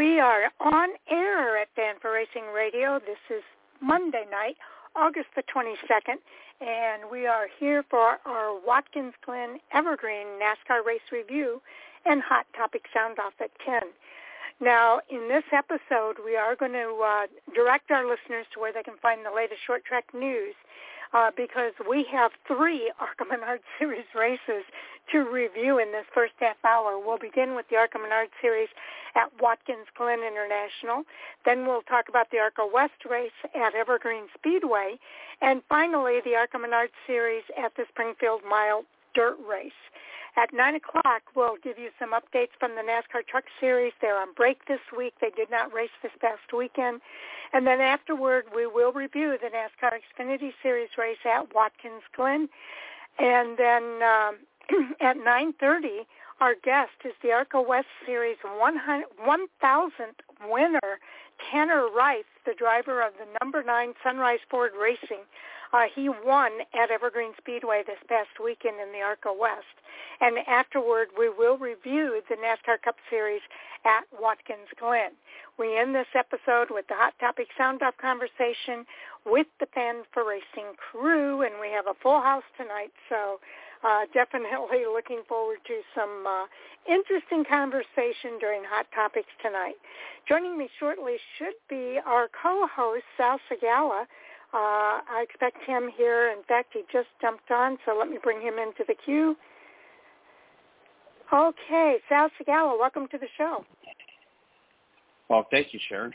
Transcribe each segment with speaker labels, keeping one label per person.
Speaker 1: We are on air at Dan for Racing Radio. This is Monday night, August the 22nd, and we are here for our Watkins Glen Evergreen NASCAR race review and Hot Topic Sound Off at 10. Now, in this episode, we are going to direct our listeners to where they can find the latest short track news because we have 3 ARCA Menard Series races to review in this first half hour. We'll begin with the ARCA Menard Series at Watkins Glen International. Then we'll talk about the ARCA West race at Evergreen Speedway. And finally, the ARCA Menard Series at the Springfield Mile Dirt Race. At 9 o'clock, we'll give you some updates from the NASCAR Truck Series. They're on break this week. They did not race this past weekend. And then afterward, we will review the NASCAR Xfinity Series race at Watkins Glen. And then at 9:30, our guest is the ARCA West Series 1,000th winner, Tanner Rice, the driver of the number 9 Sunrise Ford Racing. He won at Evergreen Speedway this past weekend in the ARCA West. And afterward, we will review the NASCAR Cup Series at Watkins Glen. We end this episode with the Hot Topic Sound Off conversation with the Fan for Racing crew, and we have a full house tonight, so definitely looking forward to some interesting conversation during Hot Topics tonight. Joining me shortly should be our co-host, Sal Segala. I expect him here. In fact, he just jumped on, so let me bring him into the queue. Okay, Sal Segala, welcome to the show.
Speaker 2: Well, thank you, Sharon.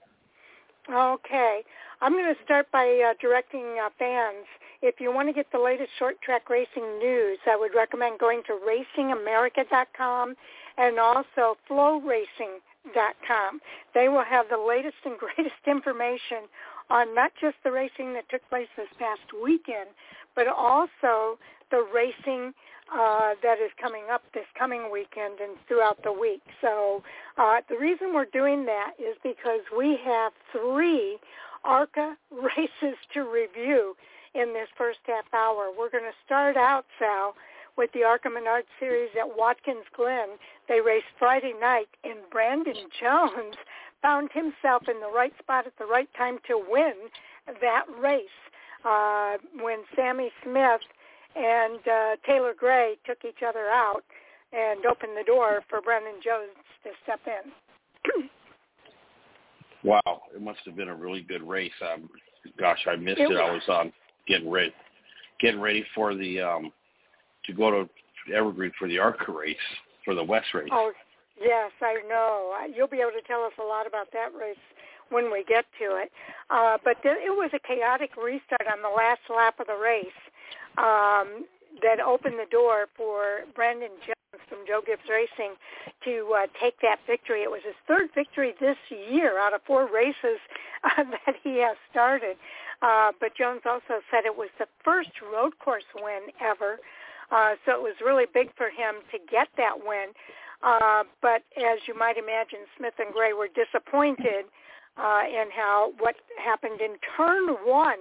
Speaker 1: Okay. I'm going to start by directing fans. If you want to get the latest short track racing news, I would recommend going to racingamerica.com and also flowracing.com. They will have the latest and greatest information on not just the racing that took place this past weekend, but also the racing that is coming up this coming weekend and throughout the week. So the reason we're doing that is because we have 3 ARCA races to review in this first half hour. We're going to start out, Sal, with the ARCA Menard Series at Watkins Glen. They raced Friday night, and Brandon Jones found himself in the right spot at the right time to win that race when Sammy Smith and Taylor Gray took each other out and opened the door for Brandon Jones to step in.
Speaker 2: Wow, it must have been a really good race. Gosh, I missed it. I was getting ready for the to go to Evergreen for the ARCA race, for the West race.
Speaker 1: Oh, yes, I know. You'll be able to tell us a lot about that race when we get to it. But it was a chaotic restart on the last lap of the race that opened the door for Brandon Jones from Joe Gibbs Racing to take that victory. It was his 3rd victory this year out of 4 races that he has started. But Jones also said it was the first road course win ever. So it was really big for him to get that win. But as you might imagine, Smith and Gray were disappointed in what happened in turn 1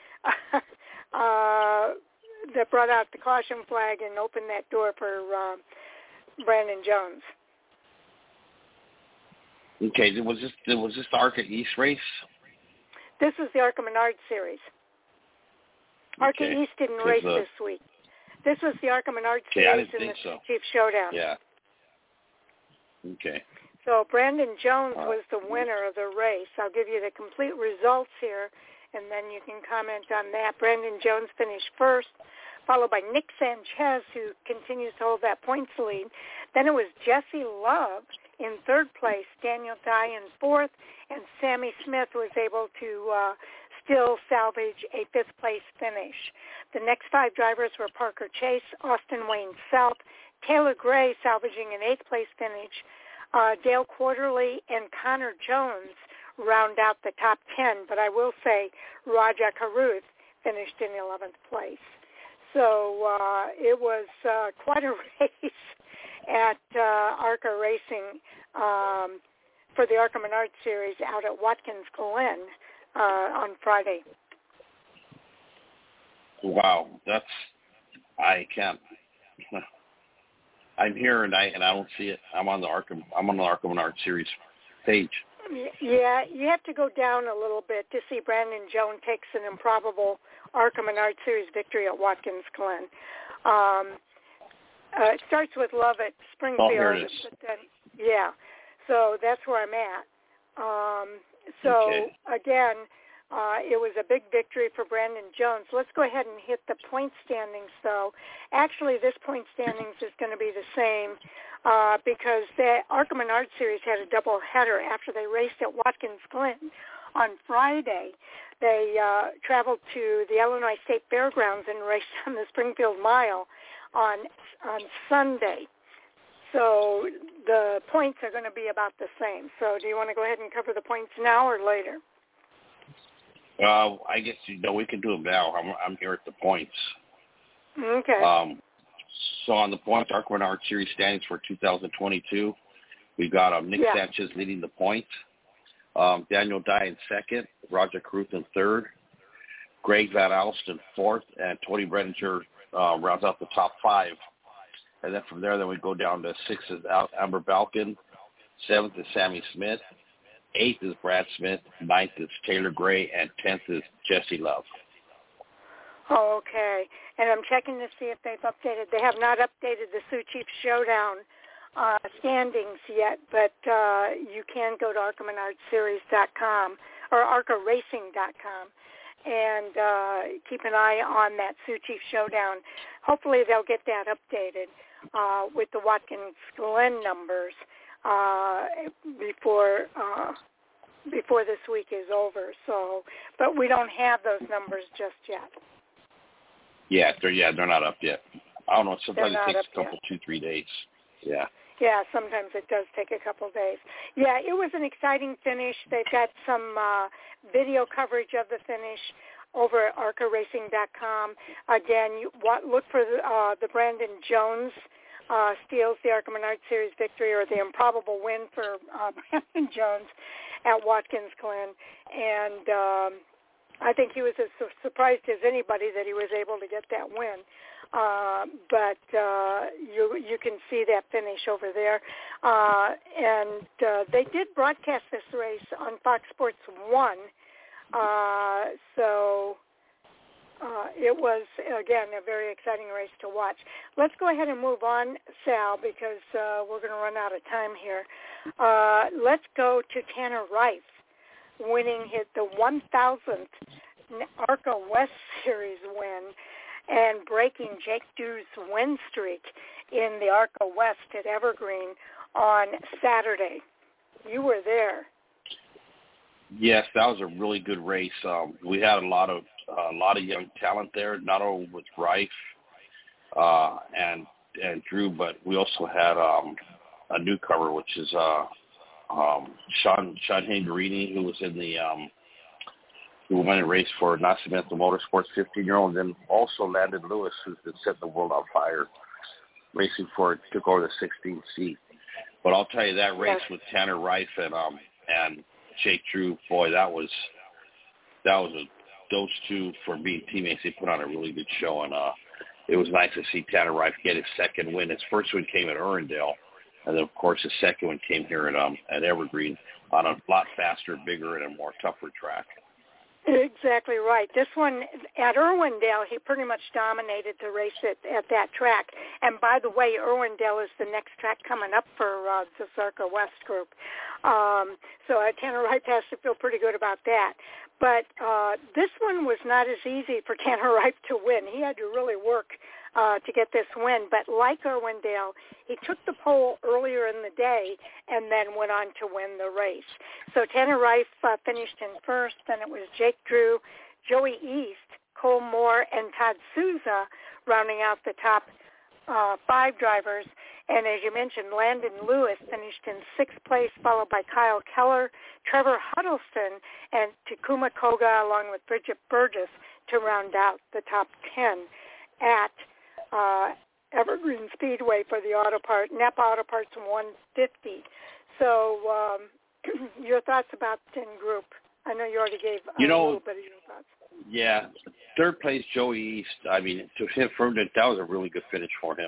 Speaker 1: that brought out the caution flag and opened that door for Brandon Jones.
Speaker 2: Okay, was this the ARCA East race?
Speaker 1: This is the ARCA Menard Series. ARCA
Speaker 2: Okay.
Speaker 1: East didn't race this week. This was the ARCA Menard Series in the Chief Showdown.
Speaker 2: Yeah. Okay.
Speaker 1: So Brandon Jones was the winner of the race. I'll give you the complete results here, and then you can comment on that. Brandon Jones finished first, followed by Nick Sanchez, who continues to hold that points lead. Then it was Jesse Love in 3rd place, Daniel Dye in 4th, and Sammy Smith was able to still salvage a 5th place finish. The next 5 drivers were Parker Chase, Austin Wayne South, Taylor Gray salvaging an 8th place finish, Dale Quarterly and Connor Jones round out the top 10, but I will say Raja Caruth finished in 11th place. So it was quite a race at ARCA Racing for the ARCA Menard Series out at Watkins Glen on Friday.
Speaker 2: Wow, I can't. I'm here and I don't see it. I'm on the ARCA Menard Series page.
Speaker 1: Yeah, you have to go down a little bit to see Brandon Jones takes an improbable ARCA Menard Series victory at Watkins Glen. It starts with Love at Springfield.
Speaker 2: Oh, here it is.
Speaker 1: But then, yeah, so that's where I'm at. Again, it was a big victory for Brandon Jones. Let's go ahead and hit the point standings, though. Actually, this point standings is going to be the same because the ARCA Menard Series had a double header after they raced at Watkins Glen on Friday. They traveled to the Illinois State Fairgrounds and raced on the Springfield Mile on Sunday. So the points are going to be about the same. So do you want to go ahead and cover the points now or later?
Speaker 2: I guess we can do them now. I'm here at the points.
Speaker 1: Okay.
Speaker 2: So on the points, ARCA Menard Series standings for 2022, we've got Nick Sanchez leading the points, Daniel Dye in second, Roger Caruth in third, Greg Van Alsten fourth, and Tony Brenninger rounds out the top five. And then from there, we go down to sixth is Amber Balkin, seventh is Sammy Smith, eighth is Brad Smith, ninth is Taylor Gray, and 10th is Jesse Love.
Speaker 1: Oh, okay. And I'm checking to see if they've updated. They have not updated the Sioux Chief Showdown standings yet, but you can go to ARCAMenardSeries.com or ARCARacing.com and keep an eye on that Sioux Chief Showdown. Hopefully they'll get that updated with the Watkins Glen numbers before this week is over. So, but we don't have those numbers just yet.
Speaker 2: Yeah, they're not up yet. I don't know. Sometimes it takes a couple, 2-3 days. Yeah. Yeah,
Speaker 1: sometimes it does take a couple of days. Yeah, it was an exciting finish. They've got some video coverage of the finish over at ARCARacing.com. Again, look for the Brandon Jones steals the ARCA Menard Series victory, or the improbable win for Brandon Jones at Watkins Glen. And I think he was as surprised as anybody that he was able to get that win. But you can see that finish over there. And they did broadcast this race on Fox Sports 1. So it was, again, a very exciting race to watch. Let's go ahead and move on, Sal, because we're going to run out of time here. Let's go to Tanner Rife, winning the 1,000th ARCA West Series win and breaking Jake Drew's win streak in the ARCA West at Evergreen on Saturday. You were there.
Speaker 2: Yes, that was a really good race. We had a lot of young talent there, not only with Rife and Drew, but we also had a newcomer, which is Sean Hangarini, who was in the who won a race for Nascimento Motorsports 15-year-old, and then also Landon Lewis, who's been setting the world on fire, racing took over the 16th seat. But I'll tell you, that race with Tanner Rife and Jake Drew, boy, that was those two, for being teammates, they put on a really good show, and it was nice to see Tanner Rife get his second win. His first win came at Irwindale, and then, of course, his second one came here at Evergreen on a lot faster, bigger, and a more tougher track.
Speaker 1: Exactly right. This one at Irwindale, he pretty much dominated the race at that track. And by the way, Irwindale is the next track coming up for the ARCA West group. So Tanner Rife has to feel pretty good about that. But this one was not as easy for Tanner Rife to win. He had to really work to get this win. But like Irwindale, he took the pole earlier in the day and then went on to win the race. So Tanner Rife finished in first, then it was Jake Drew, Joey East, Cole Moore, and Todd Souza rounding out the top five drivers. And as you mentioned, Landon Lewis finished in sixth place, followed by Kyle Keller, Trevor Huddleston, and Takuma Koga, along with Bridget Burgess, to round out the top 10 at Evergreen Speedway for the Napa Auto Parts 150. So your thoughts about 10 group? I know you already gave a little bit of your thoughts.
Speaker 2: Yeah, third place Joey East. I mean, that was a really good finish for him.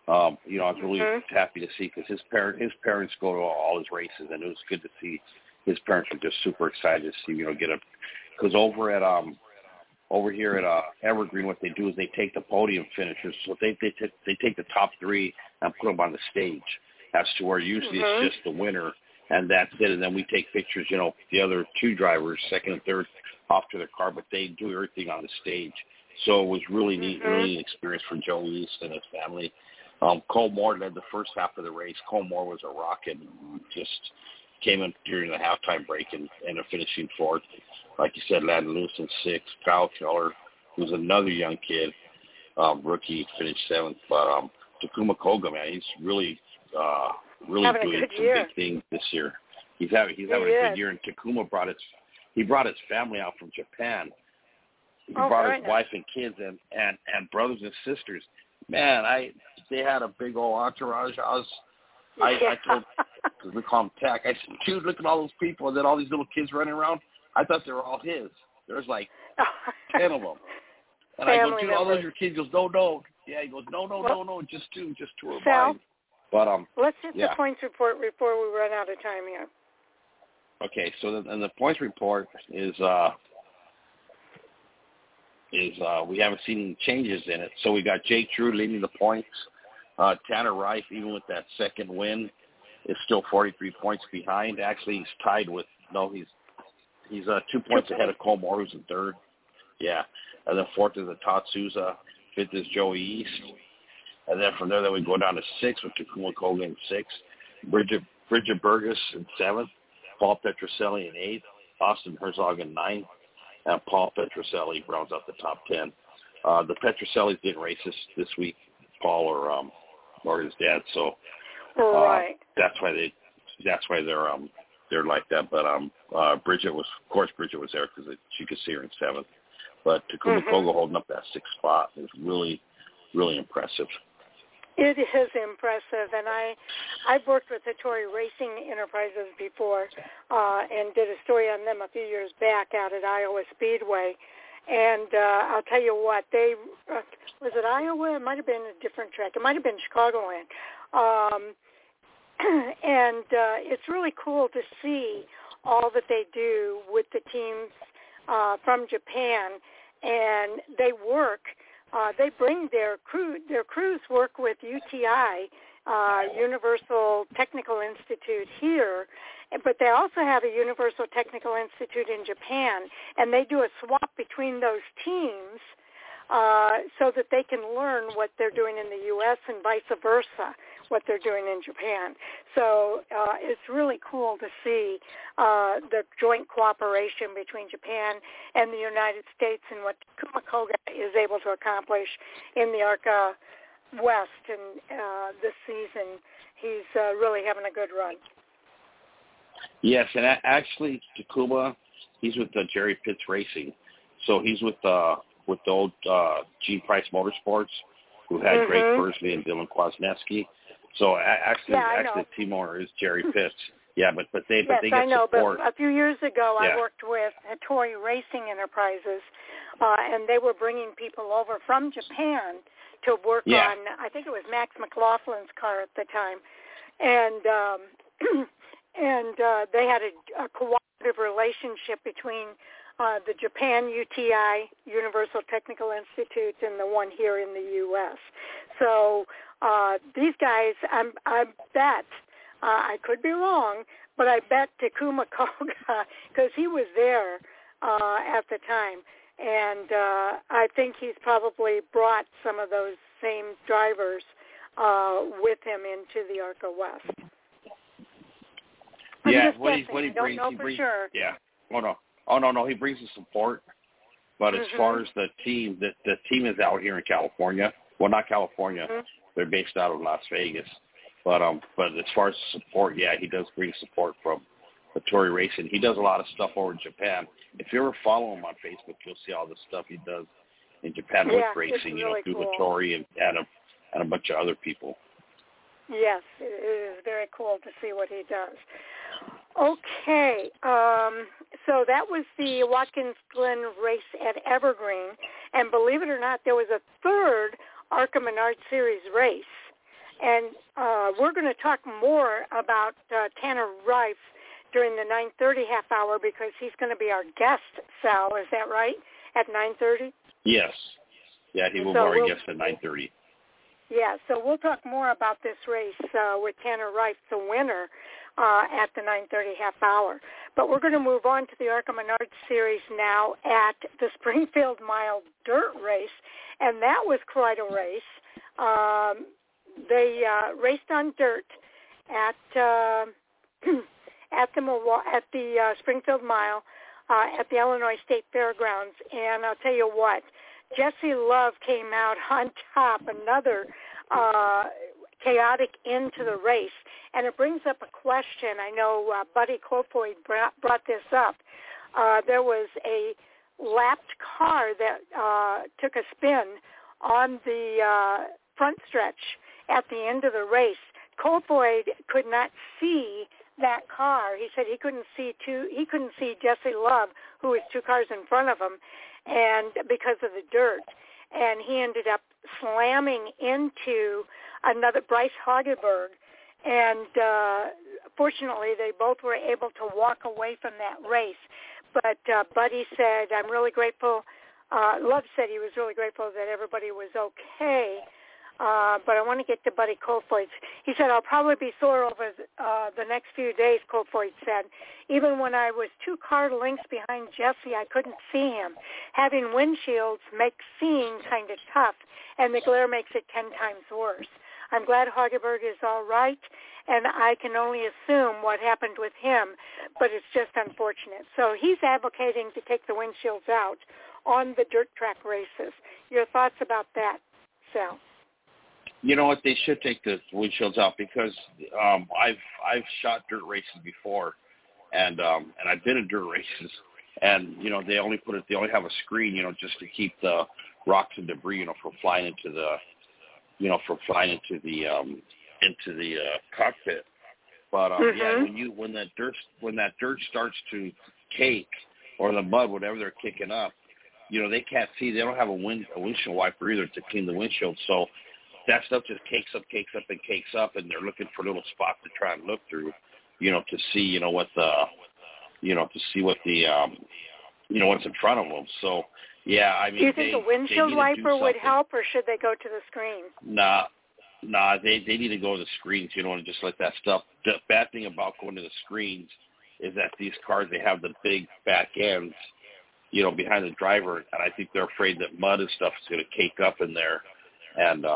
Speaker 2: You know, I was really happy to see because his parents go to all his races, and it was good to see his parents were just super excited to see, you know, get a, because over here at Evergreen, what they do is they take the podium finishers, so they take the top three and put them on the stage. That's to where usually it's just the winner, and that's it. And then we take pictures, you know, the other two drivers, second and third, off to their car, but they do everything on the stage. So it was really neat, really an experience for Joe East and his family. Cole Moore led the first half of the race. Cole Moore was a rocket, just came in during the halftime break and ended up finishing fourth. Like you said, Landon Lewis in sixth. Kyle Keller, who's another young kid, rookie, finished seventh. But Takuma Koga, man, he's really doing some big things this year. He's having a good year. And Takuma brought his family out from Japan. He brought his wife and kids and brothers and sisters. Man, they had a big old entourage. I told, because we call him Tech, I said, dude, look at all those people, and then all these little kids running around. I thought they were all his. There's like 10 of them. And I go, dude, all those are your kids. He goes, no. Yeah, he goes, no, just two are mine. But
Speaker 1: let's hit the points report before we run out of time here.
Speaker 2: Okay, so the points report is we haven't seen any changes in it. So we got Jake Drew leading the points. Tanner Reif, even with that second win, is still 43 points behind. Actually, he's tied with he's 2 points ahead of Cole Moore, who's in third. Yeah, and then fourth is Todd Souza. Fifth is Joey East, and then from there, we go down to sixth with Takuma Koga in sixth. Bridget Burgess in seventh. Paul Petroselli in eighth. Austin Herzog in ninth. And Paul Petroselli rounds out the top 10. The Petrosellis didn't race this week, Paul or his dad, so that's why they're like that. But Bridget was there because she could see her in seventh. But Takuma Koga holding up that sixth spot is really, really impressive.
Speaker 1: It is impressive, and I've worked with Hattori Racing Enterprises before and did a story on them a few years back out at Iowa Speedway. And I'll tell you what, was it Iowa? It might have been a different track. It might have been Chicagoland. And it's really cool to see all that they do with the teams from Japan, and they work. They bring their crews work with UTI, Universal Technical Institute here, but they also have a Universal Technical Institute in Japan, and they do a swap between those teams so that they can learn what they're doing in the U.S. and vice versa, what they're doing in Japan. So it's really cool to see the joint cooperation between Japan and the United States and what Takuma Koga is able to accomplish in the ARCA West. And this season, he's really having a good run.
Speaker 2: Yes, and actually, Takuma, he's with Jerry Pitts Racing. So he's with the old Gene Price Motorsports, who had Greg Bursley and Dylan Kwasniewski. So actually, the team owner is Jerry Pitts. Yeah, but they get support. Yes, I know.
Speaker 1: But a few years ago, I worked with Hattori Racing Enterprises, and they were bringing people over from Japan to work on. I think it was Max McLaughlin's car at the time, and they had a cooperative relationship between the Japan UTI, Universal Technical Institute, and the one here in the U.S. So these guys, I bet, I could be wrong, but I bet Takuma Koga, because he was there at the time, and I think he's probably brought some of those same drivers with him into the ARCA West.
Speaker 2: What he brings,
Speaker 1: sure.
Speaker 2: Yeah. Oh no, he brings the support. But as far as the team, the team is out here in California. Well, not California. They're based out of Las Vegas. But as far as support, he does bring support from Hattori Racing. He does a lot of stuff over in Japan. If you ever follow him on Facebook, you'll see all the stuff he does in Japan with racing.
Speaker 1: Really
Speaker 2: through
Speaker 1: cool.
Speaker 2: Hattori and a bunch of other people.
Speaker 1: Yes, it is very cool to see what he does. Okay, so that was the Watkins Glen race at Evergreen, and believe it or not, there was a third ARCA Menard Series race And we're going to talk more about Tanner Reif during the 9:30 half hour because he's going to be our guest, Sal. Is that right? At 9:30?
Speaker 2: Yes. Yeah, he will be our guest at 9:30.
Speaker 1: Yeah, so we'll talk more about this race with Tanner Reif, the winner, at the 9:30 half hour. But we're going to move on to the ARCA Menards Series now at the Springfield Mile Dirt Race, and that was quite a race. They raced on dirt at at the Springfield Mile at the Illinois State Fairgrounds, and I'll tell you what, Jesse Love came out on top, another chaotic end to the race, and it brings up a question. I know Buddy Kofoid brought this up. There was a lapped car that took a spin on the front stretch at the end of the race. Kofoid could not see that car. He said he couldn't see Jesse Love, who was 2 cars in front of him, and because of the dirt, and he ended up slamming into another Bryce Hageberg, and fortunately they both were able to walk away from that race. But Buddy said, I'm really grateful. Love said he was really grateful that everybody was okay. But I want to get to Buddy Kofoid. He said, I'll probably be sore over the next few days, Kofoid said. Even when I was 2 car lengths behind Jesse, I couldn't see him. Having windshields makes seeing kind of tough, and the glare makes it 10 times worse. I'm glad Hageberg is all right, and I can only assume what happened with him, but it's just unfortunate. So he's advocating to take the windshields out on the dirt track races. Your thoughts about that, Sal?
Speaker 2: You know what? They should take the windshields out because I've shot dirt races before, and I've been in dirt races, and you know they only have a screen, you know, just to keep the rocks and debris, you know, from flying into the cockpit. But yeah, when that dirt starts to cake or the mud, whatever they're kicking up, you know, they can't see. They don't have a windshield wiper either to clean the windshield, so that stuff just cakes up, and they're looking for little spots to try and look through, you know, to see, you know, what's in front of them. So, yeah, I mean,
Speaker 1: do you think a windshield wiper would help, or should they go to the screen?
Speaker 2: Nah, they need to go to the screens, you know, and just let that stuff. The bad thing about going to the screens is that these cars, they have the big back ends, you know, behind the driver, and I think they're afraid that mud and stuff is going to cake up in there, and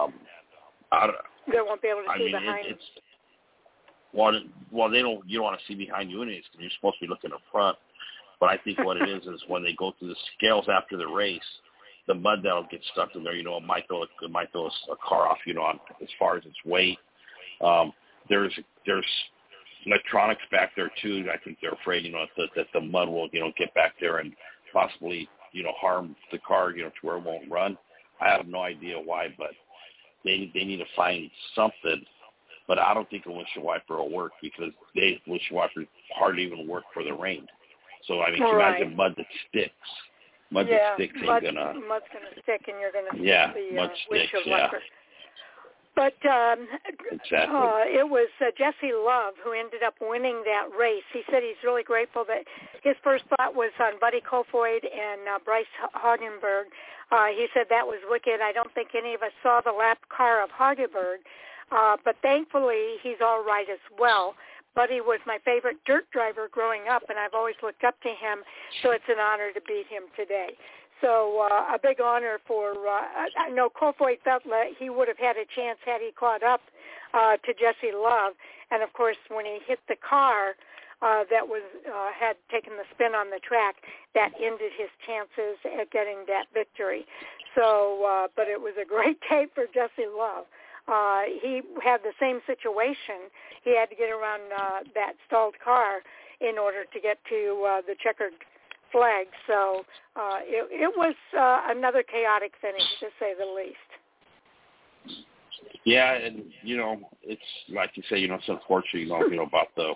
Speaker 1: they won't be able to see behind them.
Speaker 2: Well, you don't want to see behind you anyways because you're supposed to be looking up front. But I think what it is when they go through the scales after the race, the mud that'll get stuck in there, you know, it might throw a car off, you know, on, as far as its weight. There's electronics back there too. I think they're afraid, you know, that the mud will, you know, get back there and possibly, you know, harm the car, you know, to where it won't run. I have no idea why, but they need to find something. But I don't think a windshield wiper will work because windshield wipers hardly even work for the rain. So, I mean, can you imagine mud that sticks? Mud that sticks ain't gonna...
Speaker 1: Mud's going to stick, and you're going to stick
Speaker 2: the
Speaker 1: windshield wiper. But
Speaker 2: exactly.
Speaker 1: It was Jesse Love who ended up winning that race. He said he's really grateful that his first thought was on Buddy Kofoid and Bryce Hageberg. He said that was wicked. I don't think any of us saw the lap car of Hageberg, but thankfully he's all right as well. Buddy was my favorite dirt driver growing up, and I've always looked up to him, so it's an honor to beat him today. So a big honor for, I know Kofoid felt like he would have had a chance had he caught up to Jesse Love. And, of course, when he hit the car that had taken the spin on the track, that ended his chances at getting that victory. So, but it was a great day for Jesse Love. He had the same situation. He had to get around that stalled car in order to get to the checkered flag. So it was another chaotic finish, to say the least.
Speaker 2: Yeah, and, you know, it's like you say, you know, it's unfortunate, you know about the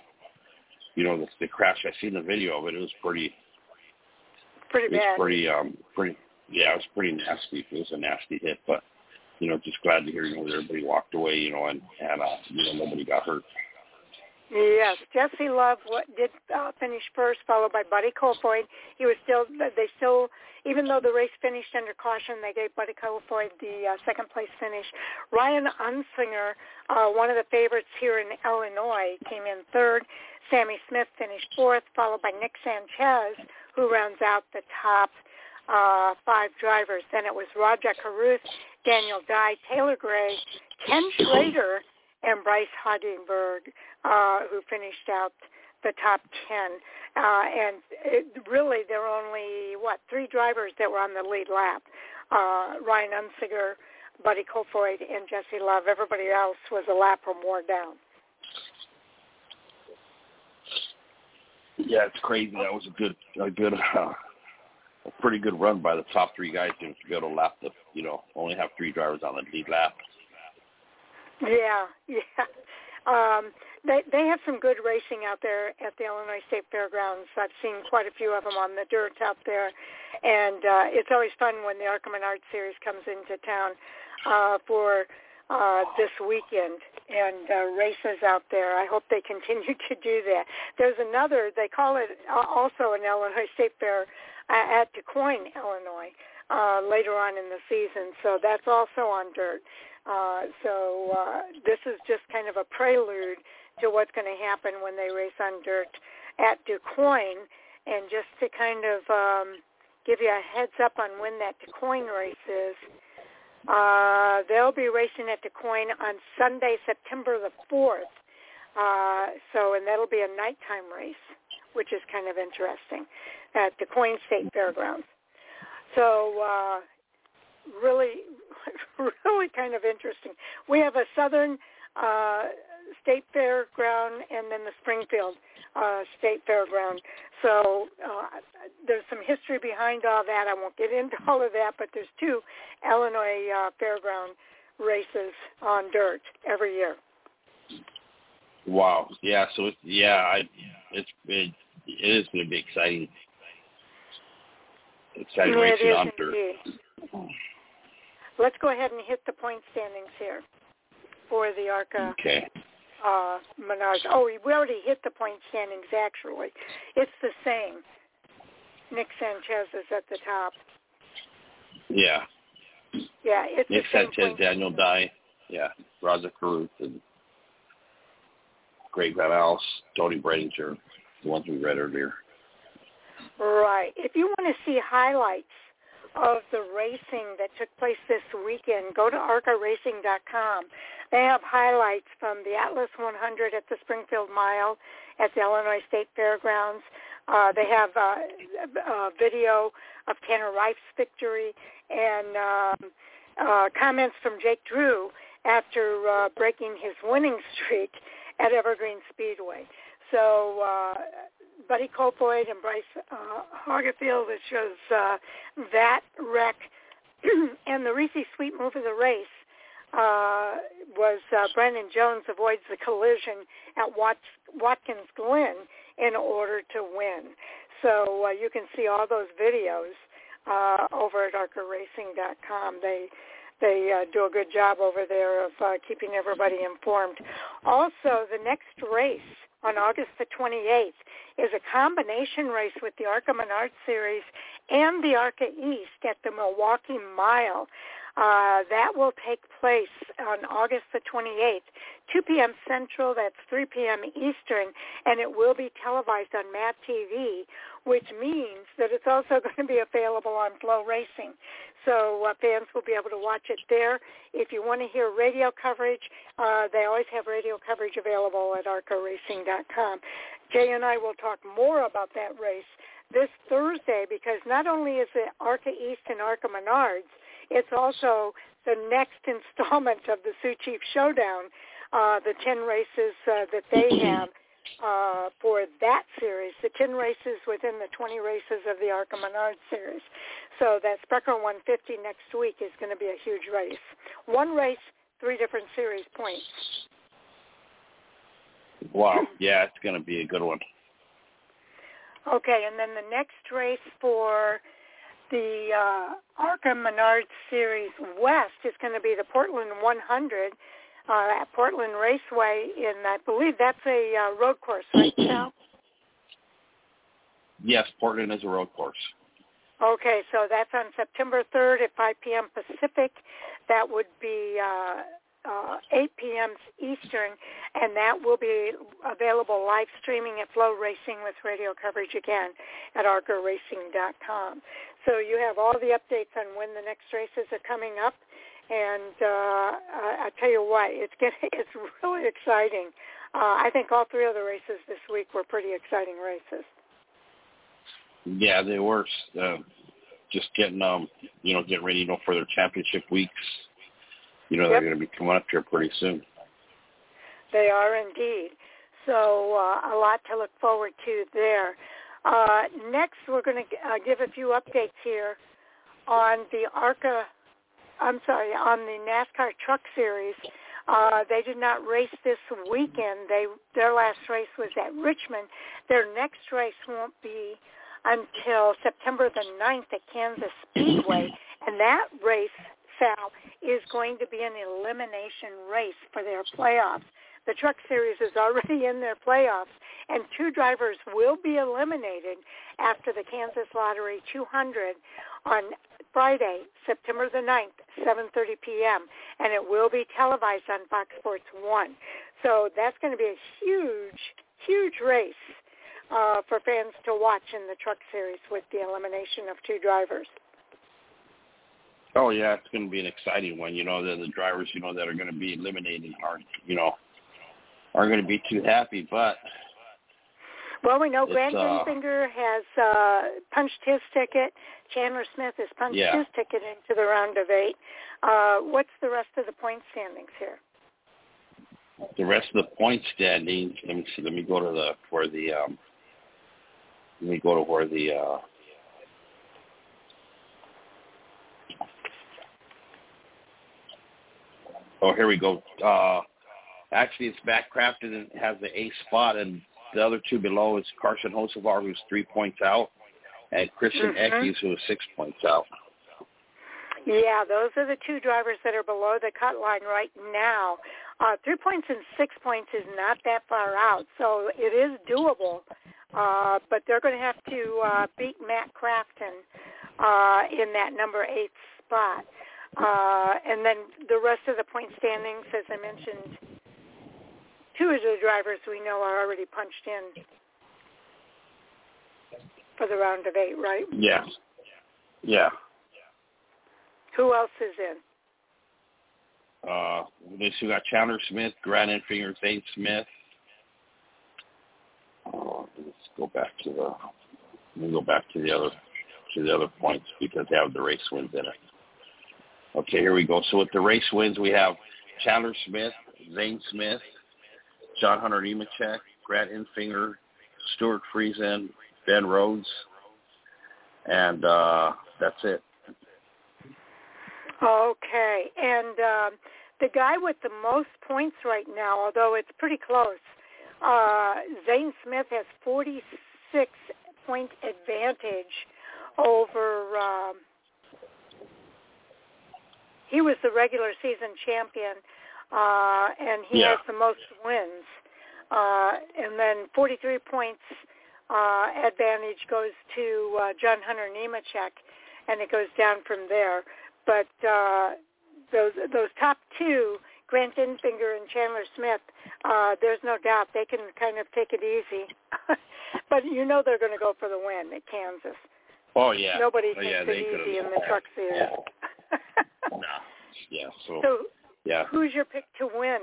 Speaker 2: crash. I seen the video of it. It was pretty bad. It was pretty nasty. It was a nasty hit, but just glad to hear, that everybody walked away, and nobody got hurt.
Speaker 1: Yes, Jesse Love did finish first, followed by Buddy Kofoid. They still, even though the race finished under caution, they gave Buddy Kofoid the second place finish. Ryan Unsinger, one of the favorites here in Illinois, came in third. Sammy Smith finished fourth, followed by Nick Sanchez, who rounds out the top 5 drivers. Then it was Roger Caruth, Daniel Dye, Taylor Gray, Ken Schrader, and Bryce Hagenberg, who finished out the top 10. Really, there were only, 3 drivers that were on the lead lap. Ryan Unsinger, Buddy Kofoid, and Jesse Love. Everybody else was a lap or more down.
Speaker 2: Yeah, it's crazy. That was a pretty good run by the top 3 guys to be able to lap only have 3 drivers on the lead lap.
Speaker 1: Yeah. They have some good racing out there at the Illinois State Fairgrounds. I've seen quite a few of them on the dirt out there, and it's always fun when the ARCA Menards Series comes into town for this weekend, and races out there. I hope they continue to do that. There's another, they call it also an Illinois State Fair at Du Quoin, Illinois, later on in the season, so that's also on dirt. This is just kind of a prelude to what's going to happen when they race on dirt at Du Quoin. And just to kind of give you a heads up on when that Du Quoin race is, they'll be racing at Du Quoin on Sunday, September the 4th. And that'll be a nighttime race, which is kind of interesting at Du Quoin State Fairgrounds. So really kind of interesting. We have a Southern State Fairground and then the Springfield State Fairground. So there's some history behind all that. I won't get into all of that, but there's 2 Illinois fairground races on dirt every year.
Speaker 2: Wow. Yeah. So it is going to be exciting. Exciting racing on dirt.
Speaker 1: Let's go ahead and hit the point standings here for the ARCA Menards. Oh, we already hit the point standings, actually. It's the same. Nick Sanchez is at the top.
Speaker 2: Yeah.
Speaker 1: Yeah, it's
Speaker 2: Nick Sanchez, Daniel Dye, Roger Caruth, and Greg Van Alst, Tony Bredinger, the ones we read earlier.
Speaker 1: Right. If you want to see highlights of the racing that took place this weekend, go to arcaracing.com. They have highlights from the Atlas 100 at the Springfield Mile at the Illinois State Fairgrounds. They have a video of Tanner Reif's victory and comments from Jake Drew after breaking his winning streak at Evergreen Speedway. So Buddy Kofoid and Bryce Hagerfield, it shows that wreck. And the Reese Sweet move of the race was Brandon Jones avoids the collision at Watkins Glen in order to win. So you can see all those videos over at arcaracing.com. They do a good job over there of keeping everybody informed. Also, the next race on August the 28th is a combination race with the ARCA Menards Series and the ARCA East at the Milwaukee Mile. That will take place on August the 28th, 2 p.m. Central, that's 3 p.m. Eastern, and it will be televised on MAD TV, which means that it's also going to be available on Flow Racing. So fans will be able to watch it there. If you want to hear radio coverage, they always have radio coverage available at arcaracing.com. Jay and I will talk more about that race this Thursday, because not only is it ARCA East and ARCA Menards, it's also the next installment of the Sioux Chief Showdown, the 10 races that they have for that series, the 10 races within the 20 races of the ARCA Menards series. So that Sprecher 150 next week is going to be a huge race. One race, 3 different series points.
Speaker 2: Wow. Yeah, it's going to be a good one.
Speaker 1: Okay, and then the next race for the ARCA Menards Series West is going to be the Portland 100 at Portland Raceway, and I believe that's a road course, right, Sal?
Speaker 2: Yes, Portland is a road course.
Speaker 1: Okay, so that's on September 3rd at 5 p.m. Pacific. That would be 8 p.m. Eastern, and that will be available live streaming at Flow Racing with radio coverage again at arcaracing.com. So you have all the updates on when the next races are coming up, and I tell you what, it's really exciting. I think all three of the races this week were pretty exciting races.
Speaker 2: Yeah, they were. Just getting getting ready, for their championship weeks. They're going to be coming up here pretty soon.
Speaker 1: They are indeed. So a lot to look forward to there. Next, we're going to give a few updates here on the on the NASCAR Truck Series. They did not race this weekend. Their last race was at Richmond. Their next race won't be until September the 9th at Kansas Speedway, and that race, Sal, is going to be an elimination race for their playoffs. The Truck Series is already in their playoffs, and 2 drivers will be eliminated after the Kansas Lottery 200 on Friday, September the 9th, 7:30 p.m., and it will be televised on Fox Sports 1. So that's going to be a huge, huge race for fans to watch in the Truck Series with the elimination of 2 drivers.
Speaker 2: Oh, yeah, it's going to be an exciting one. The drivers, that are going to be eliminated aren't going to be too happy, but...
Speaker 1: Well, we know Grant Enfinger has punched his ticket. Chandler Smith has punched his ticket into the round of 8. What's the rest of the point standings here?
Speaker 2: The rest of the point standings, let me see. Let me go to where the oh, here we go. Actually, it's Matt Crafton and has the 8th spot, and the other 2 below is Carson Hocevar, who's 3 points out, and Christian Eckes, who is 6 points out.
Speaker 1: Yeah, those are the 2 drivers that are below the cut line right now. 3 points and 6 points is not that far out, so it is doable. But they're going to have to beat Matt Crafton in that number 8 spot. And then the rest of the point standings, as I mentioned, 2 of the drivers we know are already punched in for the round of 8, right?
Speaker 2: Yeah. Yeah.
Speaker 1: Who else is in?
Speaker 2: We got Chandler Smith, Grant Enfinger, Zane Smith. Let's go back to the other points because they have the race wins in it. Okay, here we go. So with the race wins, we have Chandler Smith, Zane Smith, John Hunter Nemechek, Grant Enfinger, Stuart Friesen, Ben Rhodes, and that's it.
Speaker 1: Okay, and the guy with the most points right now, although it's pretty close, Zane Smith has 46-point advantage over, he was the regular season champion, and he has the most wins. And then 43 points advantage goes to John Hunter Nemechek, and it goes down from there. But those top 2, Grant Enfinger and Chandler Smith, there's no doubt they can kind of take it easy. But they're going to go for the win at Kansas.
Speaker 2: Oh, yeah.
Speaker 1: Nobody takes it easy in the Truck Series.
Speaker 2: Yeah. No. Yeah.
Speaker 1: So who's your pick to win?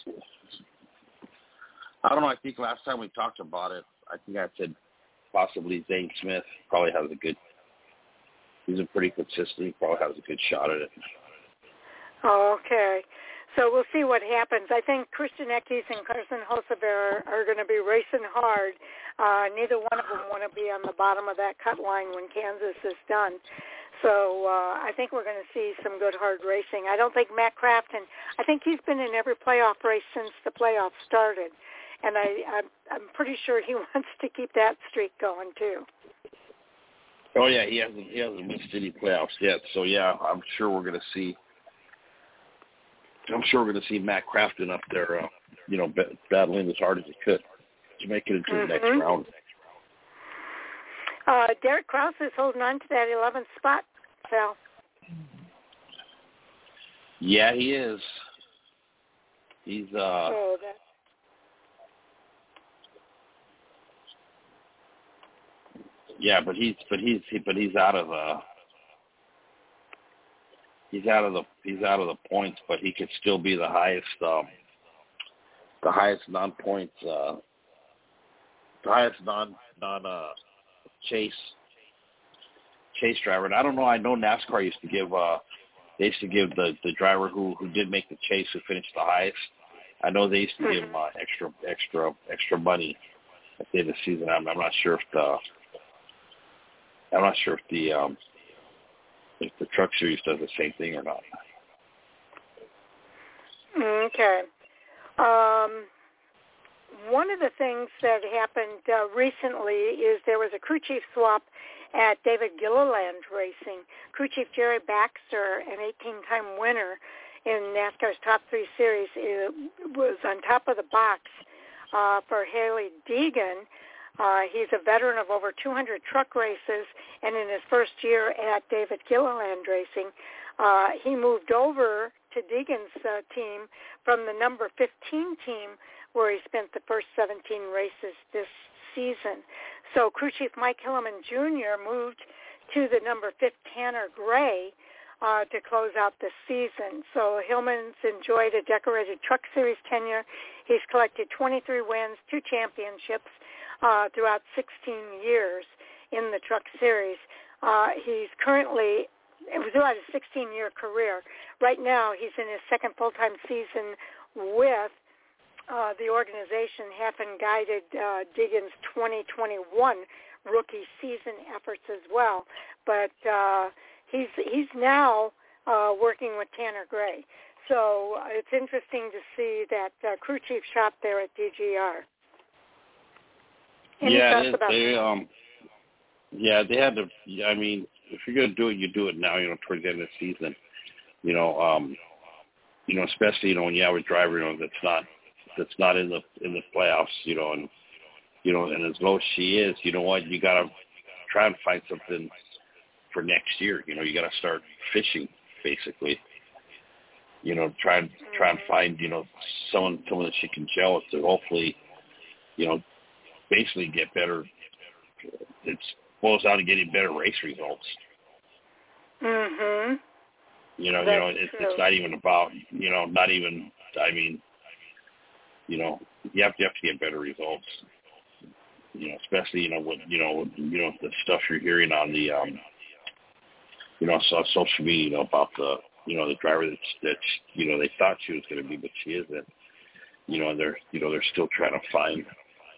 Speaker 2: I don't know. I think last time we talked about it, I think I said possibly Zane Smith probably has he's pretty consistent. He probably has a good shot at it.
Speaker 1: Okay. So we'll see what happens. I think Christian Eckes and Carson Hocevar are going to be racing hard. Neither one of them want to be on the bottom of that cut line when Kansas is done. So I think we're going to see some good hard racing. I don't think Matt Crafton, I think he's been in every playoff race since the playoffs started. And I'm pretty sure he wants to keep that streak going too.
Speaker 2: Oh yeah, he hasn't missed any playoffs yet. So yeah, I'm sure we're going to see Matt Crafton up there, battling as hard as he could to make it into the next round.
Speaker 1: Derek Kraus is holding on to that 11th spot, Sal.
Speaker 2: Yeah, he is. He's yeah, but he's out of the points, but he could still be the highest non-points chase driver. And I don't know. I know NASCAR used to give the driver who did make the chase, who finished the highest. I know they used to give him extra money at the end of the season. I'm not sure if the Truck Series does the same thing or not.
Speaker 1: Okay. One of the things that happened recently is there was a crew chief swap at David Gilliland Racing. Crew chief Jerry Baxter, an 18-time winner in NASCAR's Top 3 Series, was on top of the box for Hailie Deegan. He's a veteran of over 200 truck races, and in his first year at David Gilliland Racing, he moved over to Deegan's team from the number 15 team, where he spent the first 17 races this season. So crew chief Mike Hilleman Jr. moved to the number 5 Tanner Gray to close out the season. So Hillman's enjoyed a decorated Truck Series tenure. He's collected 23 wins, 2 championships throughout 16 years in the Truck Series. He's currently, it was about a 16-year career. Right now, he's in his second full-time season with the organization, having guided Deegan's 2021 rookie season efforts as well. But he's now working with Tanner Gray. So it's interesting to see that crew chief shop there at DGR. Any thoughts about that?
Speaker 2: They had to. I mean, if you're going to do it, you do it now. Towards the end of the season. Especially when you have a driver that's not in the playoffs. And as low as she is, you know what? You got to try and find something for next year. You got to start fishing, basically. Try and find someone that she can gel with to hopefully, basically get better. It boils down to getting better race results.
Speaker 1: Mhm.
Speaker 2: It's not even about not even. I mean, you have to get better results. Especially with the stuff you're hearing on the social media about the the driver that they thought she was going to be, but she isn't. And they're still trying to find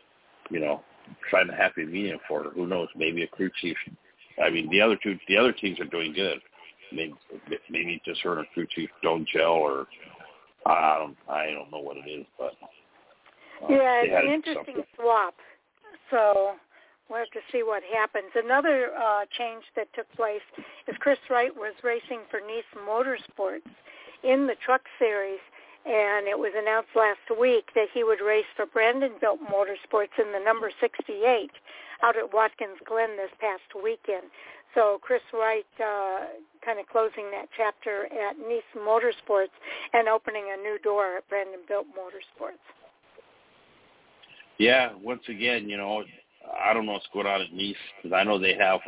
Speaker 2: a happy medium for her. Who knows? Maybe a crew chief. I mean, the other teams are doing good. Maybe just her and her crew chief don't gel, or I don't know what it is, but
Speaker 1: it's an interesting swap. So we'll have to see what happens. Another change that took place is Chris Wright was racing for Nice Motorsports in the Truck Series, and it was announced last week that he would race for Brandon-built Motorsports in the number 68 out at Watkins Glen this past weekend. So Chris Wright kind of closing that chapter at Nice Motorsports and opening a new door at Brandon-built Motorsports.
Speaker 2: Yeah, once again, I don't know what's going on at Nice, because I know they have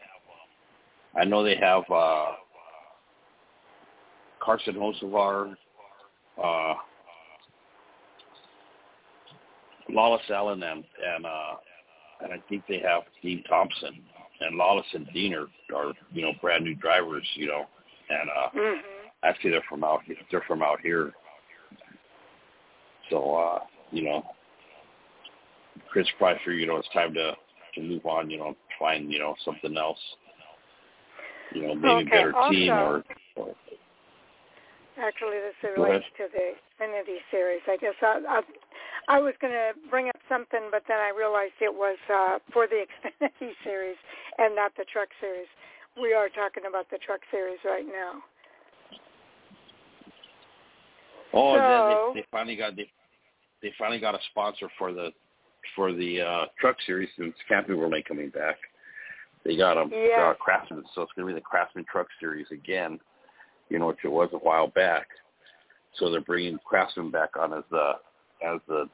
Speaker 2: Carson Hocevar, Lawless Allen, and I think they have Dean Thompson, and Lawless and Dean are brand new drivers, and actually they're from out here. So Chris probably figured, it's time to move on, find, something else, maybe a better team or.
Speaker 1: Actually, this relates to the Xfinity Series. I guess I was going to bring up something, but then I realized it was for the Xfinity Series and not the Truck Series. We are talking about the Truck Series right now.
Speaker 2: Oh,
Speaker 1: so,
Speaker 2: and then they finally got a sponsor for the Truck Series since Camping World ain't coming back. They got Craftsman, so it's going to be the Craftsman Truck Series again, which it was a while back. So they're bringing Craftsman back on as the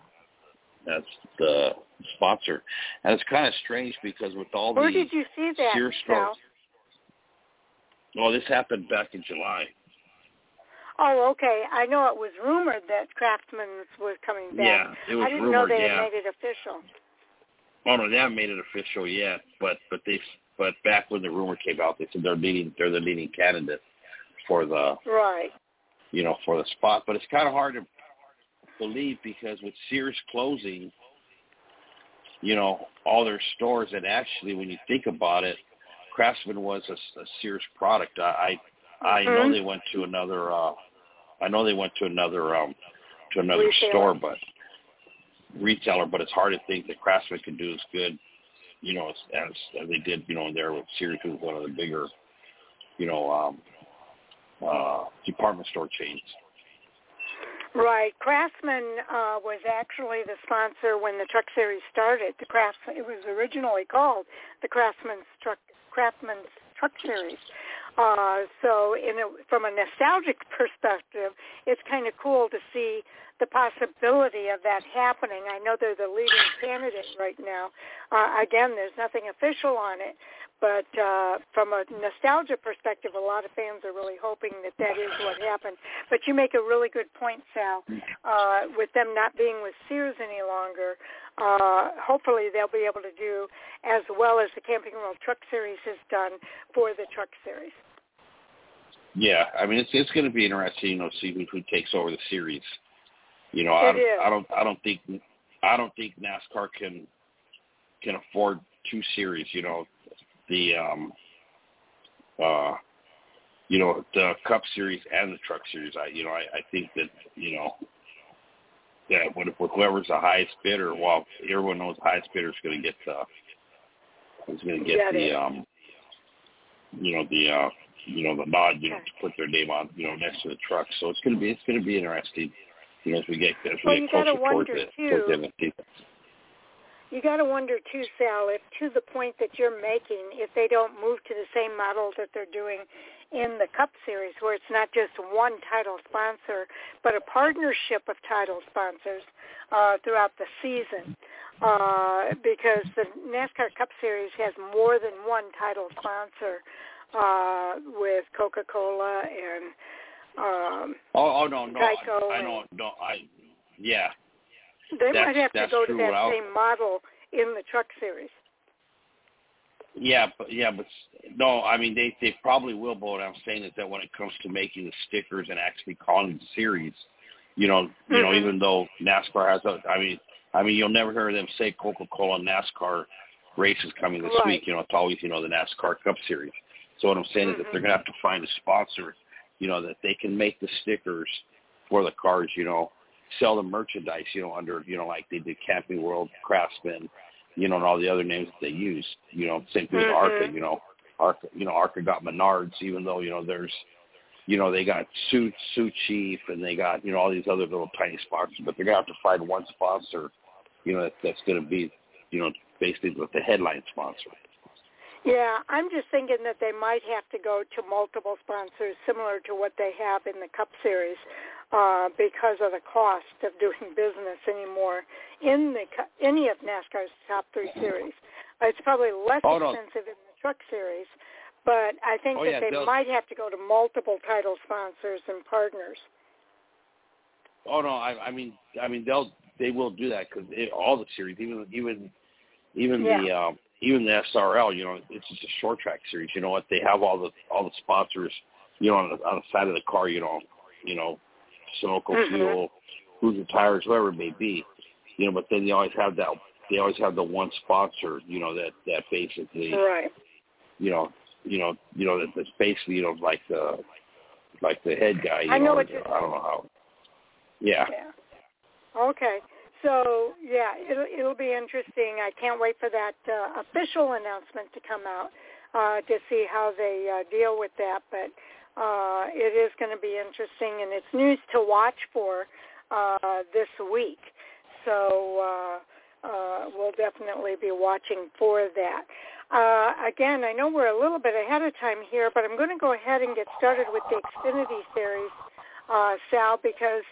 Speaker 2: sponsor, and it's kind of strange because with all
Speaker 1: where did you see that,
Speaker 2: Sears stores. Oh, this happened back in July.
Speaker 1: Oh, okay. I know it was rumored that Craftsman's was coming back.
Speaker 2: Yeah, it was rumored.
Speaker 1: I didn't know they had made it official.
Speaker 2: Oh no, they haven't made it official yet. But back when the rumor came out, they said they're the leading candidate for the for the spot. But it's kind of hard to believe because with Sears closing, all their stores, and actually when you think about it, Craftsman was a Sears product. I know they went to another. Store, but retailer. But it's hard to think that Craftsman could do as good, as they did, there with Sears, who was one of the bigger, department store chains.
Speaker 1: Right. Craftsman was actually the sponsor when the Truck Series started. It was originally called the Craftsman's Truck Series. So from a nostalgic perspective, it's kind of cool to see the possibility of that happening. I know they're the leading candidate right now. Again, there's nothing official on it, but from a nostalgia perspective, a lot of fans are really hoping that is what happened. But you make a really good point, Sal. With them not being with Sears any longer, hopefully they'll be able to do as well as the Camping World Truck Series has done for the Truck Series.
Speaker 2: Yeah, I mean it's going to be interesting, to see who takes over the series. I don't think NASCAR can afford two series. The Cup Series and the Truck Series. I think that that with whoever's the highest bidder, well, everyone knows the highest bidder is going to get the the nod, to put their name on, next to the truck. So it's going to be interesting, as we get closer towards the end of the season.
Speaker 1: You got to wonder too, Sal, if to the point that you're making, if they don't move to the same model that they're doing in the Cup Series, where it's not just one title sponsor, but a partnership of title sponsors throughout the season. Because the NASCAR Cup Series has more than one title sponsor with Coca-Cola and Geico. They might have to go to that same model in the Truck Series.
Speaker 2: But no, I mean they probably will. But what I'm saying is that when it comes to making the stickers and actually calling the series, even though NASCAR has I mean, you'll never hear them say Coca-Cola NASCAR races coming this week. It's always, the NASCAR Cup Series. So what I'm saying is that they're going to have to find a sponsor, that they can make the stickers for the cars, sell the merchandise, under, like they did Camping World, Craftsman, and all the other names that they use. Same thing with ARCA. ARCA got Menards, even though, there's, they got Sioux Chief and they got, all these other little tiny sponsors, but they're going to have to find one sponsor, that's going to be, basically with the headline sponsor.
Speaker 1: Yeah, I'm just thinking that they might have to go to multiple sponsors similar to what they have in the Cup Series because of the cost of doing business anymore in any of NASCAR's top three series. It's probably less expensive in the Truck Series, but I think that they might have to go to multiple title sponsors and partners.
Speaker 2: Oh no, I mean they will do that because all the series, even the SRL, it's just a short track series. You know what? They have all the sponsors, on the side of the car. Sunoco Fuel, Cruiser Tires, whoever it may be. But then they always have that. They always have the one sponsor. That basically.
Speaker 1: Right.
Speaker 2: That's basically like the head guy.
Speaker 1: I know what you're
Speaker 2: saying. I don't know how. Yeah.
Speaker 1: Okay. So, yeah, it'll be interesting. I can't wait for that official announcement to come out to see how they deal with that. But it is going to be interesting, and it's news to watch for this week. So we'll definitely be watching for that. Again, I know we're a little bit ahead of time here, but I'm going to go ahead and get started with the Xfinity Series, Sal, because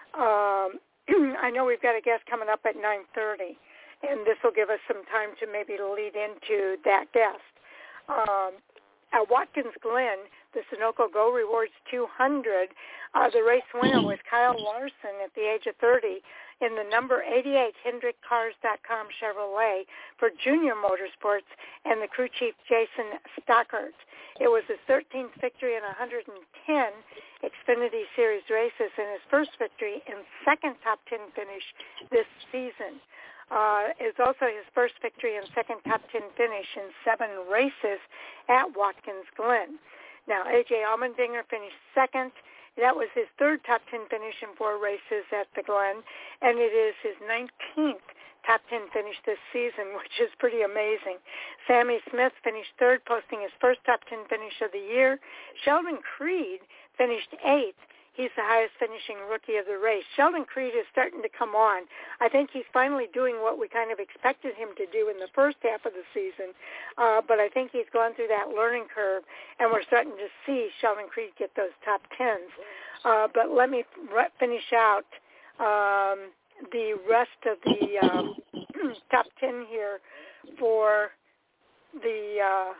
Speaker 1: I know we've got a guest coming up at 9:30, and this will give us some time to maybe lead into that guest. At Watkins Glen, the Sunoco Go Rewards 200, the race winner was Kyle Larson at the age of 30 in the number 88 HendrickCars.com Chevrolet for Junior Motorsports and the crew chief Jason Stockert. It was his 13th victory in 110 Xfinity Series races and his first victory and second top 10 finish this season. It's also his first victory and second top 10 finish in 7 races at Watkins Glen. Now, A.J. Allmendinger finished second. That was his third top 10 finish in 4 races at the Glen, and it is his 19th top 10 finish this season, which is pretty amazing. Sammy Smith finished third, posting his first top 10 finish of the year. Sheldon Creed finished 8th. He's the highest finishing rookie of the race. Sheldon Creed is starting to come on. I think he's finally doing what we kind of expected him to do in the first half of the season, but I think he's gone through that learning curve, and we're starting to see Sheldon Creed get those top 10s. But let me finish out the rest of the top 10 here for the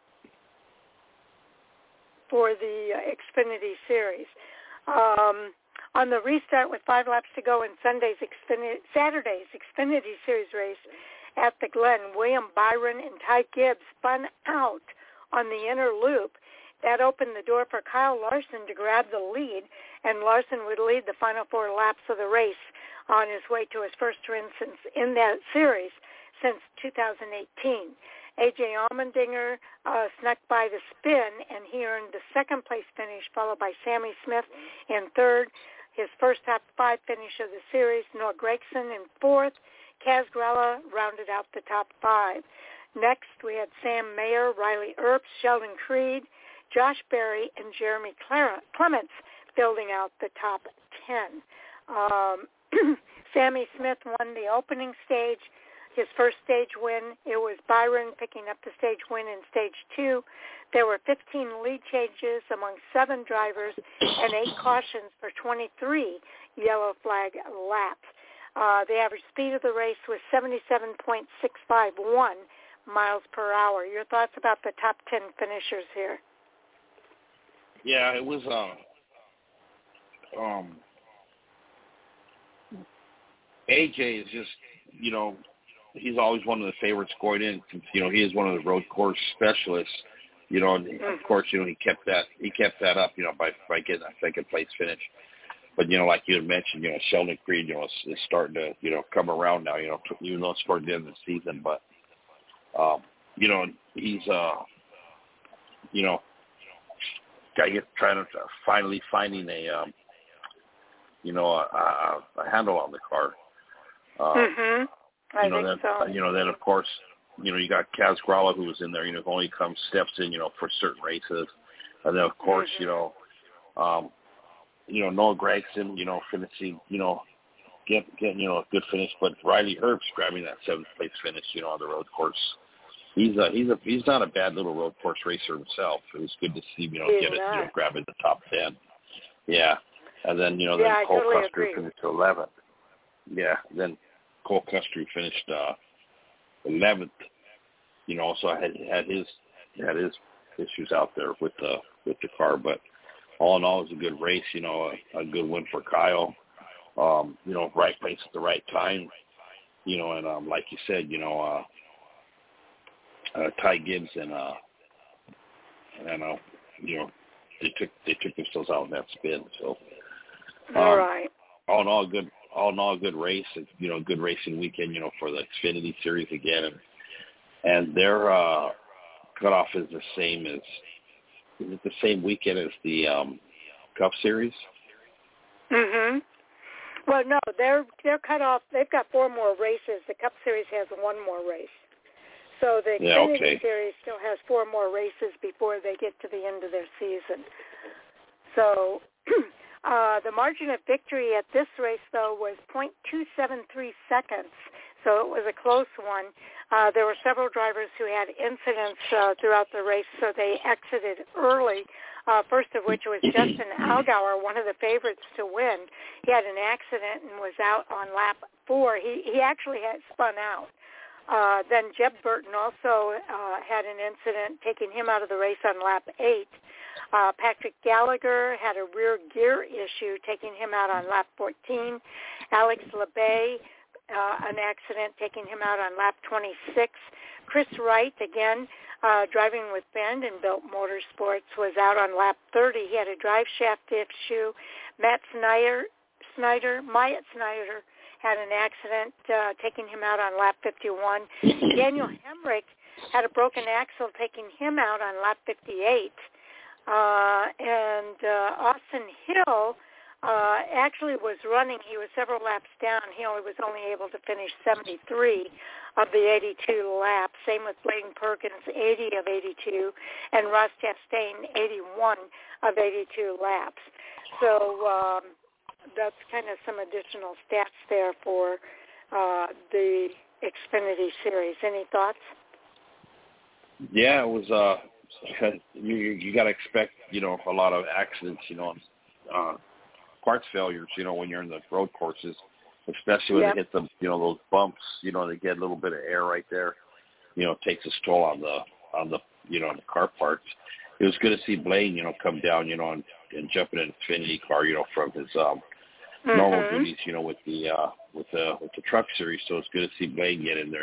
Speaker 1: Xfinity Series. On the restart with 5 laps to go in Saturday's Xfinity Series race at the Glen, William Byron and Ty Gibbs spun out on the inner loop. That opened the door for Kyle Larson to grab the lead, and Larson would lead the final 4 laps of the race on his way to his first win in that series since 2018. A.J. Allmendinger snuck by the spin, and he earned the second-place finish, followed by Sammy Smith in third, his first top 5 finish of the series. Noah Gragson in fourth. Kaz Grala rounded out the top 5. Next, we had Sam Mayer, Riley Earps, Sheldon Creed, Josh Berry, and Jeremy Clements building out the top 10. Sammy Smith won the opening stage. His first stage win, it was Byron picking up the stage win in Stage 2. There were 15 lead changes among 7 drivers and 8 cautions for 23 yellow flag laps. The average speed of the race was 77.651 miles per hour. Your thoughts about the top 10 finishers here?
Speaker 2: Yeah, it was AJ is just, he's always one of the favorites going in. He is one of the road course specialists. And of course, he kept that up, by getting that second place finish. But like you had mentioned, Sheldon Creed, is starting to, come around now. Even though it's toward the end of the season, but he's trying to finally finding a handle on the car.
Speaker 1: I think so.
Speaker 2: Then of course, you got Kaz Grala, who was in there, who only steps in, for certain races. And then of course, Noah Gragson, finishing, getting, a good finish, but Riley Earps grabbing that 7th place finish, on the road course. He's not a bad little road course racer himself. It was good to see him, get it, grabbing the top 10. Yeah. And then, then Cole Custer finished 11th. Yeah. Then Cole Custer finished 11th. So had his issues out there with the car, but all in all, it was a good race. A good win for Kyle. Right place at the right time. And like you said, Ty Gibbs and they took themselves out in that spin. So
Speaker 1: all right.
Speaker 2: All in all, good race. Good racing weekend. For the Xfinity Series again, and their cutoff is the same as. Is it the same weekend as the Cup Series?
Speaker 1: Well, no, they're cut off. They've got 4 more races. The Cup Series has 1 more race. So the Xfinity Series still has 4 more races before they get to the end of their season. So the margin of victory at this race, though, was .273 seconds. So it was a close one. There were several drivers who had incidents throughout the race, so they exited early. First of which was Justin Allgaier, one of the favorites to win. He had an accident and was out on lap 4. He actually had spun out. Then Jeb Burton also had an incident, taking him out of the race on lap 8. Patrick Gallagher had a rear gear issue, taking him out on lap 14. Alex Labbe, an accident, taking him out on lap 26. Chris Wright, again, driving with Vandenbilt Motorsports, was out on lap 30. He had a drive shaft issue. Myatt Snyder had an accident, taking him out on lap 51. Daniel Hemrick had a broken axle, taking him out on lap 58. And Austin Hill actually was running. He was several laps down. He was only able to finish 73 of the 82 laps. Same with Blaine Perkins, 80 of 82, and Ross Chastain, 81 of 82 laps. So that's kind of some additional stats there for the Xfinity Series. Any thoughts?
Speaker 2: Yeah, it was. You got to expect, a lot of accidents, parts failures, when you're in the road courses, especially when they hit the, those bumps, they get a little bit of air right there, takes a toll on the the car parts. It was good to see Blaine, come down, and jump in an Xfinity car, from his normal duties, with the truck series. So it's good to see Blaine get in there,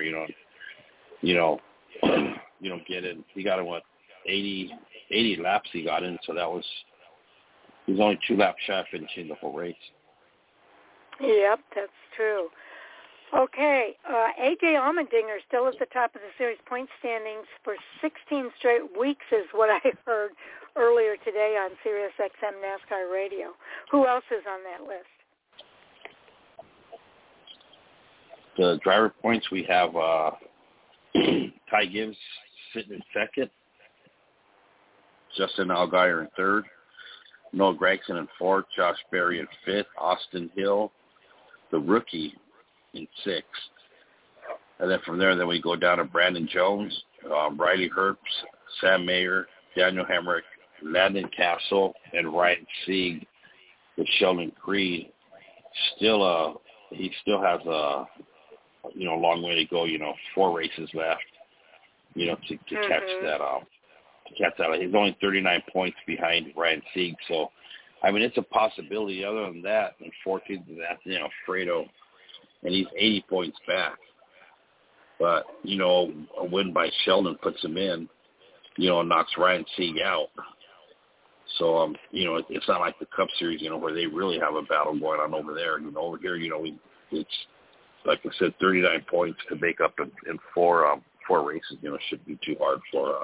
Speaker 2: get in. He got in 80 laps he got in, so he was only 2 laps shy of finishing the whole race.
Speaker 1: Yep, that's true. Okay, A.J. Allmendinger still at the top of the series point standings for 16 straight weeks is what I heard earlier today on Sirius XM NASCAR Radio. Who else is on that list?
Speaker 2: The driver points, we have Ty Gibbs sitting in second, Justin Allgaier in third, Noah Gragson in fourth, Josh Berry in fifth, Austin Hill, the rookie, in sixth. And then from there, we go down to Brandon Jones, Riley Herbst, Sam Mayer, Daniel Hemrick, Landon Castle, and Ryan Sieg with Sheldon Creed. He still has a long way to go. 4 races left. To catch that. He's only 39 points behind Ryan Sieg. So, it's a possibility. Other than that, and 14th, that's Fredo, and he's 80 points back. But a win by Sheldon puts him in. Knocks Ryan Sieg out. So it's not like the Cup Series, where they really have a battle going on over there. Over here, it's like I said, 39 points to make up in 4 races. Shouldn't be too hard for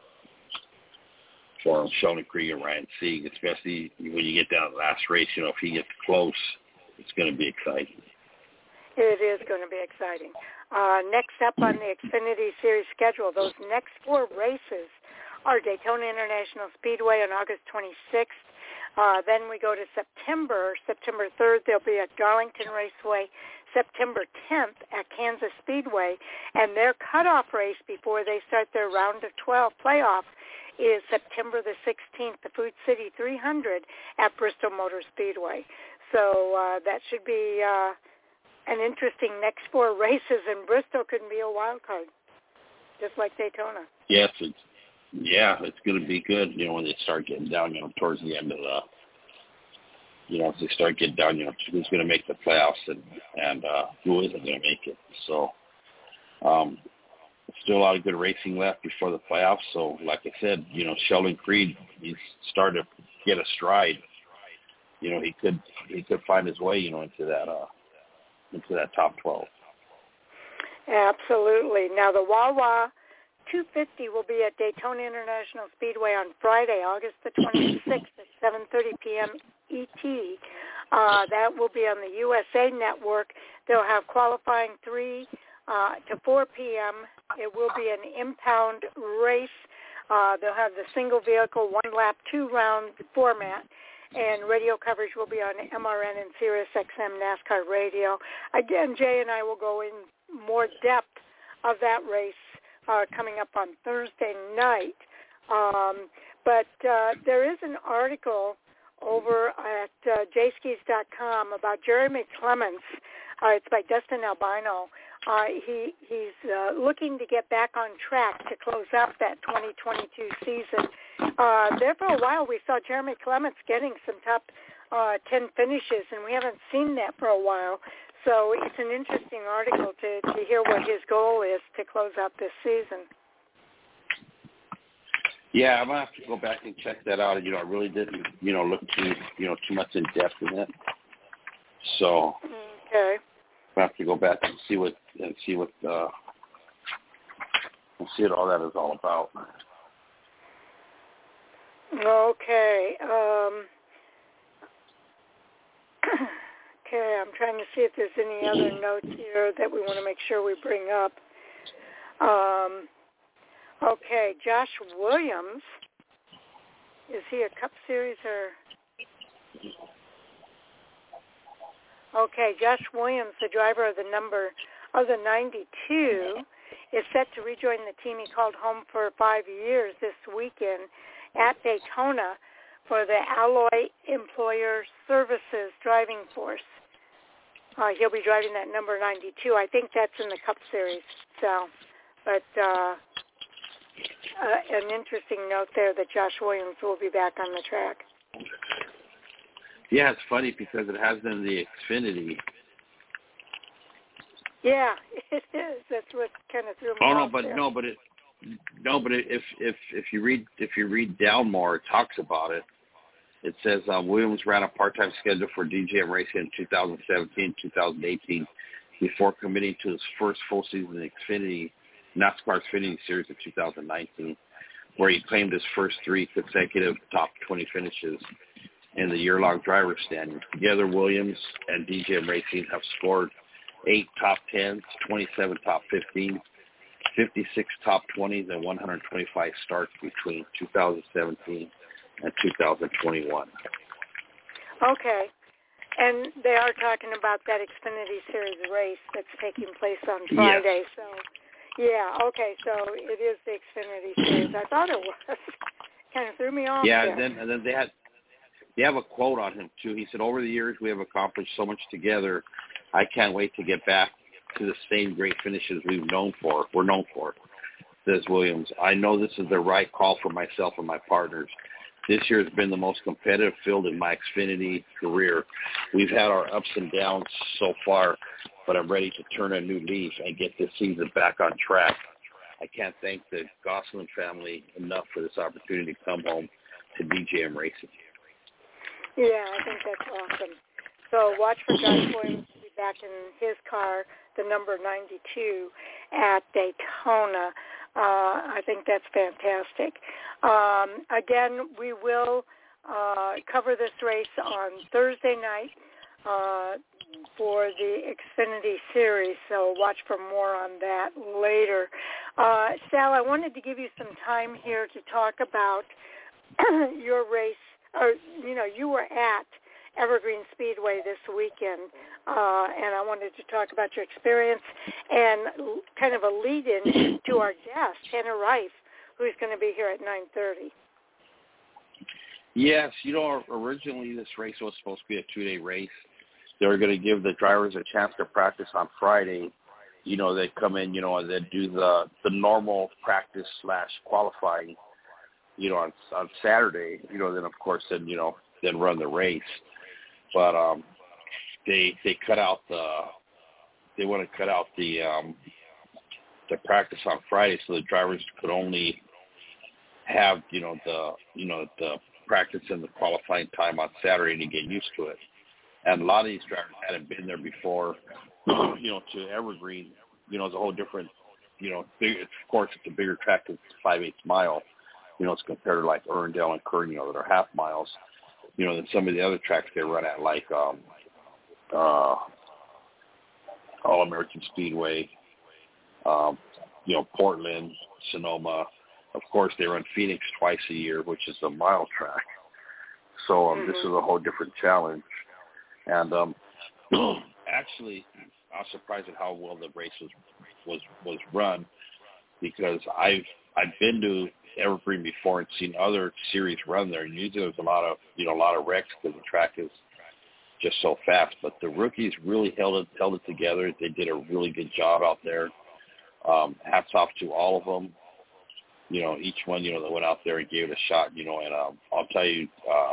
Speaker 2: Sheldon Creed and Ryan Sieg, especially when you get down to the last race. If he gets close, it's going to be exciting.
Speaker 1: It is going to be exciting. Next up on the Xfinity Series schedule, those next 4 races are Daytona International Speedway on August 26th. Then we go to September 3rd, there'll be at Darlington Raceway. September 10th at Kansas Speedway. And their cutoff race before they start their round of 12 playoff is September the 16th, the Food City 300 at Bristol Motor Speedway. So that should be an interesting next 4 races, and Bristol could be a wild card, just like Daytona.
Speaker 2: Yes, it's going to be good, when they start getting down, towards the end of the, if they start getting down, who's going to make the playoffs and who isn't going to make it. So still a lot of good racing left before the playoffs. So like I said, Sheldon Creed, he's starting to get a stride. He could find his way, into that top 12.
Speaker 1: Absolutely. Now the Wawa 250 will be at Daytona International Speedway on Friday, August the 26th at 7:30 p.m. ET. That will be on the USA Network. They'll have qualifying 3 to 4 p.m. It will be an impound race. They'll have the single vehicle, 1-lap, 2-round format. And radio coverage will be on MRN and Sirius XM NASCAR Radio. Again, Jay and I will go in more depth of that race coming up on Thursday night. But there is an article over at jskis.com about Jeremy Clements. It's by Dustin Albino. He's looking to get back on track to close out that 2022 season. There for a while we saw Jeremy Clements getting some top 10 finishes, and we haven't seen that for a while. So it's an interesting article to hear what his goal is to close out this season.
Speaker 2: Yeah, I'm going to have to go back and check that out. I really didn't, look too much in depth in it. So
Speaker 1: okay.
Speaker 2: I have to go back and see what all that is all about.
Speaker 1: Okay. Okay, I'm trying to see if there's any other notes here that we want to make sure we bring up. Okay, Josh Williams. Is he a Cup Series or? Okay, Josh Williams, the driver of the 92, is set to rejoin the team he called home for 5 years this weekend at Daytona for the Alloy Employer Services driving force. He'll be driving that number 92. I think that's in the Cup Series. So, but an interesting note there that Josh Williams will be back on the track.
Speaker 2: Yeah, it's funny because it has been the Xfinity.
Speaker 1: Yeah, it is. That's what kind of threw me off there. If you read down more, it talks about it. It says Williams ran a part-time schedule for DJM Racing in 2017, 2018, before committing to his first full season in Xfinity, NASCAR Xfinity Series in 2019, where he claimed his first 3 consecutive top 20 finishes in the year-long driver standing. Together, Williams and DJM Racing have scored 8 top 10s, 27 top 15s, 56 top 20s, and 125 starts between 2017 and 2021. Okay. And they are talking about that Xfinity Series race that's taking place on Friday.
Speaker 2: Yes.
Speaker 1: So, yeah, okay, so it is the Xfinity Series. I thought it was. Kind of threw me off
Speaker 2: Yeah,
Speaker 1: there.
Speaker 2: and then they have a quote on him, too. He said, over the years, we have accomplished so much together. I can't wait to get back to the same great finishes we're known for, says Williams. I know this is the right call for myself and my partners. This year has been the most competitive field in my Xfinity career. We've had our ups and downs so far, but I'm ready to turn a new leaf and get this season back on track. I can't thank the Gosselin family enough for this opportunity to come home to DJM Racing.
Speaker 1: Yeah, I think that's awesome. So watch for Josh Williams to be back in his car, the number 92, at Daytona. I think that's fantastic. Again, we will cover this race on Thursday night for the Xfinity Series, so watch for more on that later. Sal, I wanted to give you some time here to talk about your race. Or, you were at Evergreen Speedway this weekend, and I wanted to talk about your experience and kind of a lead-in to our guest, Tanner Rife, who's going to be here at 9:30.
Speaker 2: Yes, originally this race was supposed to be a 2-day race. They were going to give the drivers a chance to practice on Friday. They come in, and they do the normal practice / qualifying, on Saturday, then of course then run the race. But they want to cut out the practice on Friday so the drivers could only have the practice and the qualifying time on Saturday to get used to it. And a lot of these drivers hadn't been there before, to Evergreen. It's a whole different, of course it's a bigger track because it's 5/8 mile. It's compared to like Irwindale and Kern, that are half miles. than some of the other tracks they run at, like All-American Speedway, Portland, Sonoma. Of course, they run Phoenix twice a year, which is a mile track. So this is a whole different challenge. And actually, I was surprised at how well the race was run, because I've been to Evergreen before and seen other series run there. And usually there's a lot of wrecks because the track is just so fast. But the rookies really held it together. They did a really good job out there. Hats off to all of them. Each one, that went out there and gave it a shot, and I'll tell you,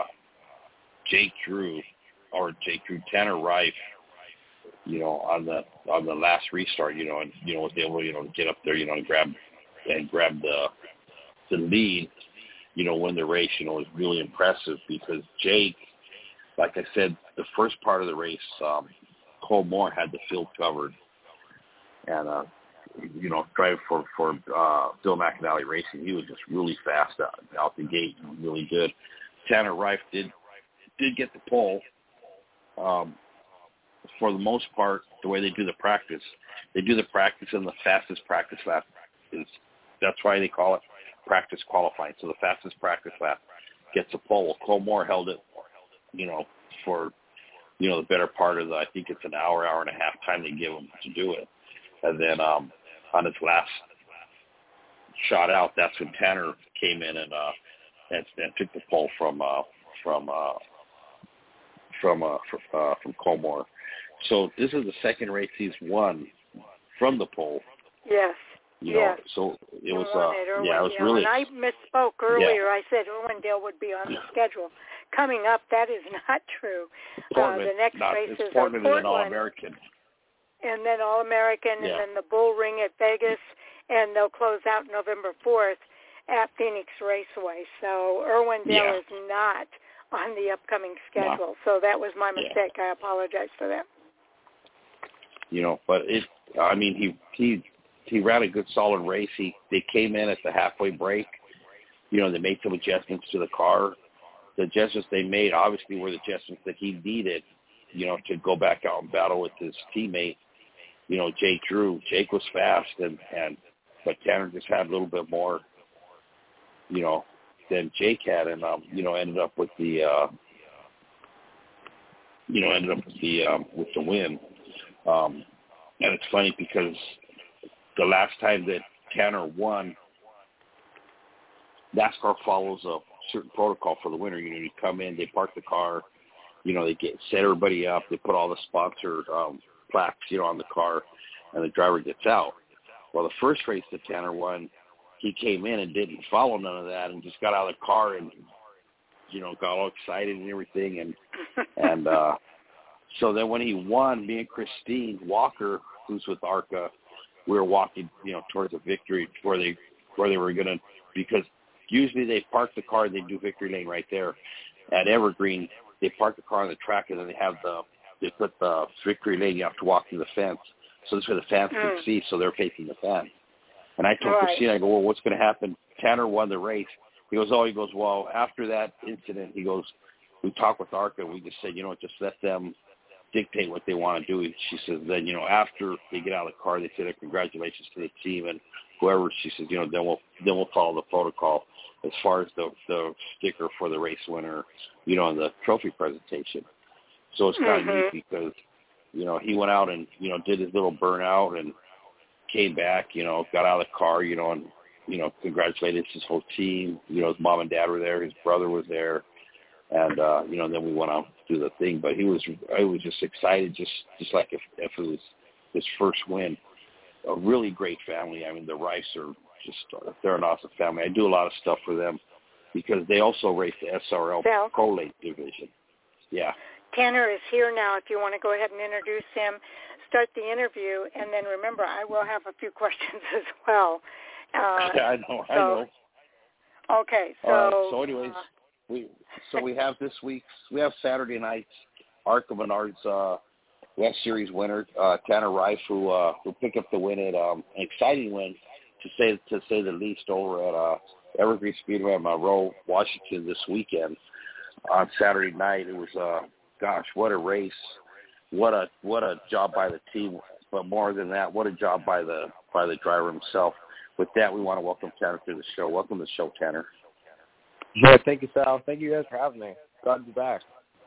Speaker 2: Tanner Reif, on the last restart, and was able to get up there, and grab the lead, win the race, was really impressive, because Jake, like I said, the first part of the race, Cole Moore had the field covered, and driving for Phil McAnally Racing, he was just really fast out the gate, really good. Tanner Reif did get the pole. For the most part, the way they do the practice in the fastest practice lap. That's why they call it practice qualifying. So the fastest practice lap gets a pole. Cole Moore held it, for the better part of I think it's an hour and a half time they give him to do it. And then on his last shot out, that's when Tanner came in and took the pole from Cole Moore. So this is the second race he's won from the pole.
Speaker 1: Yes. Yes.
Speaker 2: So it was
Speaker 1: it
Speaker 2: was really.
Speaker 1: And I misspoke earlier. I said Irwindale would be on the schedule. Coming up, that is not true.
Speaker 2: Portland,
Speaker 1: the next race is
Speaker 2: Portland,
Speaker 1: Portland,
Speaker 2: and All-American.
Speaker 1: And then All-American, and then the Bull Ring at Vegas, and they'll close out November 4th at Phoenix Raceway. So Irwindale is not on the upcoming schedule. No. So that was my mistake. I apologize for that.
Speaker 2: But he ran a good solid race. They came in at the halfway break. They made some adjustments to the car. The adjustments they made obviously were the adjustments that he needed, to go back out and battle with his teammate, Jake Drew. Jake was fast, but Tanner just had a little bit more, than Jake had, and ended up with the with the win. And it's funny because the last time that Tanner won, NASCAR follows a certain protocol for the winner. You come in, they park the car, they set everybody up, they put all the sponsor plaques, on the car, and the driver gets out. Well, the first race that Tanner won, he came in and didn't follow none of that and just got out of the car and, got all excited and everything. And so then when he won, me and Christine Walker, who's with ARCA, we were walking, towards a victory where they were going to, because usually they park the car and they do victory lane right there. At Evergreen, they park the car on the track and then they put the victory lane, you have to walk through the fence. So this is where the fans can see, so they're facing the fence. And I told Christine, I go, well, what's going to happen? Tanner won the race. He goes, well, after that incident, he goes, we talked with ARCA, we just said, just let them dictate what they want to do. She says, then, after they get out of the car, they say their congratulations to the team and whoever. She says, then we'll follow the protocol as far as the sticker for the race winner, and the trophy presentation. So it's kind of neat because, he went out and, did his little burnout and came back, got out of the car, and, congratulated his whole team. His mom and dad were there. His brother was there. And, then we went out to do the thing. But I was just excited, just like if it was his first win. A really great family. I mean, the Reifs are they're an awesome family. I do a lot of stuff for them because they also race the SRL Pro Late division. Yeah.
Speaker 1: Tanner is here now if you want to go ahead and introduce him, start the interview, and then remember, I will have a few questions as well.
Speaker 2: I know.
Speaker 1: Okay, so...
Speaker 2: so anyways, we have we have Saturday night's ARCA Menards West Series winner, Tanner Reif, who picked up the win at an exciting win, to say the least, over at Evergreen Speedway in Monroe, Washington this weekend. on Saturday night. It was gosh, what a race! What a job by the team. But more than that, what a job by the driver himself. With that, we want to welcome Tanner to the show. Welcome to the show, Tanner.
Speaker 3: Yeah, thank you, Sal. Thank you guys for having me. Glad to be back.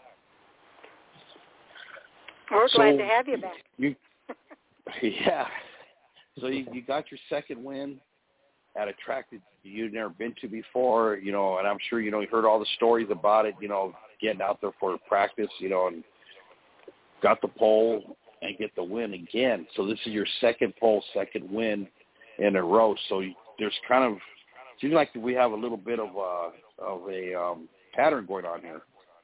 Speaker 1: We're glad to have you back.
Speaker 2: Yeah. So you got your second win at a track that you'd never been to before, and I'm sure, you heard all the stories about it, getting out there for practice, and got the pole and get the win again. So this is your second pole, second win in a row. So there's kind of, seems like we have a little bit of a pattern going on here.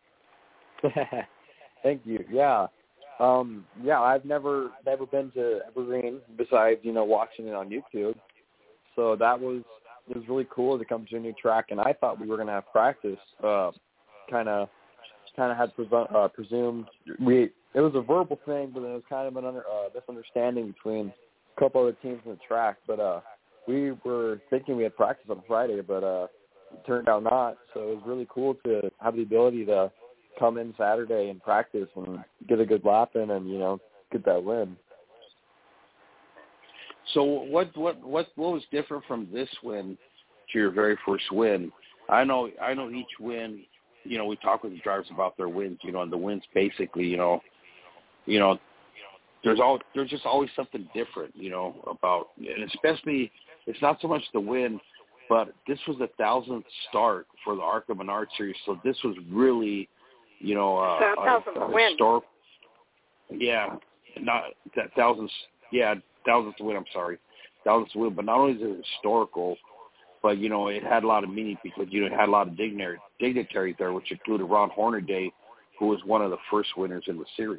Speaker 3: Thank you. Yeah. I've never been to Evergreen besides, watching it on YouTube. So it was really cool to come to a new track, and I thought we were going to have practice. Kind of had presumed it was a verbal thing, but it was kind of an misunderstanding between a couple other teams in the track. But we were thinking we had practice on Friday, but it turned out not. So it was really cool to have the ability to come in Saturday and practice and get a good lap in and, get that win.
Speaker 2: So what was different from this win to your very first win? I know each win, we talk with the drivers about their wins, and the wins basically, there's just always something different, about, and especially it's not so much the win, but this was the 1,000th start for the ARCA Menard Series, so this was really, a historic. Yeah, not that 1,000th. Yeah, 1,000th win. I'm sorry, 1,000th win. But not only is it historical, but it had a lot of meaning because it had a lot of dignitaries there, which included Ron Hornaday, who was one of the first winners in the series.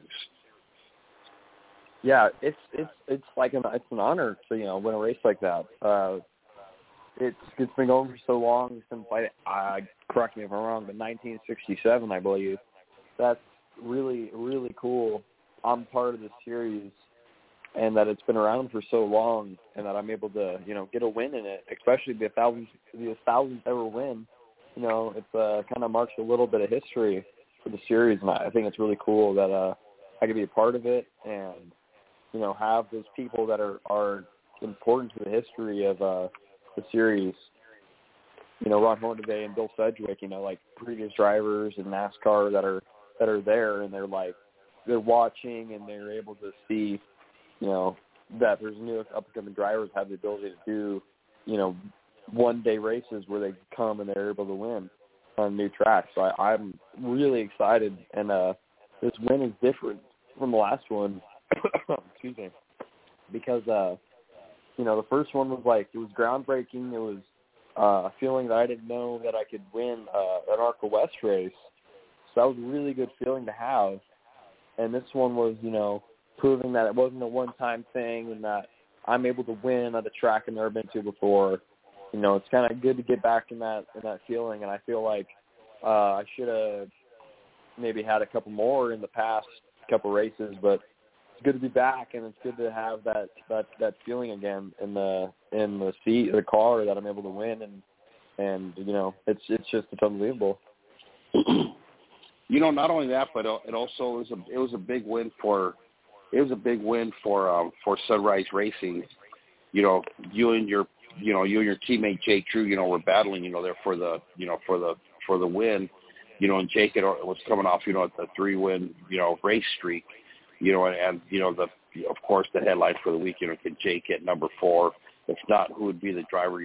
Speaker 3: Yeah, it's like it's an honor to win a race like that. It's been going for so long since correct me if I'm wrong, but 1967, I believe. That's really, really cool. I'm part of the series, and that it's been around for so long, and that I'm able to, get a win in it, especially the 1,000th ever win. It's kind of marks a little bit of history for the series, and I think it's really cool that I could be a part of it and, have those people that are important to the history of the series. Ron Hornaday and Bill Sedgwick, like previous drivers in NASCAR that are there, and they're watching and they're able to see, that there's new up-and-coming drivers have the ability to do, one-day races where they come and they're able to win on new tracks. So I'm really excited, and this win is different from the last one. Excuse me, because the first one was it was groundbreaking. It was a feeling that I didn't know that I could win an ARCA West race. So that was a really good feeling to have. And this one was, proving that it wasn't a one-time thing and that I'm able to win at a track I've never been to before. It's kind of good to get back in that feeling, and I feel like I should have maybe had a couple more in the past couple races, but it's good to be back, and it's good to have that feeling again in the seat of the car that I'm able to win, and it's just it's unbelievable.
Speaker 2: Not only that, but it also was a big win for Sunrise Racing. You and your teammate Jake Drew, were battling, there for the win. And Jake was coming off, a 3-win, race streak. And of course the headline for the week, could Jake get number 4? If not, who would be the driver,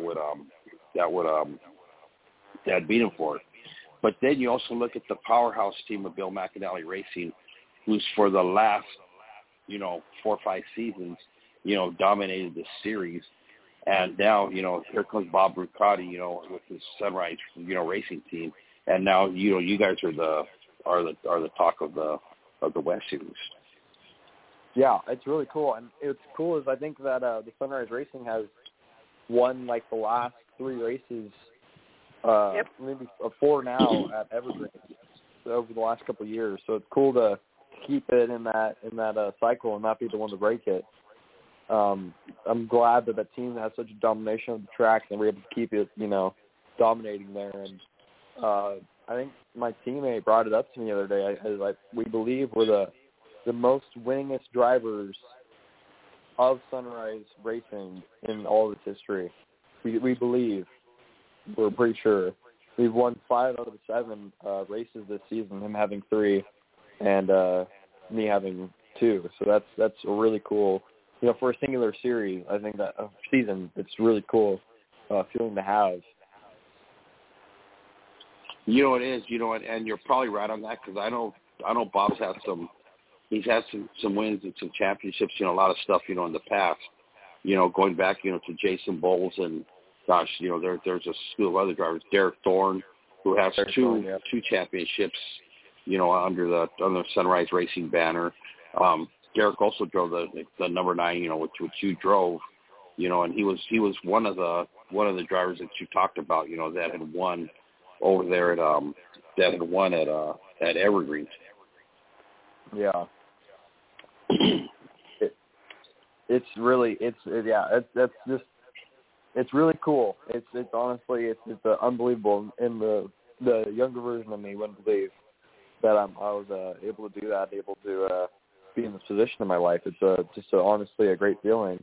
Speaker 2: that'd beat him for it. But then you also look at the powerhouse team of Bill McAnally Racing, who's for the last, 4 or 5 seasons, dominated this series. And now, here comes Bob Brucati, with his Sunrise, racing team. And now, you guys are the talk of the West Series.
Speaker 3: Yeah, it's really cool. And it's cool is I think that the Sunrise Racing has won the last 3 races, maybe 4 now at Evergreen over the last couple of years. So it's cool to keep it in that cycle and not be the one to break it. I'm glad that the team has such a domination of the track and we're able to keep it, dominating there. And I think my teammate brought it up to me the other day. We believe we're the most winningest drivers of Sunrise Racing in all of its history. We believe, we're pretty sure. We've won 5 out of the 7 races this season, him having 3 and me having 2. So that's a really cool, for a singular series, I think that season, it's really cool feeling to have.
Speaker 2: It is, and you're probably right on that, because I know Bob's had he's had some wins and some championships, a lot of stuff, in the past, going back, to Jason Bowles and, gosh, there's a slew of other drivers, Derek Thorne, who has two championships, under the Sunrise Racing banner. Derek also drove the number 9, which you drove, and he was one of the drivers that you talked about, that had won over there at Evergreen.
Speaker 3: Yeah. It's really cool. It's honestly it's unbelievable. And the younger version of me wouldn't believe that I was able to do that, able to be in this position in my life. It's honestly a great feeling,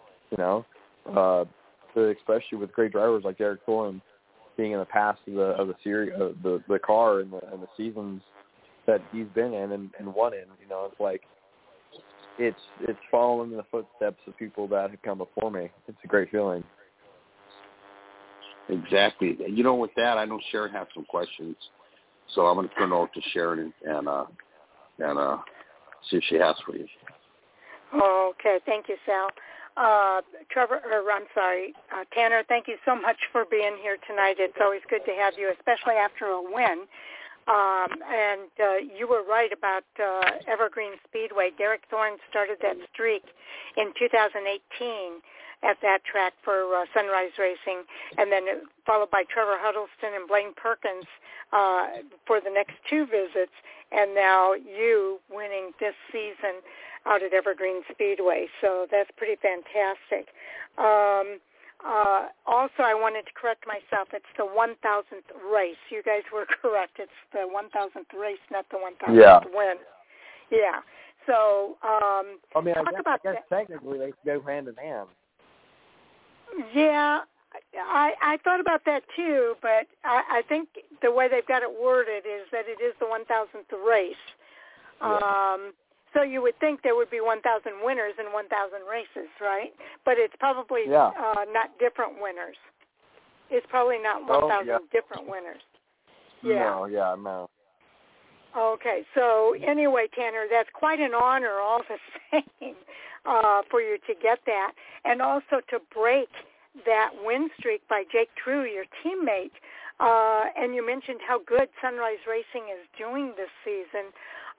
Speaker 3: especially with great drivers like Derek Thorne being in the past of the series, the car and the seasons that he's been in and won in. It's like it's following in the footsteps of people that have come before me. It's a great feeling.
Speaker 2: Exactly. With that, I know Sharon has some questions, so I'm going to turn it over to Sharon and see if she has for you.
Speaker 1: Okay, thank you, Sal. Tanner, thank you so much for being here tonight. It's always good to have you, especially after a win. And you were right about Evergreen Speedway. Derek Thorne started that streak in 2018 at that track for Sunrise Racing, and then followed by Trevor Huddleston and Blaine Perkins for the next 2 visits, and now you winning this season out at Evergreen Speedway. So that's pretty fantastic. Also, I wanted to correct myself. It's the 1,000th race. You guys were correct. It's the 1,000th race, not the 1,000th win. Yeah. So,
Speaker 3: I guess technically they go hand in hand.
Speaker 1: Yeah, I thought about that too, but I think the way they've got it worded is that it is the 1,000th race.
Speaker 3: Yeah.
Speaker 1: So you would think there would be 1,000 winners and 1,000 races, right? But it's probably not different winners. It's probably not 1,000 different winners. Yeah.
Speaker 3: No.
Speaker 1: Okay, so anyway, Tanner, that's quite an honor all the same for you to get that, and also to break that win streak by Jake True, your teammate. And you mentioned how good Sunrise Racing is doing this season.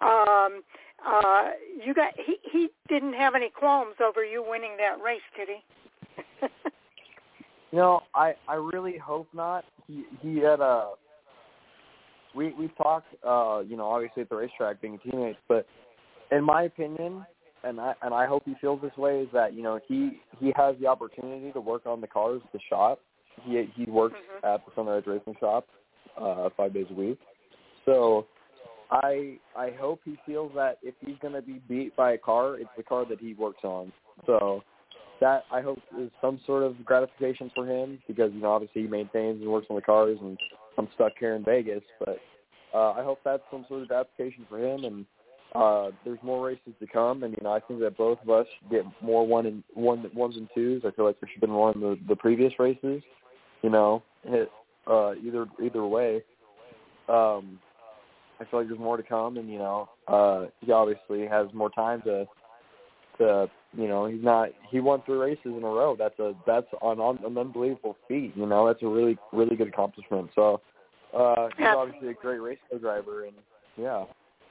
Speaker 1: He didn't have any qualms over you winning that race, did he?
Speaker 3: I really hope not. He had a. We've talked, obviously at the racetrack being teammates, but in my opinion, and I hope he feels this way, is that he has the opportunity to work on the cars at the shop. He works at the Sunrise Racing shop 5 days a week. So I hope he feels that if he's going to be beat by a car, it's the car that he works on. So that, I hope, is some sort of gratification for him, because obviously he maintains and works on the cars, and I'm stuck here in Vegas. But I hope that's some sort of gratification for him, and there's more races to come. And I think that both of us should get more ones and twos. I feel like there should have been one in the previous races. Hit either way. I feel like there's more to come, and he obviously has more time to he won 3 races in a row. That's an unbelievable feat. That's a really, really good accomplishment. So he's obviously a great race car driver, and yeah.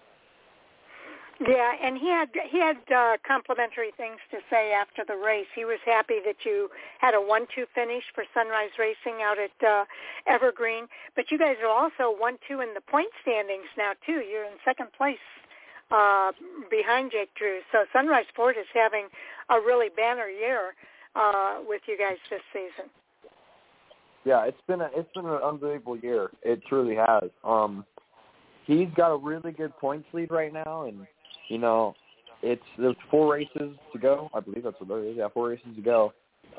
Speaker 1: Yeah, and he had complimentary things to say after the race. He was happy that you had a 1-2 finish for Sunrise Racing out at Evergreen, but you guys are also 1-2 in the point standings now too. You're in second place behind Jake Drew. So Sunrise Ford is having a really banner year with you guys this season.
Speaker 3: Yeah, it's been an unbelievable year. It truly has. He's got a really good points lead right now, and there's 4 races to go. I believe that's what there is. Yeah, 4 races to go.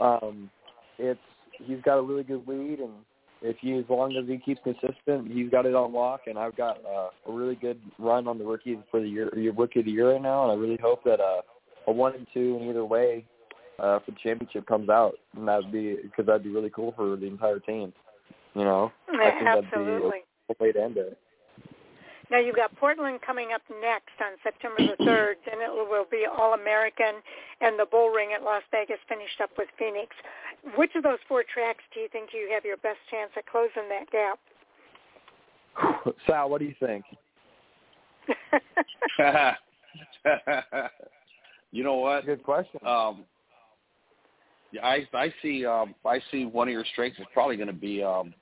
Speaker 3: He's got a really good lead, and as long as he keeps consistent, he's got it on lock. And I've got a really good run on the rookie for the year, rookie of the year right now, and I really hope that a 1 and 2 in either way for the championship comes out, and that'd be really cool for the entire team. I think
Speaker 1: Absolutely.
Speaker 3: That'd be a way to end it.
Speaker 1: Now, you've got Portland coming up next on September the 3rd, and it will be All-American, and the Bull Ring at Las Vegas finished up with Phoenix. Which of those 4 tracks do you think you have your best chance at closing that gap?
Speaker 3: Sal, what do you think?
Speaker 2: You know what?
Speaker 3: Good question.
Speaker 2: I see one of your strengths is probably going to be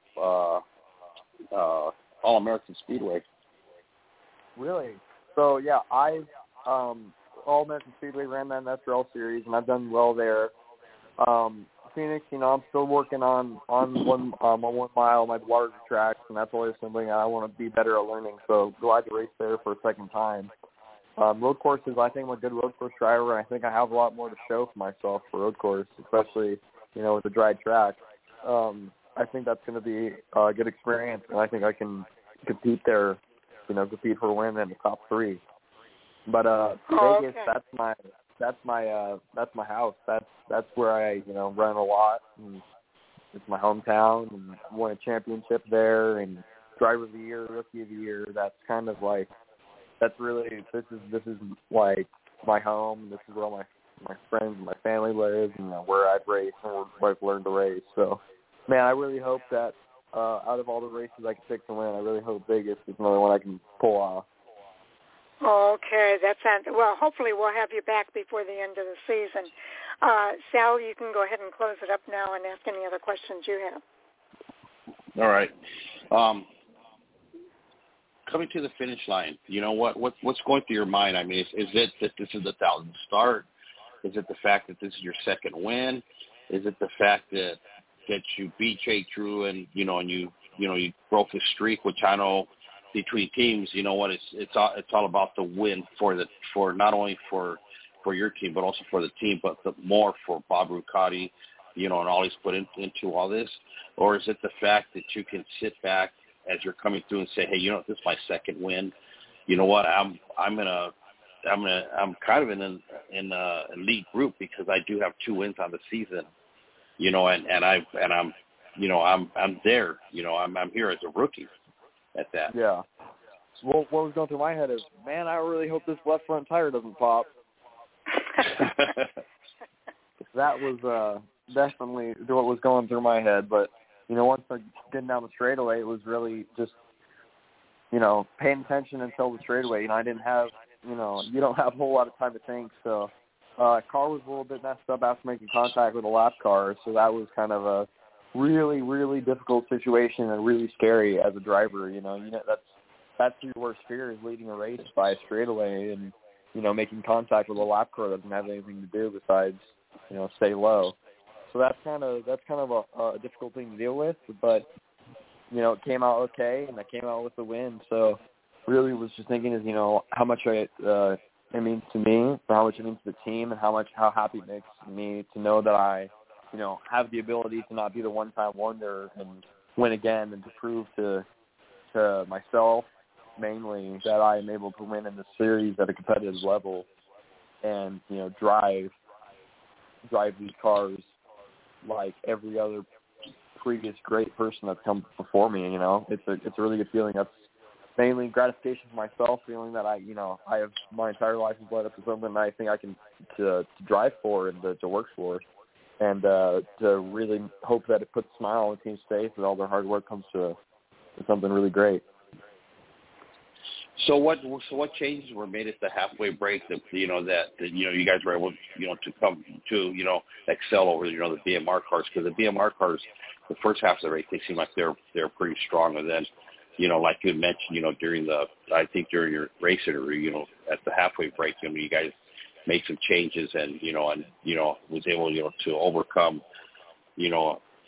Speaker 2: All-American Speedway.
Speaker 3: Really? So, yeah, I've All-American Speedway ran that SRL series, and I've done well there. Phoenix, I'm still working on 1 mile, my larger tracks, and that's always something I want to be better at learning. So glad to race there for a second time. Road courses, I think I'm a good road course driver, and I think I have a lot more to show for myself for road course, especially, with a dry track. I think that's going to be a good experience, and I think I can compete there, compete for a win in the top 3. But Vegas, that's my house. That's where I run a lot, and it's my hometown, and won a championship there, and driver of the year, rookie of the year. That's kind of like this is like my home. This is where all my friends and my family live, and where I've raced and where I've learned to race. So, man, I really hope that out of all the races I can pick to win, I really hope Vegas is another one I can pull off.
Speaker 1: Okay, that sounds well. Hopefully, we'll have you back before the end of the season. Sal, you can go ahead and close it up now and ask any other questions you have.
Speaker 2: All right. Coming to the finish line, what's going through your mind? I mean, is it that this is the 1,000th start? Is it the fact that this is your second win? Is it the fact that you beat Jake Drew and you broke the streak, which I know between teams, it's all about the win for not only for your team but also for the team, but more for Bob Rucati, and all he's put into all this? Or is it the fact that you can sit back as you're coming through and say, hey, this is my second win. You know what? I'm kind of in an elite group because I do have 2 wins on the season. And I'm there. I'm here as a rookie at that.
Speaker 3: Yeah. Well, what was going through my head is, man, I really hope this left front tire doesn't pop. That was definitely what was going through my head. But, once I get down the straightaway, it was really just, paying attention until the straightaway. I didn't have, you don't have a whole lot of time to think. So car was a little bit messed up after making contact with a lap car. So that was kind of a really, really difficult situation and really scary as a driver. That's your worst fear, is leading a race by a straightaway and, making contact with a lap car that doesn't have anything to do besides, stay low. So that's kind of a difficult thing to deal with, but, it came out okay, and I came out with the win. So really was just thinking is, how much it means to me, how much it means to the team, and how happy it makes me to know that I, have the ability to not be the one-time wonder and win again, and to prove to myself mainly that I am able to win in this series at a competitive level, and drive these cars like every other previous great person that's come before me. It's a really good feeling. That's mainly gratification for myself, feeling that I have my entire life has led up to something that I think I can to drive for and to work for, and to really hope that it puts a smile on the team's face and all their hard work comes to something really great.
Speaker 2: So what changes were made at the halfway break that you guys were able to come to excel over the BMR cars? Because the BMR cars, the first half of the race, they seem like they're pretty strong, and then like you mentioned during your race interview, at the halfway break, you guys made some changes and was able to overcome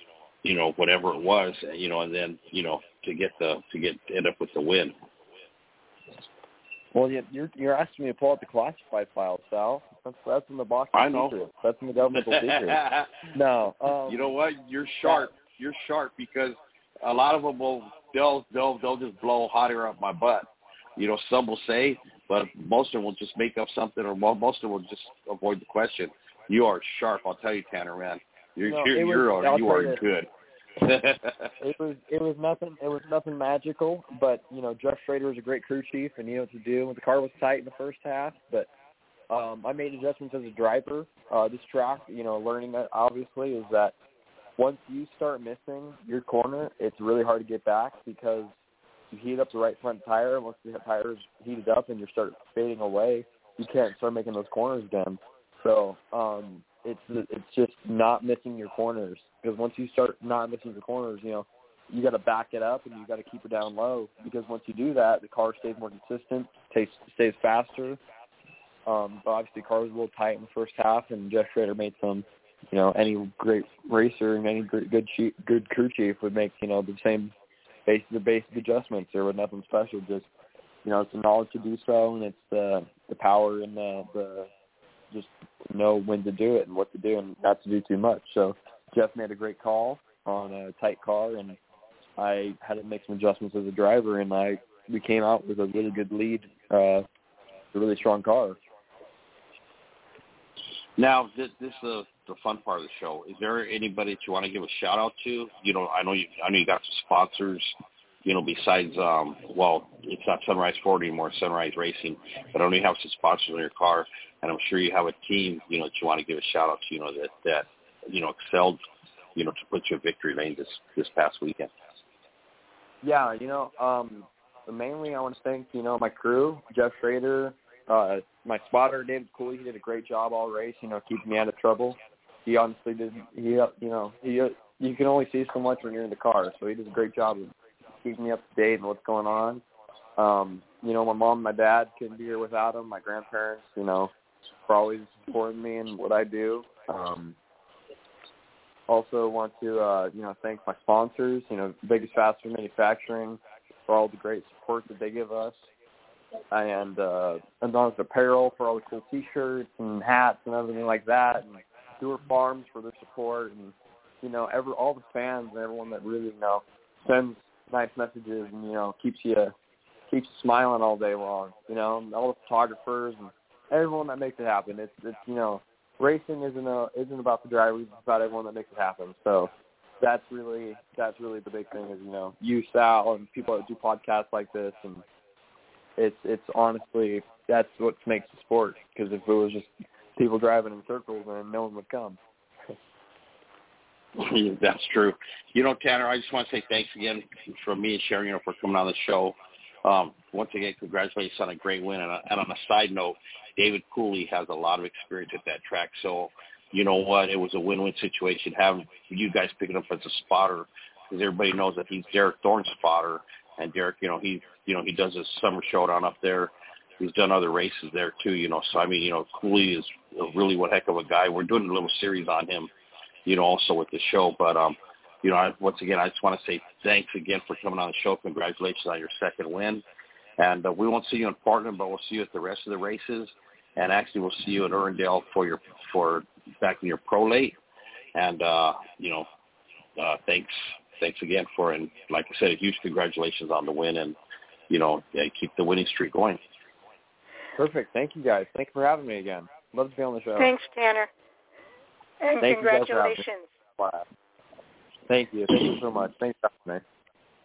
Speaker 2: whatever it was, and then, end up with the win.
Speaker 3: Well, you're asking me to pull out the classified file, Sal. That's in the box.
Speaker 2: I know.
Speaker 3: Secret. That's in the governmental secret. No.
Speaker 2: You know what? You're sharp. You're sharp because a lot of them they'll just blow hot air up my butt. Some will say, but most of them will just make up something, or most of them will just avoid the question. You are sharp, I'll tell you, Tanner, man. You are good. It was nothing magical, but Jeff Schrader was a great crew chief, and he knew what to do. The car was tight in the first half, but I made adjustments as a driver. This track, learning that obviously is that once you start missing your corner, it's really hard to get back because you heat up the right front tire. Once the tire's heated up and you start fading away, you can't start making those corners again. So it's just not missing your corners, because once you start not missing your corners, you got to back it up and you got to keep it down low, because once you do that, the car stays more consistent, stays faster. But obviously, the car was a little tight in the first half, and Jeff Schrader made some, any great racer and any good crew chief would make, the same basic adjustments. There was nothing special, just, it's the knowledge to do so, and it's the power and the just know when to do it and what to do and not to do too much. So Jeff made a great call on a tight car, and I had to make some adjustments as a driver, and we came out with a really good lead, a really strong car. Now, this is the fun part of the show. Is there anybody that you want to give a shout out to? I know you got some sponsors, besides, it's not Sunrise Ford anymore, Sunrise Racing, but I know you have some sponsors on your car, and I'm sure you have a team, that you want to give a shout out to, that excelled, to put you in victory lane this past weekend.
Speaker 3: Yeah, mainly I want to thank, my crew, Jeff Schrader, my spotter, David Cooley. He did a great job all race, keeping me out of trouble. He honestly did, you can only see so much when you're in the car, so he did a great job of keeping me up to date and what's going on. My mom and my dad couldn't be here without him. My grandparents, for always supporting me in what I do. Also want to, thank my sponsors, Biggest Faster Manufacturing, for all the great support that they give us. And Adonis Apparel for all the cool T-shirts and hats and everything like that. And Stewart Farms for their support. And, all the fans and everyone that really, sends nice messages and, keeps you smiling all day long. All the photographers and everyone that makes it happen. It's racing isn't about the drivers, it's about everyone that makes it happen. So that's really the big thing is, you, Sal, and people that do podcasts like this, and it's honestly, that's what makes the sport, because if it was just people driving in circles, then no one would come.
Speaker 2: That's true. Tanner, I just want to say thanks again from me and Sharon, for coming on the show. Once again, congratulations on a great win. And on a side note, David Cooley has a lot of experience at that track. So, you know what? It was a win-win situation having you guys picking up as a spotter, because everybody knows that he's Derek Thorne's spotter. And Derek, he does his summer showdown up there. He's done other races there too, So, Cooley is really one heck of a guy. We're doing a little series on him, also with the show. But, once again, I just want to say thanks again for coming on the show. Congratulations on your second win. And we won't see you in Portland, but we'll see you at the rest of the races. And actually, we'll see you at Erindale for back in your pro late. And, thanks again and like I said, a huge congratulations on the win, and, keep the winning streak going.
Speaker 3: Perfect. Thank you, guys. Thank you for having me again. Love to be on the show.
Speaker 1: Thanks, Tanner. And
Speaker 3: Thank
Speaker 1: congratulations.
Speaker 3: Thank you. Thank you so much. Thanks for having me.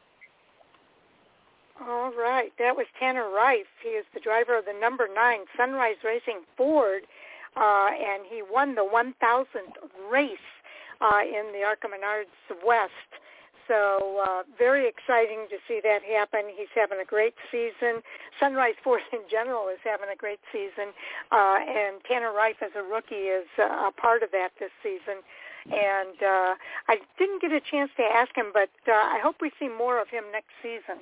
Speaker 1: All right. That was Tanner Rife. He is the driver of the number 9 Sunrise Racing Ford, and he won the 1,000th race in the ARCA Menards West. So very exciting to see that happen. He's having a great season. Sunrise Ford in general is having a great season, and Tanner Rife as a rookie is a part of that this season. And I didn't get a chance to ask him, but I hope we see more of him next season.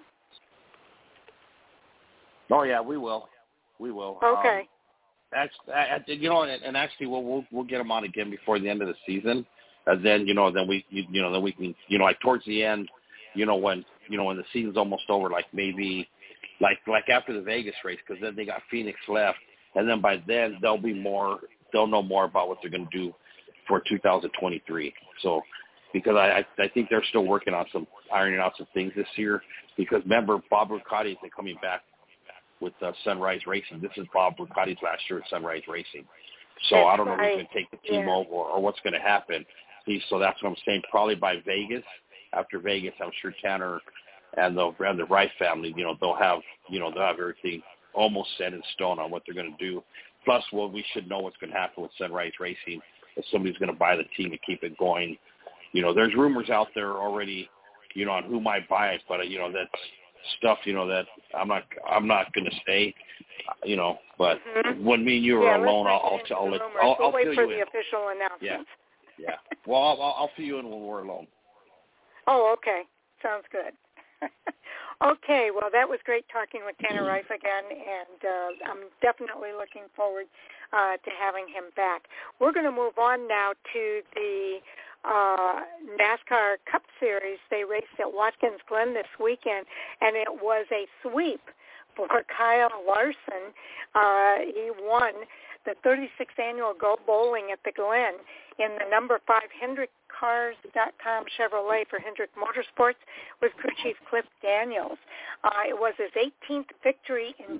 Speaker 2: Oh yeah, we will. We will.
Speaker 1: Okay.
Speaker 2: Actually, we'll get him on again before the end of the season, and then then we then we can like towards the end, when when the season's almost over, like maybe like after the Vegas race, because then they got Phoenix left, and then by then they'll know more about what they're going to do for 2023. So because I think they're still working on ironing out some things this year, because remember Bob Ricciardi is coming back with Sunrise Racing. This is Bob Ricciardi's last year at Sunrise Racing. So I don't know who's going to take the team over or what's going to happen. So that's what I'm saying. Probably by Vegas. After Vegas, I'm sure Tanner and the Wright family, they'll have everything almost set in stone on what they're going to do. Plus, we should know what's going to happen with Sunrise Racing if somebody's going to buy the team and keep it going. There's rumors out there already, on who might buy it, but that's stuff, that I'm not going to say, but when me and you are alone, I'll
Speaker 1: wait
Speaker 2: fill
Speaker 1: for
Speaker 2: you
Speaker 1: the
Speaker 2: in.
Speaker 1: official announcement.
Speaker 2: Yeah. Well, I'll fill you in when we're alone.
Speaker 1: Oh, okay. Sounds good. Okay, well, that was great talking with Tanner Rice again, and I'm definitely looking forward to having him back. We're going to move on now to the NASCAR Cup Series. They raced at Watkins Glen this weekend, and it was a sweep for Kyle Larson. He won the 36th annual Go Bowling at the Glen in the number 5 HendrickCars.com Chevrolet for Hendrick Motorsports with crew chief Cliff Daniels. It was his 18th victory in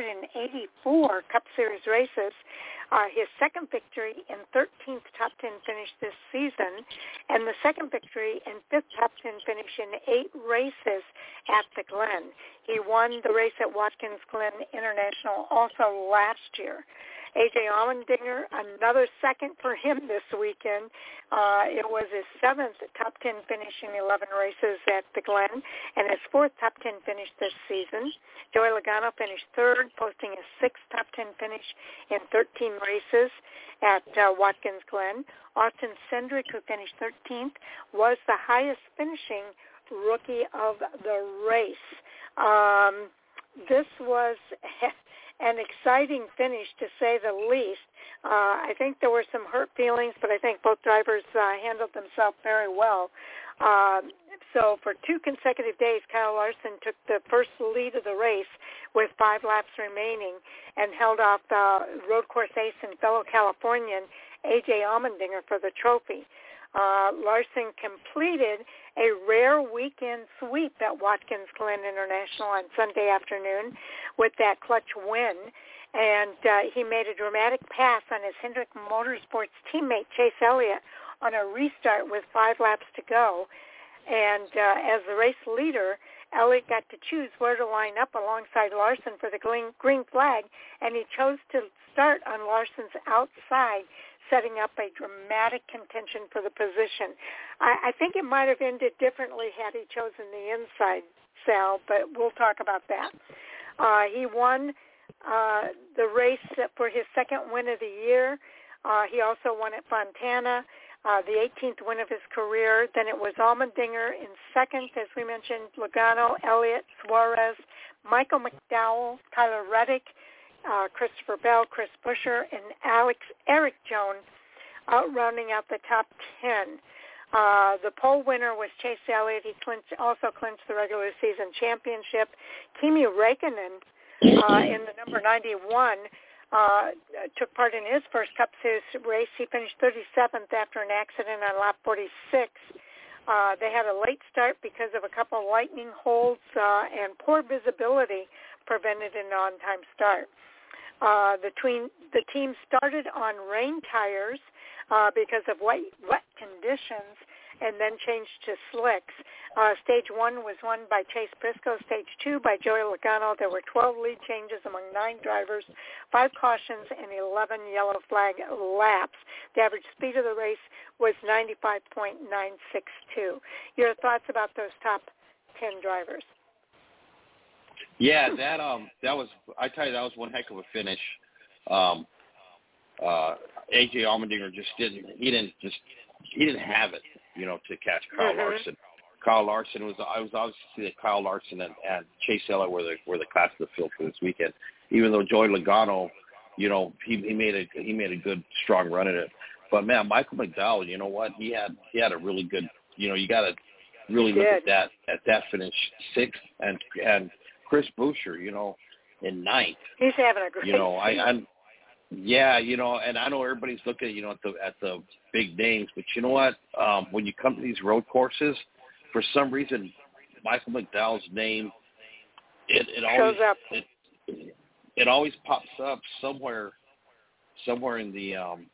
Speaker 1: 284 Cup Series races, his second victory and 13th top 10 finish this season, and the second victory and 5th top 10 finish in 8 races at the Glen. He won the race at Watkins Glen International also last year. A.J. Allmendinger, another second for him this weekend. It was his 7th top 10 finish in 11 races at the Glen and his 4th top 10 finish this season. Joey Logano finished 3rd, posting his 6th top 10 finish in 13 races at Watkins Glen. Austin Cindric, who finished 13th, was the highest finishing rookie of the race. This was an exciting finish, to say the least. I think there were some hurt feelings, but I think both drivers handled themselves very well. So for 2 consecutive days, Kyle Larson took the first lead of the race with 5 laps remaining and held off the road course ace and fellow Californian A.J. Allmendinger for the trophy. Larson completed a rare weekend sweep at Watkins Glen International on Sunday afternoon with that clutch win, and he made a dramatic pass on his Hendrick Motorsports teammate Chase Elliott on a restart with 5 laps to go. And as the race leader, Elliott got to choose where to line up alongside Larson for the green flag, and he chose to start on Larson's outside, setting up a dramatic contention for the position. I think it might have ended differently had he chosen the inside, Sal, but we'll talk about that. He won the race for his second win of the year. He also won at Fontana, the 18th win of his career. Then it was Allmendinger in second, as we mentioned, Logano, Elliott, Suarez, Michael McDowell, Tyler Reddick, Christopher Bell, Chris Buescher, and Eric Jones rounding out the top 10. The pole winner was Chase Elliott. He also clinched the regular season championship. Kimi Räikkönen in the number 91 took part in his first Cup Series race. He finished 37th after an accident on lap 46. They had a late start because of a couple of lightning holds and poor visibility prevented an on-time start. The team started on rain tires because of wet conditions and then changed to slicks. Stage 1 was won by Chase Briscoe. Stage 2 by Joey Logano. There were 12 lead changes among 9 drivers, 5 cautions, and 11 yellow flag laps. The average speed of the race was 95.962. Your thoughts about those top 10 drivers?
Speaker 2: Yeah, that was, I tell you, that was one heck of a finish. A.J. Allmendinger just didn't have it, to catch Kyle Larson. Kyle Larson I was obviously that Kyle Larson and Chase Elliott were the class of the field for this weekend. Even though Joey Logano, he made a good strong run at it. But man, Michael McDowell, you know what? He had a really good. You know, you got to really look at that finish 6th, and Chris Buescher, you know, in 9th.
Speaker 1: He's having a great.
Speaker 2: You know, I'm. Yeah, you know, and I know everybody's looking, you know, at the big names, but you know what? When you come to these road courses, for some reason, Michael McDowell's name it always
Speaker 1: shows up.
Speaker 2: It always pops up somewhere in the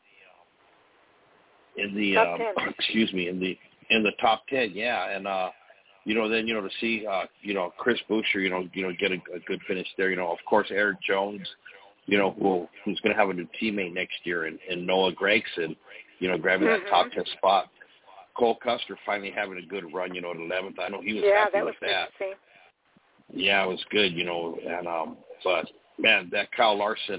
Speaker 1: top 10.
Speaker 2: excuse me, in the top 10, yeah, and you know, then, you know, to see you know, Chris Buescher, you know get a good finish there, you know, of course Eric Jones, you know, who's going to have a new teammate next year, and Noah Gragson, you know, grabbing that top 10 spot. Cole Custer finally having a good run, you know, at 11th. I know he was happy with that.
Speaker 1: Good to see.
Speaker 2: Yeah, it was good, you know, and but man, that Kyle Larson,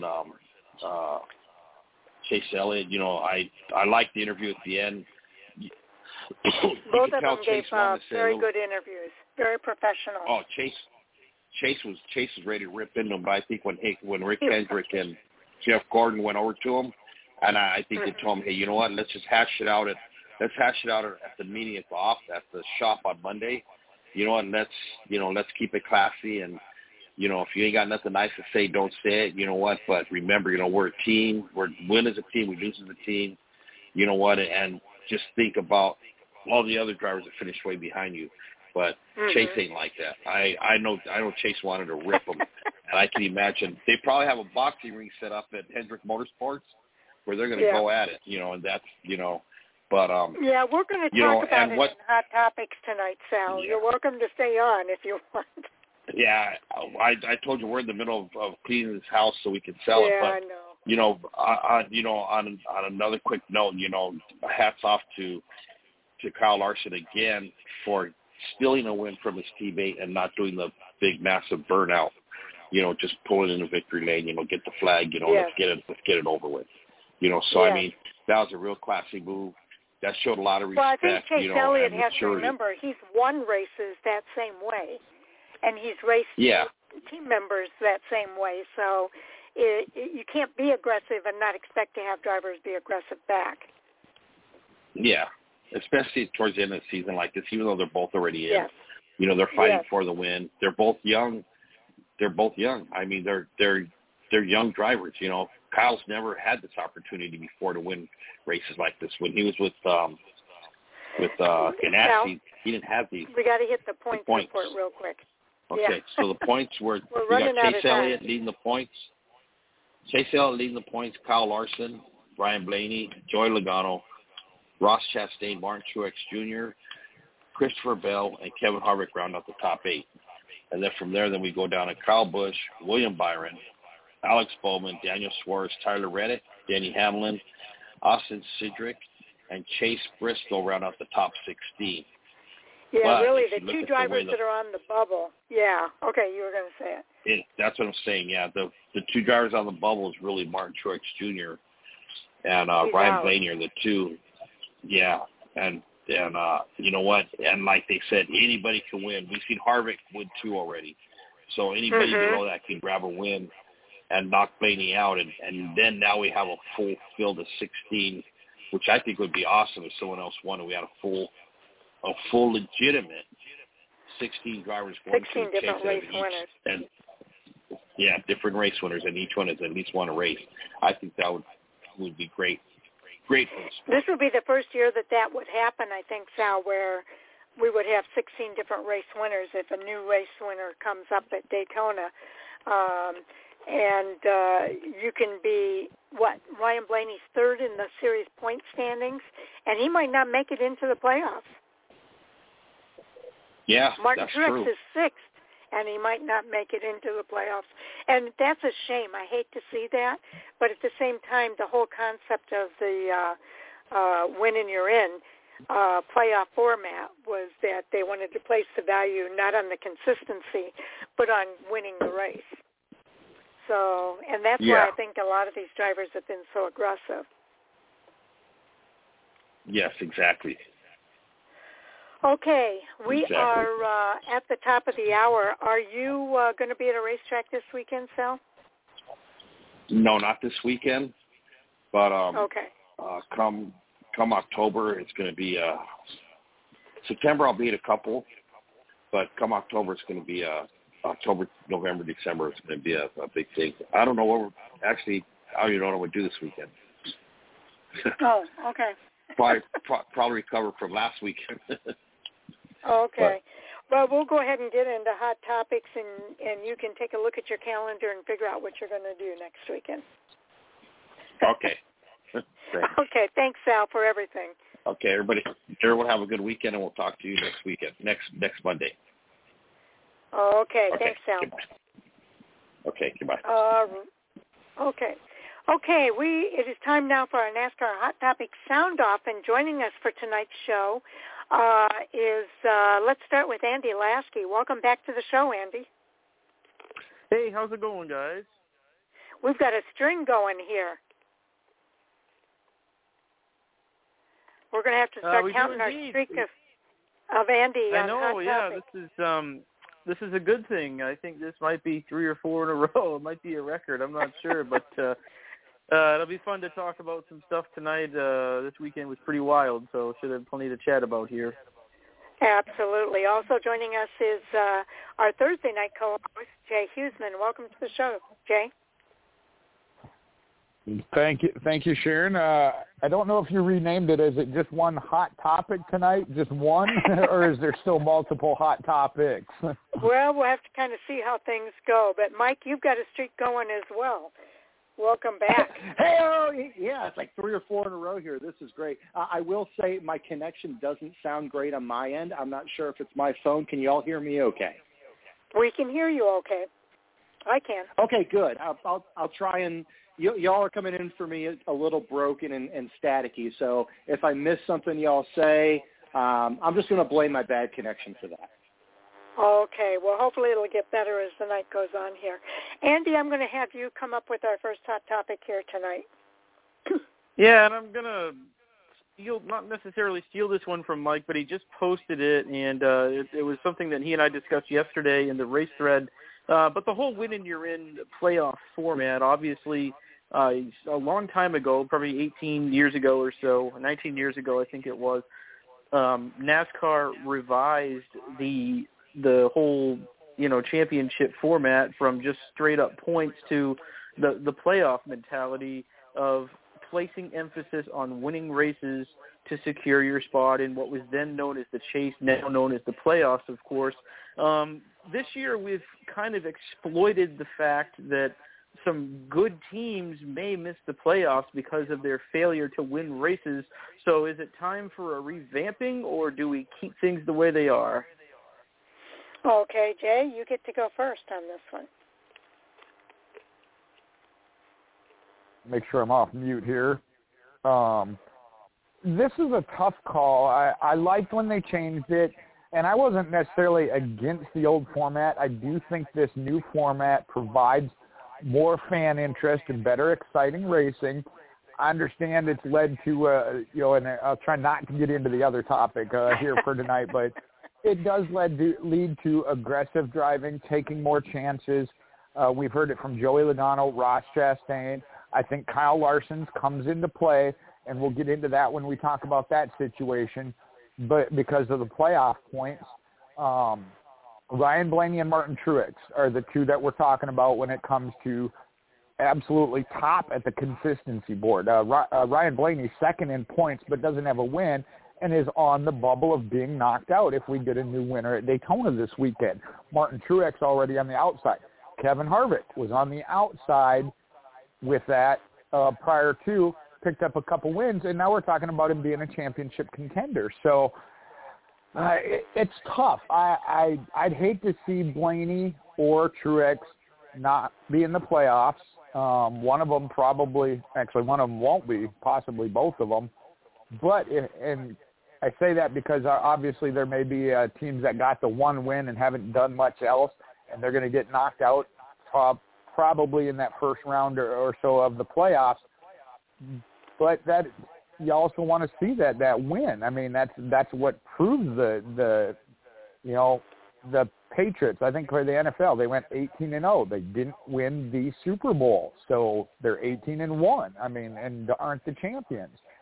Speaker 2: Chase Elliott, you know, I liked the interview at the end.
Speaker 1: Both of them gave very good interviews, very professional.
Speaker 2: Oh, Chase was ready to rip into him, but I think when Rick Hendrick and Jeff Gordon went over to him, and I think they told him, hey, you know what, let's hash it out at the meeting at the shop on Monday, you know, and let's keep it classy, and you know, if you ain't got nothing nice to say, don't say it, you know what, but remember, you know, we're a team, we win as a team, we lose as a team, you know what, and just think about all the other drivers that finished way behind you. But Chase ain't like that. I know Chase wanted to rip him, and I can imagine they probably have a boxing ring set up at Hendrick Motorsports where they're going to go at it, you know, and that's, you know, but
Speaker 1: yeah, we're going to talk about it in Hot Topics tonight, Sal. Yeah. You're welcome to stay on if you want.
Speaker 2: Yeah, I told you we're in the middle of cleaning this house so we can sell it. But,
Speaker 1: I know.
Speaker 2: You know, on another quick note, you know, hats off to Kyle Larson again for stealing a win from his teammate and not doing the big, massive burnout. You know, just pulling in the victory lane. You know, get the flag. You know, let's get it over with. You know, so I mean, that was a real classy move. That showed a lot of respect.
Speaker 1: Well, I think Chase Elliott has to
Speaker 2: maturity.
Speaker 1: remember he's won races that same way, and he's raced team members that same way. So you can't be aggressive and not expect to have drivers be aggressive back.
Speaker 2: Yeah, especially towards the end of the season like this, even though they're both already in.
Speaker 1: Yes.
Speaker 2: You know, they're fighting for the win. They're both young. I mean, they're young drivers. You know, Kyle's never had this opportunity before to win races like this. When he was with Ganassi, he didn't have these.
Speaker 1: We got to hit the points report real quick.
Speaker 2: Okay, so the points were
Speaker 1: we
Speaker 2: got Chase Elliott leading the points. Kyle Larson, Brian Blaney, Joey Logano, Ross Chastain, Martin Truex Jr., Christopher Bell, and Kevin Harvick round out the top 8. And then from there, we go down to Kyle Busch, William Byron, Alex Bowman, Daniel Suarez, Tyler Reddick, Denny Hamlin, Austin Cindric, and Chase Briscoe round out the top 16.
Speaker 1: Yeah,
Speaker 2: but
Speaker 1: really, the two drivers that are on the bubble. Yeah, okay, you were going to say it.
Speaker 2: That's what I'm saying, yeah. The two drivers on the bubble is really Martin Truex Jr. and Ryan Blaney are the two. Yeah, and you know what? And like they said, anybody can win. We've seen Harvick win 2 already. So anybody below that can grab a win and knock Blaney out. And then now we have a full field of 16, which I think would be awesome if someone else won and we had a full legitimate 16 drivers going
Speaker 1: 16 different race winners.
Speaker 2: And different race winners, and each one has at least won a race. I think that would be great. Great for the sport.
Speaker 1: This would be the first year that would happen, I think, Sal, where we would have 16 different race winners if a new race winner comes up at Daytona. And you can be, Ryan Blaney's 3rd in the series point standings, and he might not make it into the playoffs.
Speaker 2: Yeah,
Speaker 1: Martin
Speaker 2: that's
Speaker 1: Truex
Speaker 2: true.
Speaker 1: is 6th, and he might not make it into the playoffs. And that's a shame. I hate to see that. But at the same time, the whole concept of the winning you're in playoff format was that they wanted to place the value not on the consistency, but on winning the race. So, and that's why I think a lot of these drivers have been so aggressive.
Speaker 2: Yes, exactly.
Speaker 1: Okay, we are at the top of the hour. Are you going to be at a racetrack this weekend, Sal?
Speaker 2: No, not this weekend. But
Speaker 1: okay.
Speaker 2: come October, it's going to be September. I'll be at a couple, but come October, it's going to be October, November, December. It's going to be a big thing. I don't know what I don't even know what I'm going to do this weekend.
Speaker 1: Oh, okay.
Speaker 2: Probably recover from last weekend.
Speaker 1: Okay. Well, we'll go ahead and get into hot topics, and you can take a look at your calendar and figure out what you're going to do next weekend.
Speaker 2: Okay.
Speaker 1: Okay. Thanks, Sal, for everything.
Speaker 2: Okay, everyone have a good weekend, and we'll talk to you next weekend, next Monday.
Speaker 1: Okay. Thanks, Sal.
Speaker 2: Goodbye. Okay, goodbye.
Speaker 1: Okay. Okay, it is time now for our NASCAR Hot Topic Sound Off, and joining us for tonight's show let's start with Andy Lasky. Welcome back to the show, Andy.
Speaker 4: Hey, how's it going, guys?
Speaker 1: We've got a string going here. We're going to have to start counting our streak of Andy on Hot Topic.
Speaker 4: This is a good thing. I think this might be 3 or 4 in a row. It might be a record. I'm not sure, but it'll be fun to talk about some stuff tonight. This weekend was pretty wild, so should have plenty to chat about here.
Speaker 1: Absolutely. Also joining us is our Thursday night co-host, Jay Huseman. Welcome to the show, Jay.
Speaker 5: Thank you, Sharon. I don't know if you renamed it. Is it just one hot topic tonight, just one, or is there still multiple hot topics?
Speaker 1: Well, we'll have to kind of see how things go. But, Mike, you've got a streak going as well. Welcome back.
Speaker 6: Hey, yeah, it's like 3 or 4 in a row here. This is great. I will say my connection doesn't sound great on my end. I'm not sure if it's my phone. Can you all hear me okay?
Speaker 1: We can hear you okay. I can.
Speaker 6: Okay, good. I'll try and y'all are coming in for me a little broken and staticky. So if I miss something y'all say, I'm just going to blame my bad connection for that.
Speaker 1: Okay. Well, hopefully it'll get better as the night goes on here. Andy, I'm going to have you come up with our first hot topic here tonight.
Speaker 4: Yeah, and I'm going to not necessarily steal this one from Mike, but he just posted it, and it was something that he and I discussed yesterday in the race thread. But the whole win and you're in playoff format, obviously, a long time ago, probably 18 years ago or so, 19 years ago I think it was, NASCAR revised the whole, championship format from just straight up points to the playoff mentality of placing emphasis on winning races to secure your spot in what was then known as the chase, now known as the playoffs, of course. This year we've kind of exploited the fact that some good teams may miss the playoffs because of their failure to win races. So is it time for a revamping, or do we keep things the way they are?
Speaker 1: Okay, Jay, you get to go first on this one.
Speaker 5: Make sure I'm off mute here. This is a tough call. I liked when they changed it, and I wasn't necessarily against the old format. I do think this new format provides more fan interest and better exciting racing. I understand it's led to, and I'll try not to get into the other topic here for tonight, but it does lead to aggressive driving, taking more chances. We've heard it from Joey Logano, Ross Chastain. I think Kyle Larson's comes into play, and we'll get into that when we talk about that situation. But because of the playoff points, Ryan Blaney and Martin Truex are the two that we're talking about when it comes to absolutely top at the consistency board. Ryan Blaney second in points but doesn't have a win and is on the bubble of being knocked out if we get a new winner at Daytona this weekend. Martin Truex already on the outside. Kevin Harvick was on the outside with that prior to, picked up a couple wins, and now we're talking about him being a championship contender. So it's tough. I'd hate to see Blaney or Truex not be in the playoffs. One of them one of them won't be, possibly both of them. But, and I say that because obviously there may be teams that got the one win and haven't done much else, and they're going to get knocked out probably in that first round or so of the playoffs. But that you also want to see that win. I mean, that's what proves the Patriots. I think for the NFL, they went 18-0. They didn't win the Super Bowl, so they're 18-1. I mean, and aren't the champions.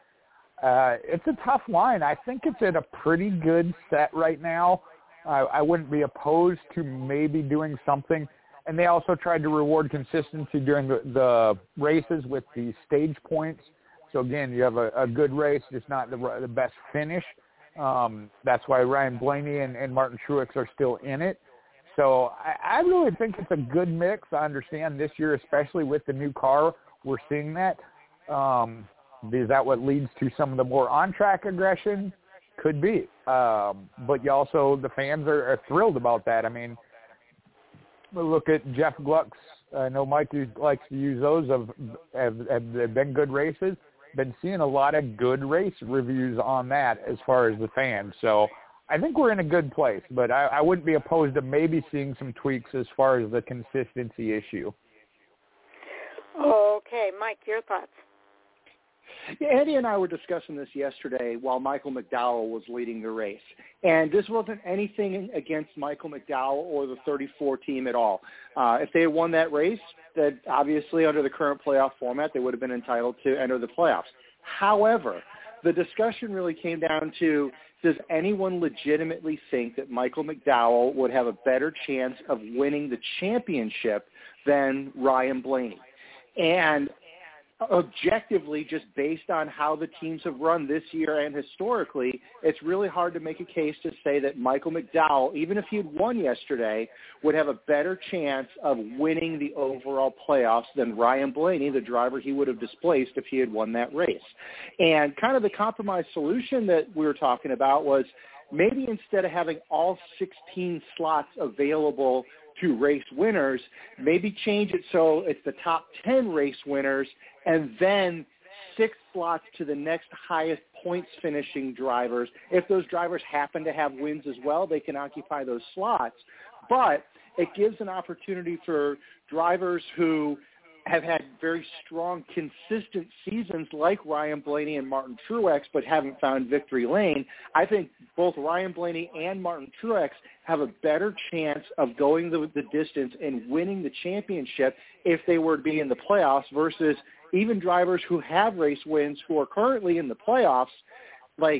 Speaker 5: It's a tough line. I think it's at a pretty good set right now. I wouldn't be opposed to maybe doing something. And they also tried to reward consistency during the races with the stage points. So, again, you have a good race, just not the best finish. That's why Ryan Blaney and Martin Truex are still in it. So I really think it's a good mix. I understand this year, especially with the new car, we're seeing that. Is that what leads to some of the more on-track aggression? Could be. But you also, the fans are thrilled about that. I mean, look at Jeff Gluck's. I know Mike likes to use those. Have been good races. Been seeing a lot of good race reviews on that as far as the fans. So I think we're in a good place, but I wouldn't be opposed to maybe seeing some tweaks as far as the consistency issue.
Speaker 1: Okay, Mike, your thoughts?
Speaker 6: Yeah, Andy and I were discussing this yesterday while Michael McDowell was leading the race. And this wasn't anything against Michael McDowell or the 34 team at all. If they had won that race, that obviously under the current playoff format, they would have been entitled to enter the playoffs. However, the discussion really came down to, does anyone legitimately think that Michael McDowell would have a better chance of winning the championship than Ryan Blaney? And objectively, just based on how the teams have run this year and historically, it's really hard to make a case to say that Michael McDowell, even if he had won yesterday, would have a better chance of winning the overall playoffs than Ryan Blaney, the driver he would have displaced if he had won that race. And kind of the compromise solution that we were talking about was maybe instead of having all 16 slots available to race winners, maybe change it so it's the top 10 race winners and then 6 slots to the next highest points finishing drivers. If those drivers happen to have wins as well, they can occupy those slots. But it gives an opportunity for drivers who have had very strong, consistent seasons like Ryan Blaney and Martin Truex, but haven't found victory lane. I think both Ryan Blaney and Martin Truex have a better chance of going the distance and winning the championship if they were to be in the playoffs versus even drivers who have race wins who are currently in the playoffs, like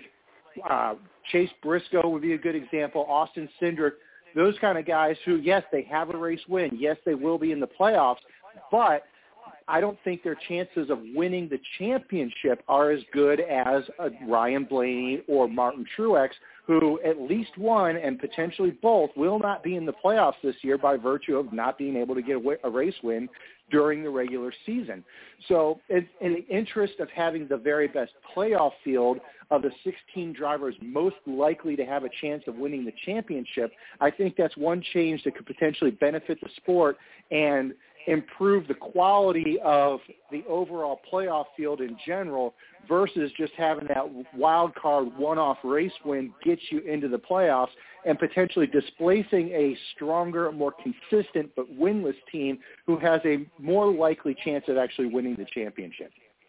Speaker 6: Chase Briscoe would be a good example, Austin Cindric, those kind of guys who, yes, they have a race win. Yes, they will be in the playoffs, but I don't think their chances of winning the championship are as good as Ryan Blaney or Martin Truex, who at least one and potentially both will not be in the playoffs this year by virtue of not being able to get a race win during the regular season. So in the interest of having the very best playoff field of the 16 drivers most likely to have a chance of winning the championship, I think that's one change that could potentially benefit the sport and improve the quality of the overall playoff field in general versus just having that wild card one-off race win get you into the playoffs and potentially displacing a stronger, more consistent but winless team who has a more likely chance of actually winning the championship.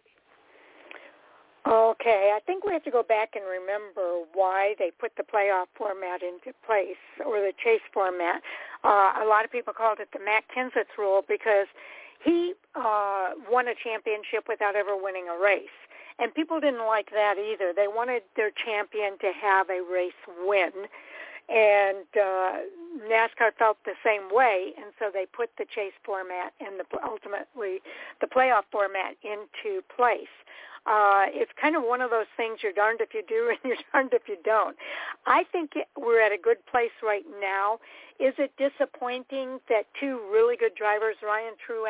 Speaker 1: Okay, I think we have to go back and remember why they put the playoff format into place, or the chase format. A lot of people called it the Matt Kenseth rule because he won a championship without ever winning a race. And people didn't like that either. They wanted their champion to have a race win. And NASCAR felt the same way, and so they put the chase format and ultimately the playoff format into place. It's kind of one of those things, you're darned if you do and you're darned if you don't. I think we're at a good place right now. Is it disappointing that two really good drivers, Ryan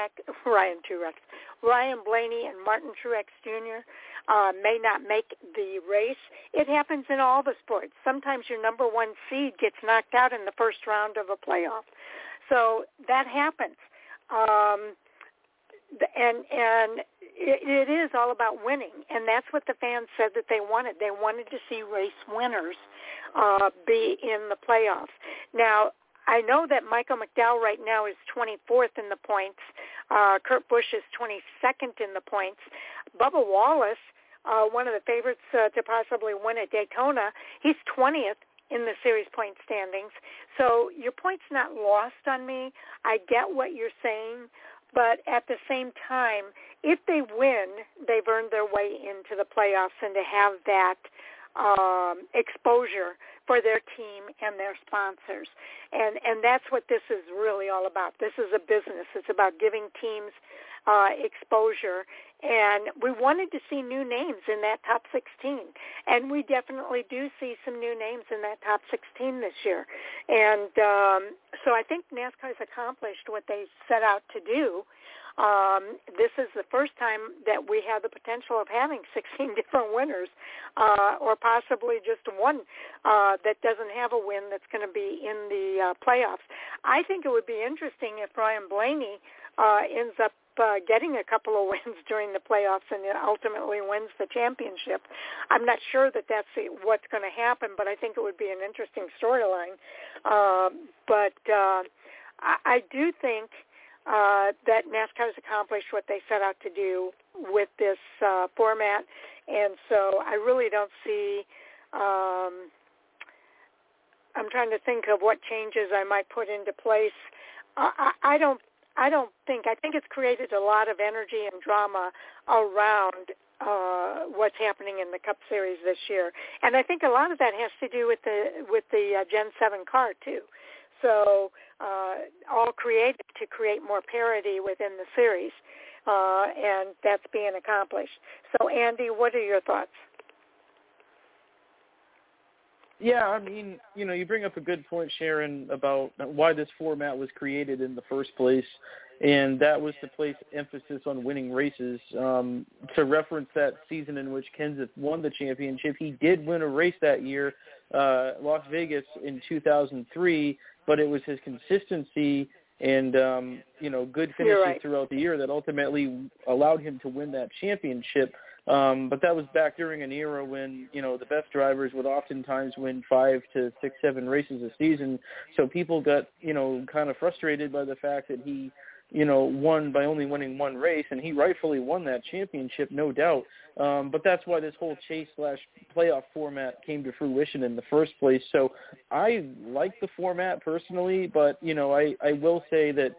Speaker 1: Blaney and Martin Truex Jr., may not make the race? It happens in all the sports. Sometimes your number one seed gets knocked out in the first round of a playoff. So that happens. And it is all about winning, and that's what the fans said that they wanted. They wanted to see race winners be in the playoffs. Now, I know that Michael McDowell right now is 24th in the points. Kurt Busch is 22nd in the points. Bubba Wallace, one of the favorites to possibly win at Daytona, he's 20th in the series point standings. So your point's not lost on me. I get what you're saying, But at the same time, if they win, they've earned their way into the playoffs, and to have that exposure for their team and their sponsors. And that's what this is really all about. This is a business. It's about giving teams exposure. And we wanted to see new names in that top 16. And we definitely do see some new names in that top 16 this year. And so I think NASCAR has accomplished what they set out to do. This is the first time that we have the potential of having 16 different winners, or possibly just one that doesn't have a win that's going to be in the playoffs. I think it would be interesting if Ryan Blaney ends up getting a couple of wins during the playoffs and ultimately wins the championship. I'm not sure that that's what's going to happen, but I think it would be an interesting storyline. But I do think that NASCAR has accomplished what they set out to do with this format, and so I really don't see. I'm trying to think of what changes I might put into place. I think it's created a lot of energy and drama around what's happening in the Cup Series this year, and I think a lot of that has to do with the Gen 7 car too. So all created to create more parity within the series, and that's being accomplished. So, Andy, what are your thoughts?
Speaker 4: Yeah, I mean, you bring up a good point, Sharon, about why this format was created in the first place, and that was to place emphasis on winning races. To reference that season in which Kenseth won the championship, he did win a race that year, Las Vegas in 2003, but it was his consistency and, good finishes throughout the year that ultimately allowed him to win that championship. But that was back during an era when, the best drivers would oftentimes win 5 to 6, 7 races a season. So people got, kind of frustrated by the fact that he, won by only winning one race, and he rightfully won that championship, no doubt. But that's why this whole chase/playoff format came to fruition in the first place. So I like the format personally, but, I will say that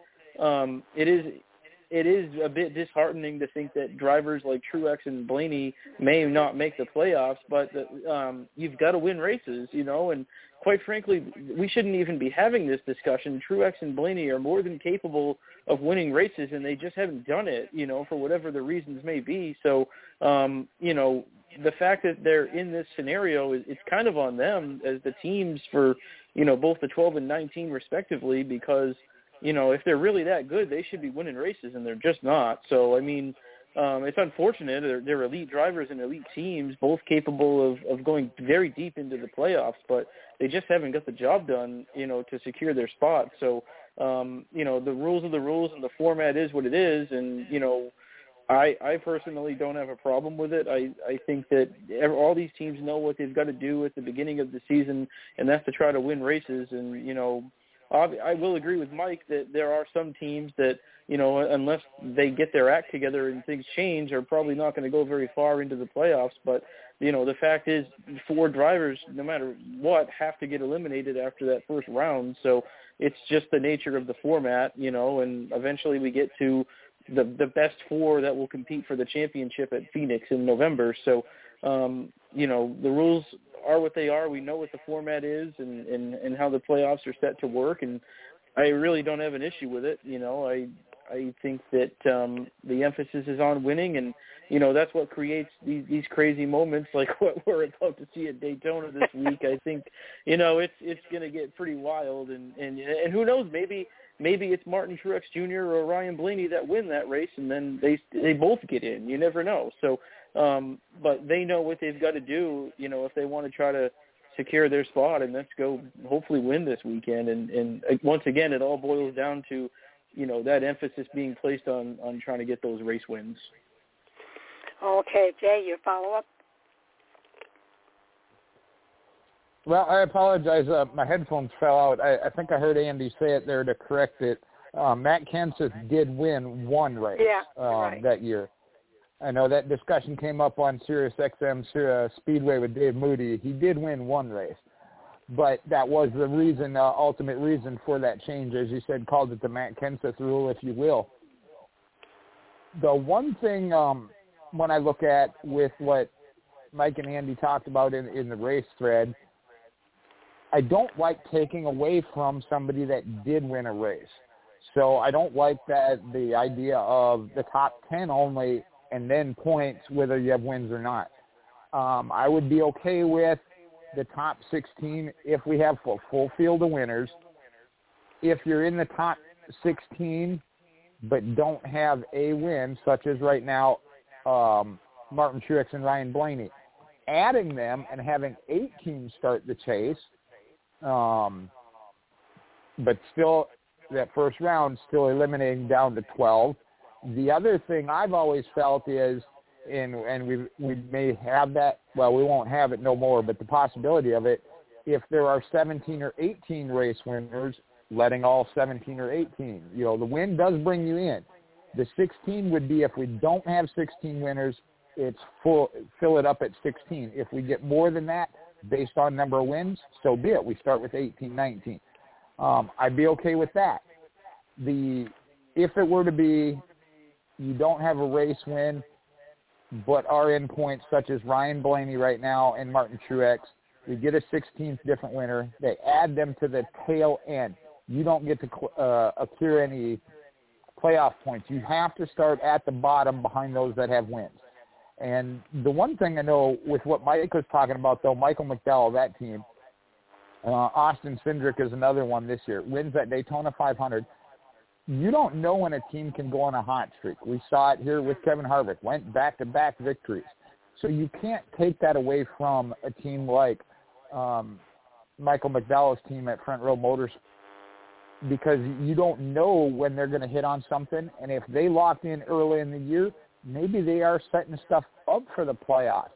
Speaker 4: it is a bit disheartening to think that drivers like Truex and Blaney may not make the playoffs, but you've got to win races, and quite frankly, we shouldn't even be having this discussion. Truex and Blaney are more than capable of winning races, and they just haven't done it, for whatever the reasons may be. So, the fact that they're in this scenario, it's kind of on them as the teams for, both the 12 and 19 respectively, because if they're really that good, they should be winning races, and they're just not. So, I mean, it's unfortunate. They're elite drivers and elite teams, both capable of going very deep into the playoffs, but they just haven't got the job done, to secure their spot. So, the rules are the rules, and the format is what it is, and, I personally don't have a problem with it. I think that all these teams know what they've got to do at the beginning of the season, and that's to try to win races, and, I will agree with Mike that there are some teams that, unless they get their act together and things change, are probably not going to go very far into the playoffs. But, the fact is 4 drivers, no matter what, have to get eliminated after that first round. So it's just the nature of the format, and eventually we get to the best 4 that will compete for the championship at Phoenix in November. So, the rules are what they are. We know what the format is and how the playoffs are set to work, and I really don't have an issue with it. I think that the emphasis is on winning, and that's what creates these crazy moments like what we're about to see at Daytona this week. I think it's going to get pretty wild, and who knows, maybe it's Martin Truex Jr. or Ryan Blaney that win that race, and then they both get in. You never know. So, but they know what they've got to do, if they want to try to secure their spot, and let's go hopefully win this weekend. And once again, it all boils down to, that emphasis being placed on trying to get those race wins.
Speaker 1: Okay, Jay, your follow-up?
Speaker 5: Well, I apologize. My headphones fell out. I think I heard Andy say it there to correct it. Matt Kenseth did win one race that year. I know that discussion came up on Sirius XM Speedway with Dave Moody. He did win one race, but that was the reason, ultimate reason for that change, as you said, called it the Matt Kenseth rule, if you will. the one thing when I look at with what Mike and Andy talked about in the race thread, I don't like taking away from somebody that did win a race. So I don't like the idea of the top 10 only and then points whether you have wins or not. I would be okay with the top 16 if we have a full field of winners. If you're in the top 16 but don't have a win, such as right now Martin Truex and Ryan Blaney, adding them and having 8 teams start the chase, but still that first round still eliminating down to 12. The other thing I've always felt is, and we may have that, well, we won't have it no more, but the possibility of it, if there are 17 or 18 race winners, letting all 17 or 18. You know, the win does bring you in. The 16 would be if we don't have 16 winners, it's full, fill it up at 16. If we get more than that, based on number of wins, so be it. We start with 18, 19. I'd be okay with that. If it were to be you don't have a race win, but are in points such as Ryan Blaney right now and Martin Truex, we get a 16th different winner. They add them to the tail end. You don't get to accrue any playoff points. You have to start at the bottom behind those that have wins. And the one thing I know with what Mike was talking about, though, Michael McDowell, that team, Austin Cindric is another one this year, wins that Daytona 500. You don't know when a team can go on a hot streak. We saw it here with Kevin Harvick, went back-to-back victories. So you can't take that away from a team like Michael McDowell's team at Front Row Motors, because you don't know when they're going to hit on something. And if they locked in early in the year, maybe they are setting stuff up for the playoffs.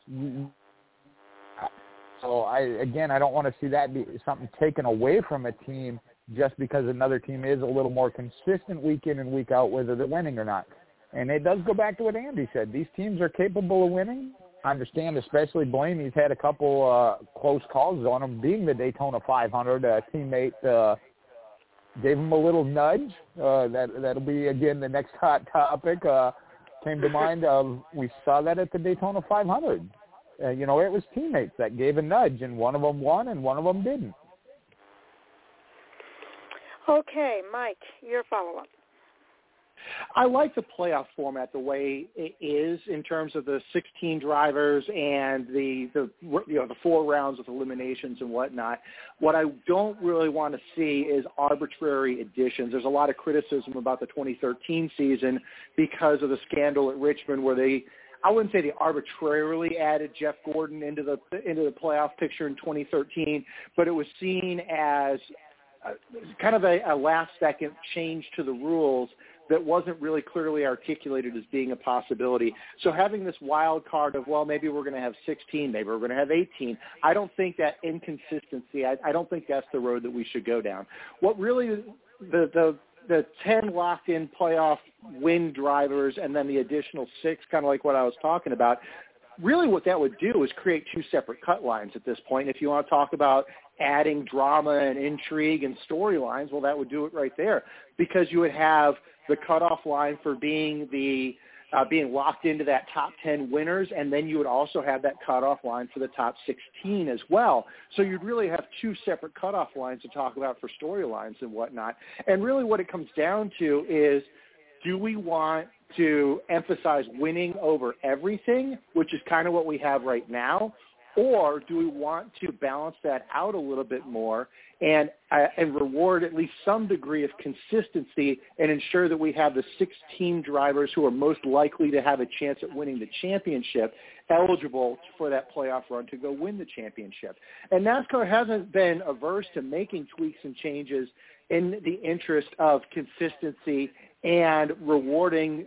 Speaker 5: So, I don't want to see that be something taken away from a team just because another team is a little more consistent week in and week out, whether they're winning or not. And it does go back to what Andy said. These teams are capable of winning. I understand, especially Blaney's had a couple close calls on him, being the Daytona 500. A teammate gave him a little nudge. That'll be, again, the next hot topic. Came to mind of, we saw that at the Daytona 500. It was teammates that gave a nudge, and one of them won and one of them didn't.
Speaker 1: Okay, Mike, your follow-up.
Speaker 6: I like the playoff format the way it is in terms of the 16 drivers and the 4 rounds of eliminations and whatnot. What I don't really want to see is arbitrary additions. There's a lot of criticism about the 2013 season because of the scandal at Richmond, where I wouldn't say they arbitrarily added Jeff Gordon into the playoff picture in 2013, but it was seen as kind of a last-second change to the rules that wasn't really clearly articulated as being a possibility. So having this wild card of, well, maybe we're going to have 16, maybe we're going to have 18, I don't think that inconsistency, I don't think that's the road that we should go down. What really, the 10 locked-in playoff win drivers and then the additional 6, kind of like what I was talking about, really what that would do is create 2 separate cut lines at this point. If you want to talk about adding drama and intrigue and storylines, well, that would do it right there, because you would have the cutoff line for being being locked into that top 10 winners, and then you would also have that cutoff line for the top 16 as well. So you'd really have 2 separate cutoff lines to talk about for storylines and whatnot. And really what it comes down to is, do we want to emphasize winning over everything, which is kind of what we have right now, or do we want to balance that out a little bit more and reward at least some degree of consistency and ensure that we have the 16 drivers who are most likely to have a chance at winning the championship eligible for that playoff run to go win the championship? And NASCAR hasn't been averse to making tweaks and changes in the interest of consistency and rewarding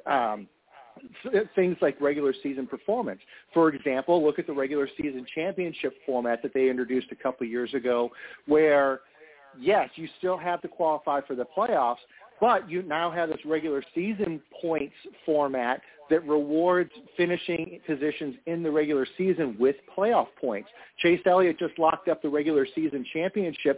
Speaker 6: things like regular season performance. For example, look at the regular season championship format that they introduced a couple of years ago, where, yes, you still have to qualify for the playoffs, but you now have this regular season points format that rewards finishing positions in the regular season with playoff points. Chase Elliott just locked up the regular season championship, which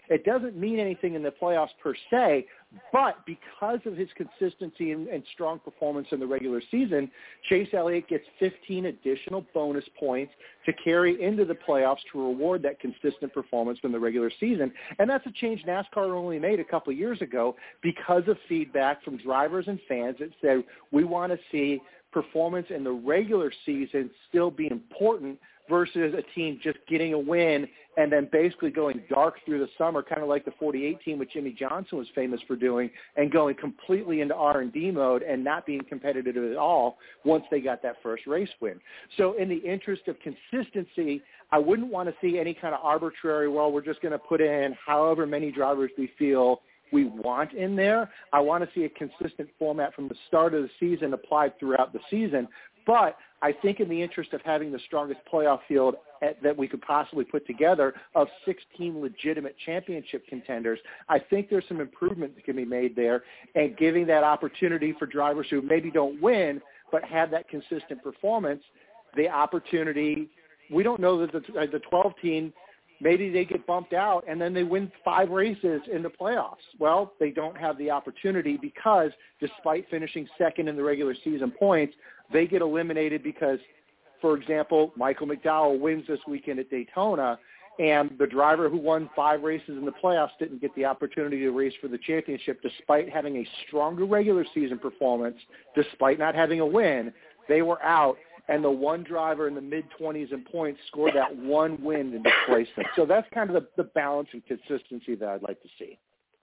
Speaker 6: It doesn't mean anything in the playoffs per se, but because of his consistency and strong performance in the regular season, Chase Elliott gets 15 additional bonus points to carry into the playoffs to reward that consistent performance in the regular season. And that's a change NASCAR only made a couple of years ago because of feedback from drivers and fans that said, we want to see performance in the regular season still be important versus a team just getting a win and then basically going dark through the summer, kind of like the 48 team with Jimmy Johnson was famous for doing, and going completely into R&D mode and not being competitive at all once they got that first race win. So in the interest of consistency, I wouldn't want to see any kind of arbitrary, well, we're just going to put in however many drivers we feel we want in there. I want to see a consistent format from the start of the season applied throughout the season. But I think in the interest of having the strongest playoff field that we could possibly put together of 16 legitimate championship contenders, I think there's some improvement that can be made there, and giving that opportunity for drivers who maybe don't win but have that consistent performance, the opportunity. We don't know that the 12 team, maybe they get bumped out and then they win 5 races in the playoffs. Well, they don't have the opportunity because despite finishing second in the regular season points, they get eliminated because, for example, Michael McDowell wins this weekend at Daytona, and the driver who won 5 races in the playoffs didn't get the opportunity to race for the championship despite having a stronger regular season performance, despite not having a win. They were out, and the one driver in the mid-20s in points scored that one win in displacement. So that's kind of the balance and consistency that I'd like to see.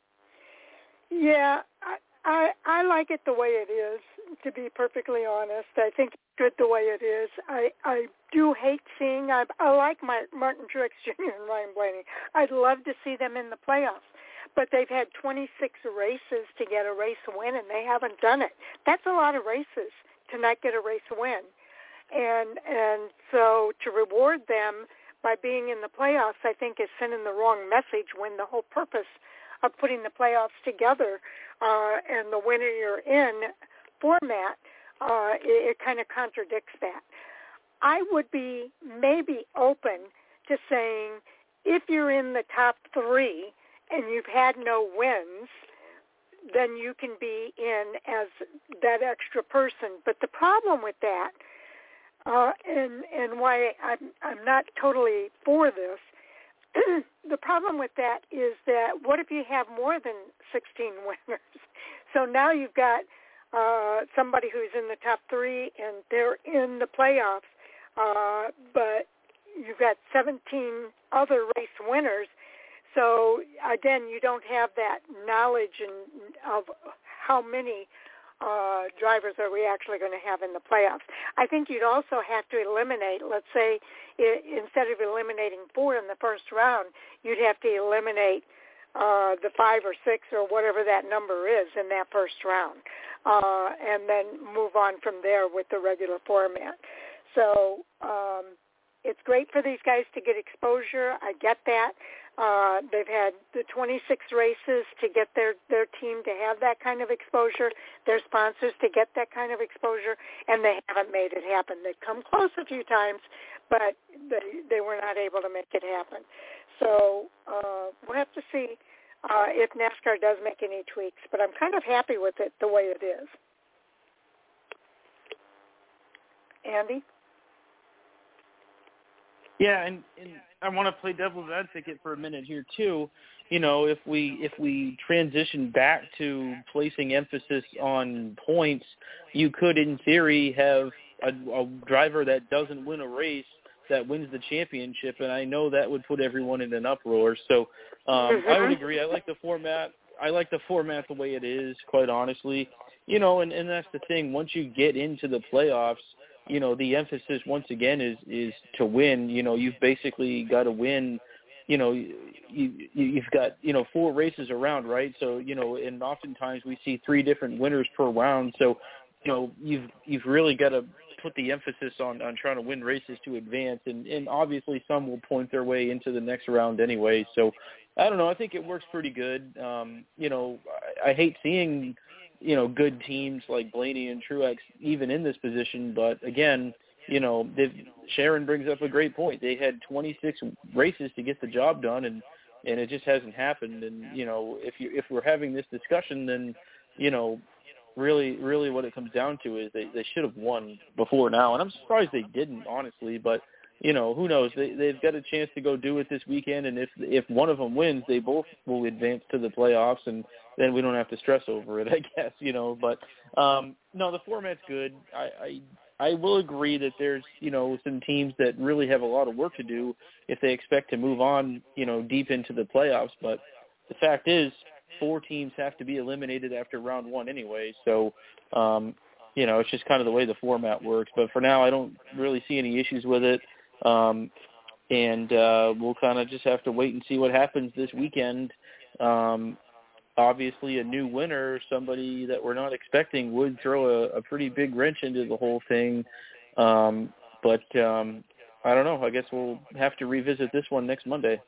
Speaker 1: Yeah, I like it the way it is, to be perfectly honest. I think it's good the way it is. I do hate seeing, I like Martin Truex Jr. and Ryan Blaney. I'd love to see them in the playoffs. But they've had 26 races to get a race win, and they haven't done it. That's a lot of races to not get a race win. And so to reward them by being in the playoffs, I think is sending the wrong message when the whole purpose of putting the playoffs together and the winner you're in format, it kind of contradicts that. I would be maybe open to saying if you're in the top 3 and you've had no wins, then you can be in as that extra person. But the problem with that, and why I'm not totally for this, the problem with that is that what if you have more than 16 winners? So now you've got somebody who's in the top 3 and they're in the playoffs, but you've got 17 other race winners. So again, you don't have that knowledge of how many drivers are we actually going to have in the playoffs. I think you'd also have to eliminate, let's say, instead of eliminating 4 in the first round, you'd have to eliminate the 5 or 6 or whatever that number is in that first round, and then move on from there with the regular format. So it's great for these guys to get exposure. I get that. They've had the 26 races to get their team to have that kind of exposure, their sponsors to get that kind of exposure, and they haven't made it happen. They've come close a few times, but they were not able to make it happen. So we'll have to see if NASCAR does make any tweaks, but I'm kind of happy with it the way it is. Andy?
Speaker 4: Yeah, and I want to play devil's advocate for a minute here too. You know, if we transition back to placing emphasis on points, you could, in theory, have a driver that doesn't win a race that wins the championship, and I know that would put everyone in an uproar. So I would agree. I like the format. I like the format the way it is, quite honestly. You know, and that's the thing. Once you get into the playoffs, you know, the emphasis once again is to win. You know, you've basically got to win. You know, you've got, 4 races around, right? So, and oftentimes we see 3 different winners per round. So, you've really got to put the emphasis on trying to win races to advance, and obviously some will point their way into the next round anyway. So I don't know. I think it works pretty good. I hate seeing, good teams like Blaney and Truex even in this position, but again, Sharon brings up a great point. They had 26 races to get the job done, and and it just hasn't happened. And if we're having this discussion, then really what it comes down to is they should have won before now, and I'm surprised they didn't, honestly. But who knows? They've got a chance to go do it this weekend, and if one of them wins, they both will advance to the playoffs, and then we don't have to stress over it, I guess. But no, the format's good. I will agree that there's some teams that really have a lot of work to do if they expect to move on deep into the playoffs. But the fact is, 4 teams have to be eliminated after round 1 anyway. So it's just kind of the way the format works. But for now, I don't really see any issues with it. And we'll kind of just have to wait and see what happens this weekend. Obviously, a new winner, somebody that we're not expecting, would throw a pretty big wrench into the whole thing. But I don't know. I guess we'll have to revisit this one next Monday.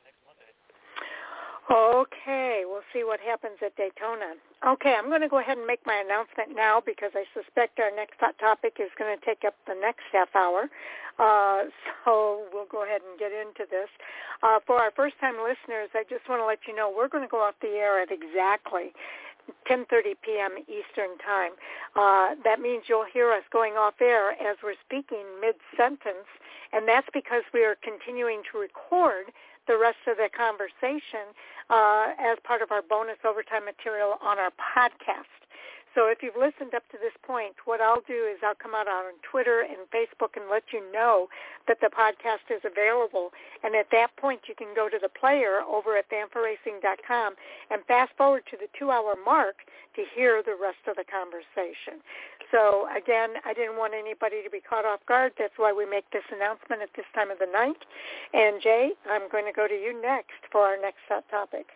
Speaker 1: Okay, we'll see what happens at Daytona. Okay, I'm going to go ahead and make my announcement now because I suspect our next hot topic is going to take up the next half hour. So we'll go ahead and get into this. For our first-time listeners, I just want to let you know we're going to go off the air at exactly 10:30 p.m. Eastern Time. That means you'll hear us going off air as we're speaking mid-sentence, and that's because we are continuing to record the rest of the conversation as part of our bonus overtime material on our podcast. So if you've listened up to this point, what I'll do is I'll come out on Twitter and Facebook and let you know that the podcast is available. And at that point, you can go to the player over at banforracing.com and fast forward to the 2-hour mark to hear the rest of the conversation. So again, I didn't want anybody to be caught off guard. That's why we make this announcement at this time of the night. And Jay, I'm going to go to you next for our next hot topic.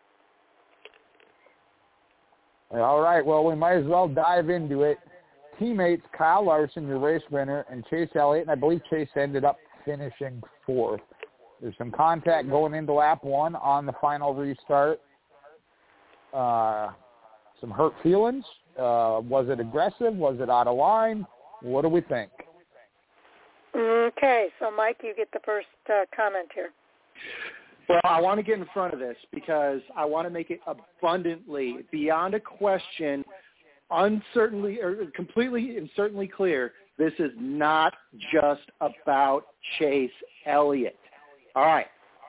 Speaker 5: All right, well, we might as well dive into it. Teammates Kyle Larson, your race winner, and Chase Elliott, and I believe Chase ended up finishing 4th. There's some contact going into lap 1 on the final restart. Some hurt feelings. Was it aggressive? Was it out of line? What do we think?
Speaker 1: Okay, so Mike, you get the first comment here.
Speaker 6: Well, I want to get in front of this because I want to make it abundantly, beyond a question, completely and certainly clear, this is not just about Chase Elliott. All right.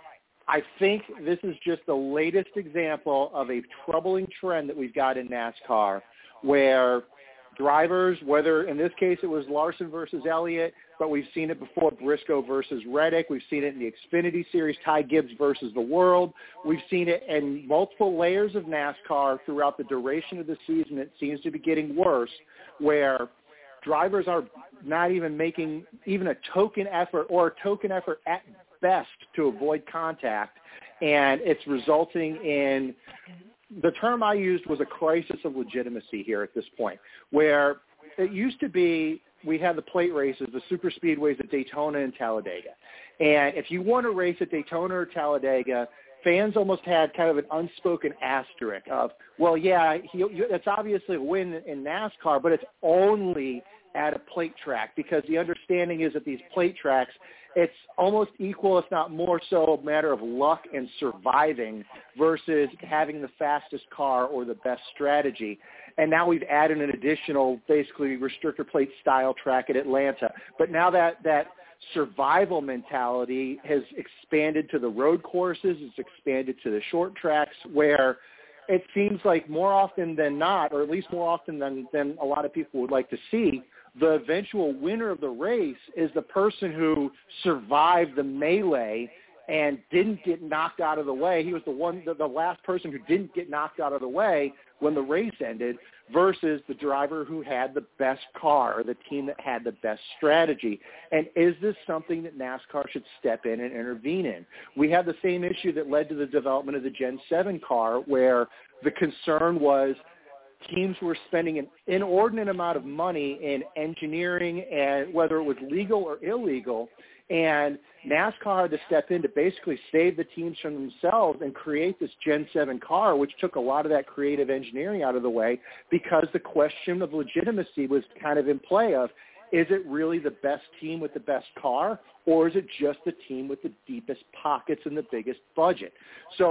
Speaker 6: I think this is just the latest example of a troubling trend that we've got in NASCAR where drivers, whether in this case it was Larson versus Elliott, but we've seen it before, Briscoe versus Reddick. We've seen it in the Xfinity Series, Ty Gibbs versus the World. We've seen it in multiple layers of NASCAR throughout the duration of the season. It seems to be getting worse, where drivers are not even making even a token effort or a token effort at best to avoid contact, and it's resulting in – the term I used was a crisis of legitimacy here at this point, where it used to be we had the plate races, the super speedways at Daytona and Talladega. And if you won a race at Daytona or Talladega, fans almost had kind of an unspoken asterisk of, well, yeah, that's obviously a win in NASCAR, but it's only at a plate track, because the understanding is that these plate tracks, it's almost equal, if not more so, a matter of luck and surviving versus having the fastest car or the best strategy. And now we've added an additional, basically, restrictor plate style track at Atlanta. But now that survival mentality has expanded to the road courses, it's expanded to the short tracks, where it seems like more often than not, or at least more often than a lot of people would like to see, the eventual winner of the race is the person who survived the melee and didn't get knocked out of the way. He was the last person who didn't get knocked out of the way when the race ended, versus the driver who had the best car or the team that had the best strategy. And is this something that NASCAR should step in and intervene in? We had the same issue that led to the development of the Gen 7 car, where the concern was teams were spending an inordinate amount of money in engineering, and whether it was legal or illegal, and NASCAR had to step in to basically save the teams from themselves and create this Gen 7 car, which took a lot of that creative engineering out of the way, because the question of legitimacy was kind of in play of, is it really the best team with the best car, or is it just the team with the deepest pockets and the biggest budget? So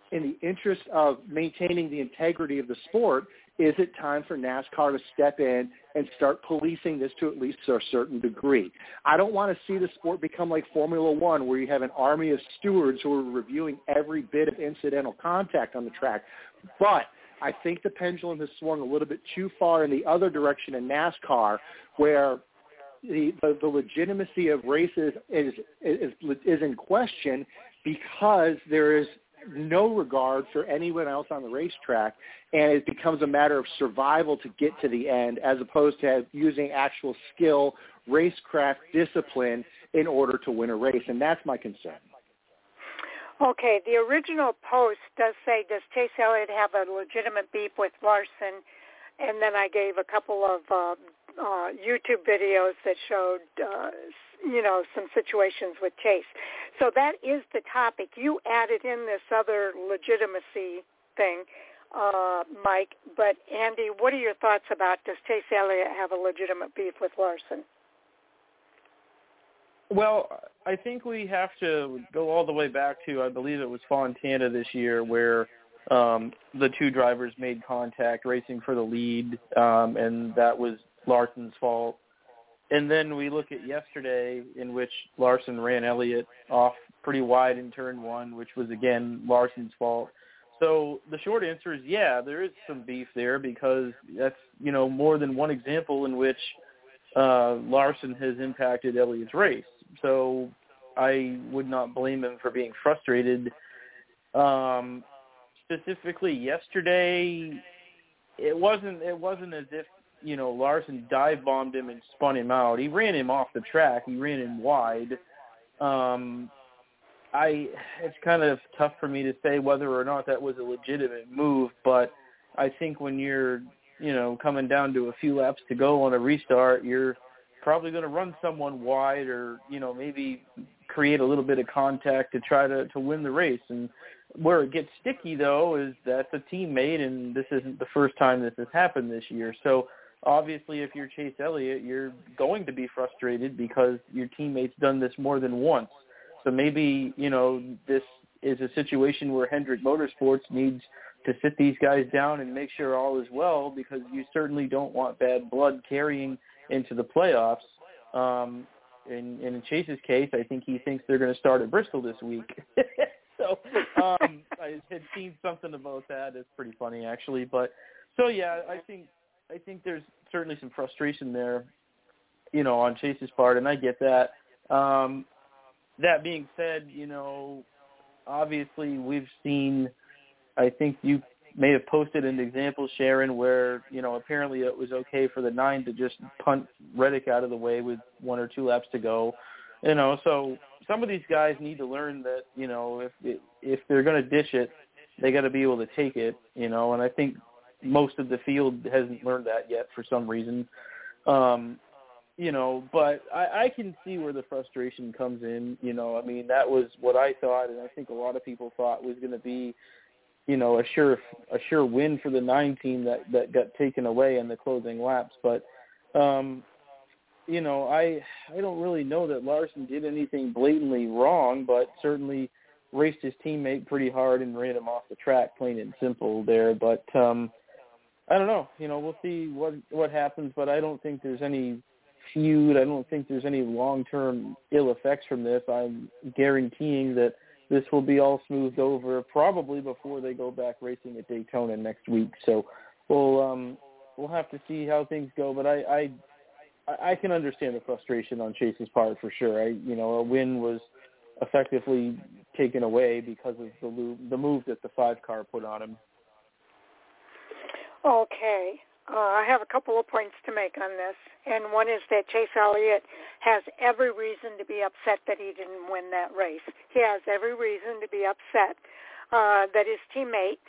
Speaker 6: in the interest of maintaining the integrity of the sport, is it time for NASCAR to step in and start policing this to at least a certain degree? I don't want to see the sport become like Formula One, where you have an army of stewards who are reviewing every bit of incidental contact on the track. But I think the pendulum has swung a little bit too far in the other direction in NASCAR, where the legitimacy of races is in question because there is no regard for anyone else on the racetrack, and it becomes a matter of survival to get to the end as opposed to using actual skill, racecraft, discipline in order to win a race, and that's my concern.
Speaker 1: Okay, the original post does say, does Chase Elliott have a legitimate beef with Larson? And then I gave a couple of YouTube videos that showed some situations with Chase. So that is the topic. You added in this other legitimacy thing, Mike. But, Andy, what are your thoughts about, does Chase Elliott have a legitimate beef with Larson?
Speaker 4: Well, I think we have to go all the way back to, I believe it was Fontana this year, where the two drivers made contact racing for the lead, and that was Larson's fault. And then we look at yesterday, in which Larson ran Elliott off pretty wide in turn one, which was, again, Larson's fault. So the short answer is, yeah, there is some beef there, because that's, more than one example in which Larson has impacted Elliott's race. So I would not blame him for being frustrated. Specifically yesterday, it wasn't as if, Larson dive bombed him and spun him out. He ran him off the track. He ran him wide. It's kind of tough for me to say whether or not that was a legitimate move, but I think when you're, coming down to a few laps to go on a restart, you're probably going to run someone wide, or, maybe create a little bit of contact to try to win the race. And where it gets sticky, though, is that's a teammate, and this isn't the first time this has happened this year. So obviously, if you're Chase Elliott, you're going to be frustrated because your teammate's done this more than once. So maybe, this is a situation where Hendrick Motorsports needs to sit these guys down and make sure all is well, because you certainly don't want bad blood carrying into the playoffs. In Chase's case, I think he thinks they're going to start at Bristol this week. So I had seen something about that. It's pretty funny, actually. But so, yeah, I think there's certainly some frustration there, on Chase's part, and I get that. That being said, obviously we've seen, I think you may have posted an example, Sharon, where, apparently it was okay for the 9 to just punt Reddick out of the way with 1 or 2 laps to go. So some of these guys need to learn that, if they're going to dish it, they got to be able to take it, and I think most of the field hasn't learned that yet for some reason. But I can see where the frustration comes in. That was what I thought, and I think a lot of people thought was going to be, a sure win for the 9 team that got taken away in the closing laps. But, I don't really know that Larson did anything blatantly wrong, but certainly raced his teammate pretty hard and ran him off the track, plain and simple there. But I don't know. We'll see what happens, but I don't think there's any feud. I don't think there's any long-term ill effects from this. I'm guaranteeing that this will be all smoothed over probably before they go back racing at Daytona next week. So we'll have to see how things go. But I can understand the frustration on Chase's part for sure. A win was effectively taken away because of the move that the 5 car put on him.
Speaker 1: Okay. I have a couple of points to make on this, and one is that Chase Elliott has every reason to be upset that he didn't win that race. He has every reason to be upset that his teammate,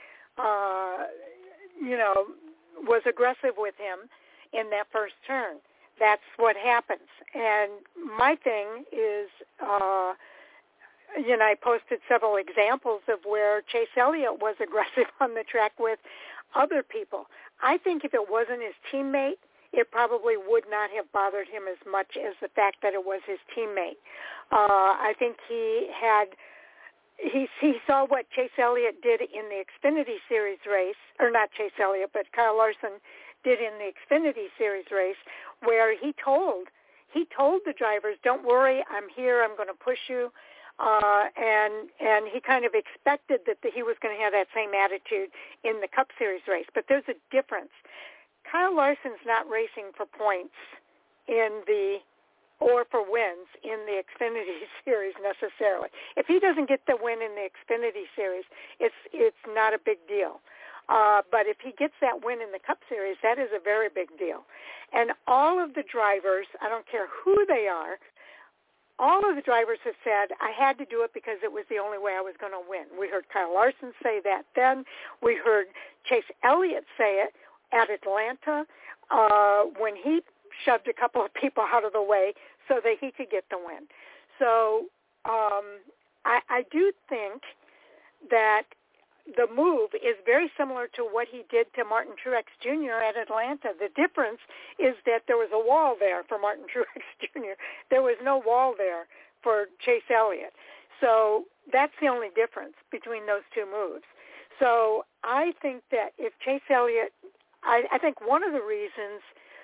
Speaker 1: was aggressive with him in that first turn. That's what happens. And my thing is, I posted several examples of where Chase Elliott was aggressive on the track with other people. I think if it wasn't his teammate, it probably would not have bothered him as much as the fact that it was his teammate. I think he had he saw what Chase Elliott did in the Xfinity Series race, or not Chase Elliott, but Kyle Larson did in the Xfinity Series race, where he told the drivers, "Don't worry, I'm here. I'm going to push you." And he kind of expected that he was going to have that same attitude in the Cup Series race. But there's a difference. Kyle Larson's not racing for points or for wins in the Xfinity Series necessarily. If he doesn't get the win in the Xfinity Series, it's not a big deal. But if he gets that win in the Cup Series, that is a very big deal. And all of the drivers, I don't care who they are, all of the drivers have said, I had to do it because it was the only way I was going to win. We heard Kyle Larson say that then. We heard Chase Elliott say it at Atlanta when he shoved a couple of people out of the way so that he could get the win. So I do think that the move is very similar to what he did to Martin Truex Jr. at Atlanta. The difference is that there was a wall there for Martin Truex Jr. There was no wall there for Chase Elliott. So that's the only difference between those two moves. So I think that if Chase Elliott, I think one of the reasons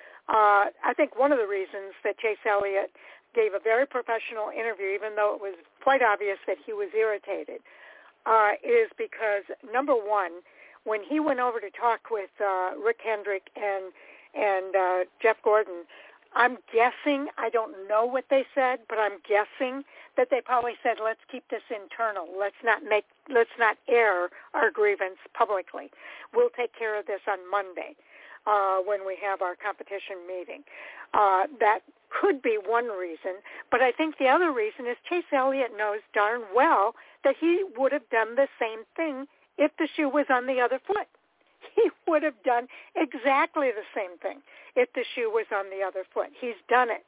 Speaker 1: that Chase Elliott gave a very professional interview, even though it was quite obvious that he was irritated, is because, number one, when he went over to talk with Rick Hendrick and Jeff Gordon, I'm guessing, I don't know what they said, but I'm guessing that they probably said, let's keep this internal. Let's not air our grievance publicly. We'll take care of this on Monday when we have our competition meeting. That could be one reason, but I think the other reason is Chase Elliott knows darn well that he would have done the same thing if the shoe was on the other foot. He would have done exactly the same thing if the shoe was on the other foot. He's done it.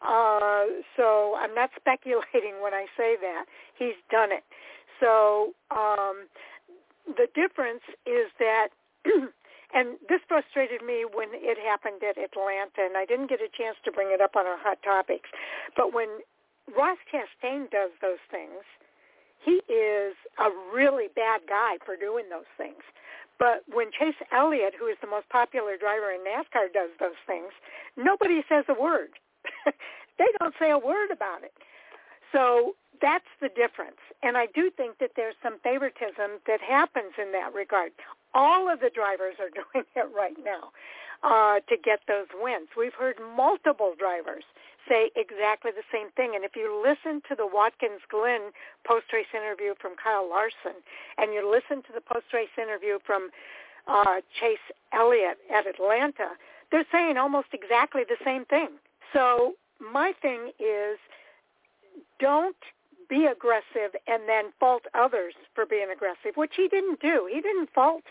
Speaker 1: So I'm not speculating when I say that. He's done it. So the difference is that and this frustrated me when it happened at Atlanta, and I didn't get a chance to bring it up on our Hot Topics. But when Ross Chastain does those things, he is a really bad guy for doing those things. But when Chase Elliott, who is the most popular driver in NASCAR, does those things, nobody says a word. They don't say a word about it. So that's the difference. And I do think that there's some favoritism that happens in that regard. All of the drivers are doing it right now to get those wins. We've heard multiple drivers say exactly the same thing. And if you listen to the Watkins Glen post-race interview from Kyle Larson and you listen to the post-race interview from Chase Elliott at Atlanta, they're saying almost exactly the same thing. So my thing is, don't be aggressive and then fault others for being aggressive, which he didn't do. He didn't fault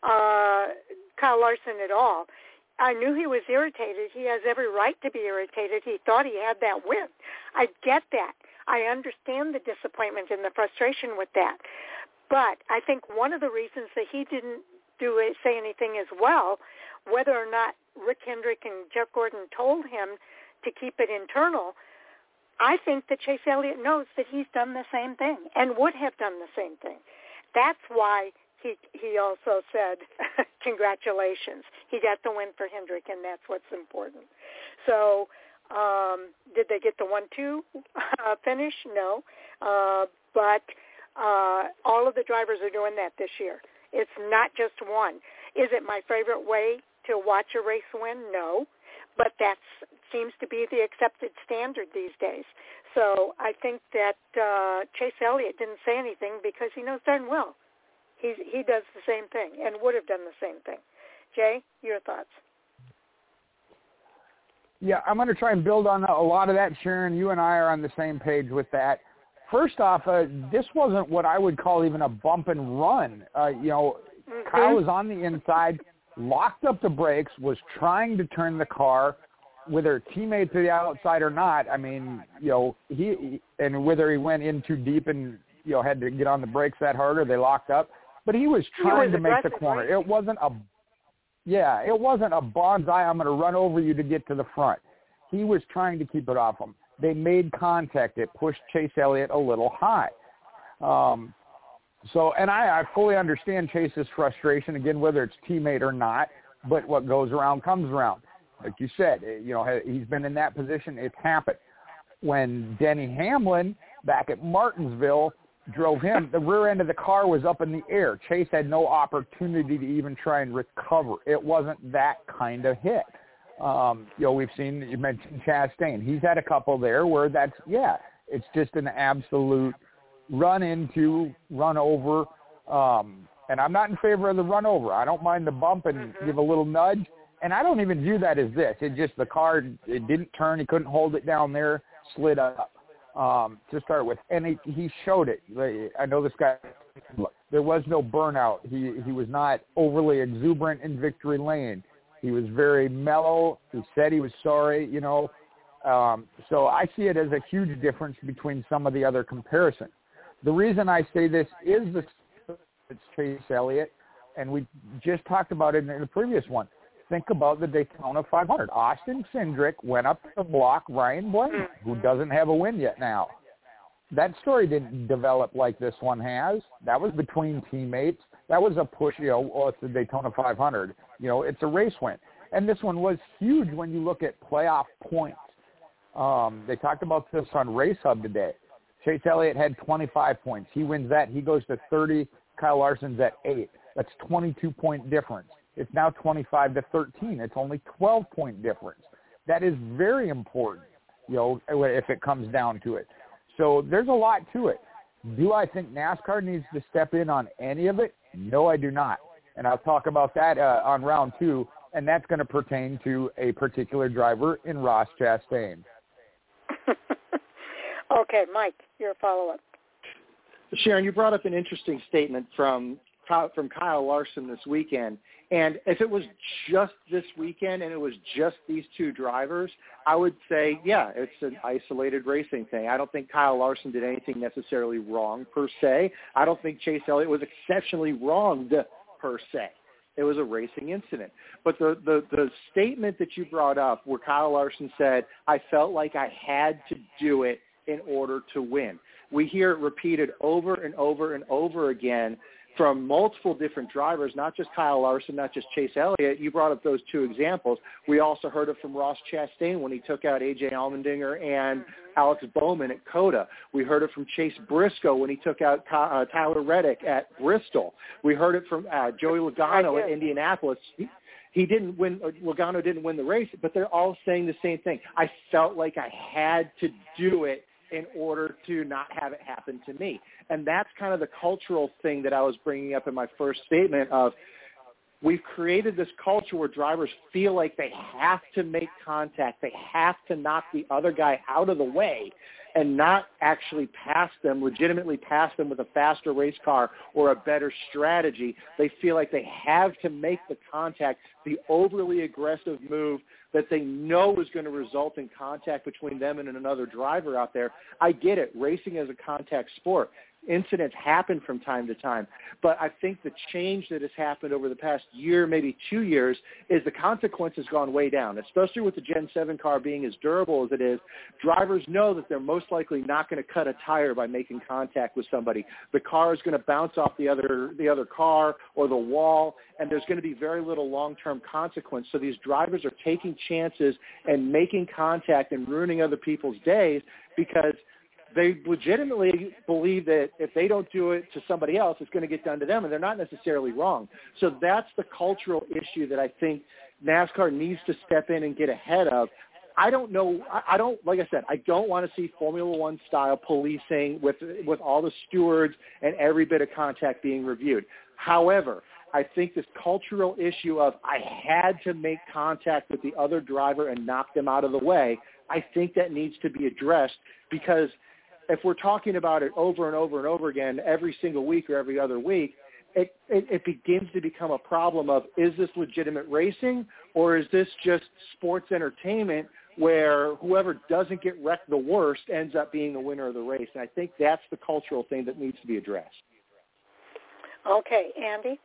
Speaker 1: Kyle Larson at all. I knew he was irritated. He has every right to be irritated. He thought he had that win. I get that. I understand the disappointment and the frustration with that. But I think one of the reasons that he didn't say anything as well, whether or not Rick Hendrick and Jeff Gordon told him to keep it internal, I think that Chase Elliott knows that he's done the same thing and would have done the same thing. That's why he also said, congratulations. He got the win for Hendrick, and that's what's important. So did they get the 1-2 finish? No. But all of the drivers are doing that this year. It's not just one. Is it my favorite way to watch a race win? No. But that seems to be the accepted standard these days. So I think that Chase Elliott didn't say anything because he knows darn well he does the same thing and would have done the same thing. Jay, your thoughts?
Speaker 5: Yeah, I'm going to try and build on a lot of that, Sharon. You and I are on the same page with that. First off, this wasn't what I would call even a bump and run. Kyle was on the inside, locked up the brakes, was trying to turn the car, whether teammates to the outside or not. I mean, and whether he went in too deep and, had to get on the brakes that hard or they locked up. But he was trying to make the corner. Right? It wasn't a bonsai, I'm going to run over you to get to the front. He was trying to keep it off him. They made contact. It pushed Chase Elliott a little high. So, and I fully understand Chase's frustration, again, whether it's teammate or not, but what goes around comes around. Like you said, he's been in that position. It's happened. When Denny Hamlin, back at Martinsville, drove him, the rear end of the car was up in the air. Chase had no opportunity to even try and recover. It wasn't that kind of hit. We've seen, you mentioned Chastain. He's had a couple there where it's just an absolute run into, run over. And I'm not in favor of the run over. I don't mind the bump and give a little nudge. And I don't even view that as this. It just, the car, it didn't turn. He couldn't hold it down there, slid up to start with. And he showed it. I know this guy, there was no burnout. He was not overly exuberant in victory lane. He was very mellow. He said he was sorry, So I see it as a huge difference between some of the other comparisons. The reason I say this is it's Chase Elliott, and we just talked about it in the previous one. Think about the Daytona 500. Austin Cindric went up to block Ryan Blaney, who doesn't have a win yet now. That story didn't develop like this one has. That was between teammates. That was a push, it's the Daytona 500. It's a race win. And this one was huge when you look at playoff points. They talked about this on Race Hub today. Chase Elliott had 25 points. He wins that. He goes to 30. Kyle Larson's at 8. That's 22-point difference. It's now 25-13. It's only 12-point difference. That is very important, if it comes down to it. So there's a lot to it. Do I think NASCAR needs to step in on any of it? No, I do not. And I'll talk about that on round 2, and that's going to pertain to a particular driver in Ross Chastain.
Speaker 1: Okay, Mike, your follow-up.
Speaker 6: Sharon, you brought up an interesting statement from Kyle Larson this weekend. And if it was just this weekend and it was just these two drivers, I would say, it's an isolated racing thing. I don't think Kyle Larson did anything necessarily wrong per se. I don't think Chase Elliott was exceptionally wronged per se. It was a racing incident. But the statement that you brought up where Kyle Larson said, I felt like I had to do it in order to win. We hear it repeated over and over and over again from multiple different drivers, not just Kyle Larson, not just Chase Elliott. You brought up those two examples. We also heard it from Ross Chastain when he took out A.J. Allmendinger and Alex Bowman at COTA. We heard it from Chase Briscoe when he took out Tyler Reddick at Bristol. We heard it from Joey Logano at Indianapolis. He didn't win. Logano didn't win the race, but they're all saying the same thing. I felt like I had to do it in order to not have it happen to me. And that's kind of the cultural thing that I was bringing up in my first statement of we've created this culture where drivers feel like they have to make contact. They have to knock the other guy out of the way and not actually pass them, legitimately pass them with a faster race car or a better strategy. They feel like they have to make the contact, the overly aggressive move that they know is going to result in contact between them and another driver out there. I get it. Racing is a contact sport. Incidents happen from time to time. But I think the change that has happened over the past year, maybe 2 years, is the consequence has gone way down, especially with the Gen 7 car being as durable as it is. Drivers know that they're most likely not going to cut a tire by making contact with somebody. The car is going to bounce off the other car or the wall, and there's going to be very little long-term consequence. So these drivers are taking chances and making contact and ruining other people's days because they legitimately believe that if they don't do it to somebody else, it's going to get done to them, and they're not necessarily wrong. So that's the cultural issue that I think NASCAR needs to step in and get ahead of. I don't know. Like I said, I don't want to see Formula One style policing with all the stewards and every bit of contact being reviewed. However, I think this cultural issue of I had to make contact with the other driver and knock them out of the way, I think that needs to be addressed because if we're talking about it over and over and over again every single week or every other week, it begins to become a problem of is this legitimate racing or is this just sports entertainment where whoever doesn't get wrecked the worst ends up being the winner of the race. And I think that's the cultural thing that needs to be addressed.
Speaker 1: Okay, Andy?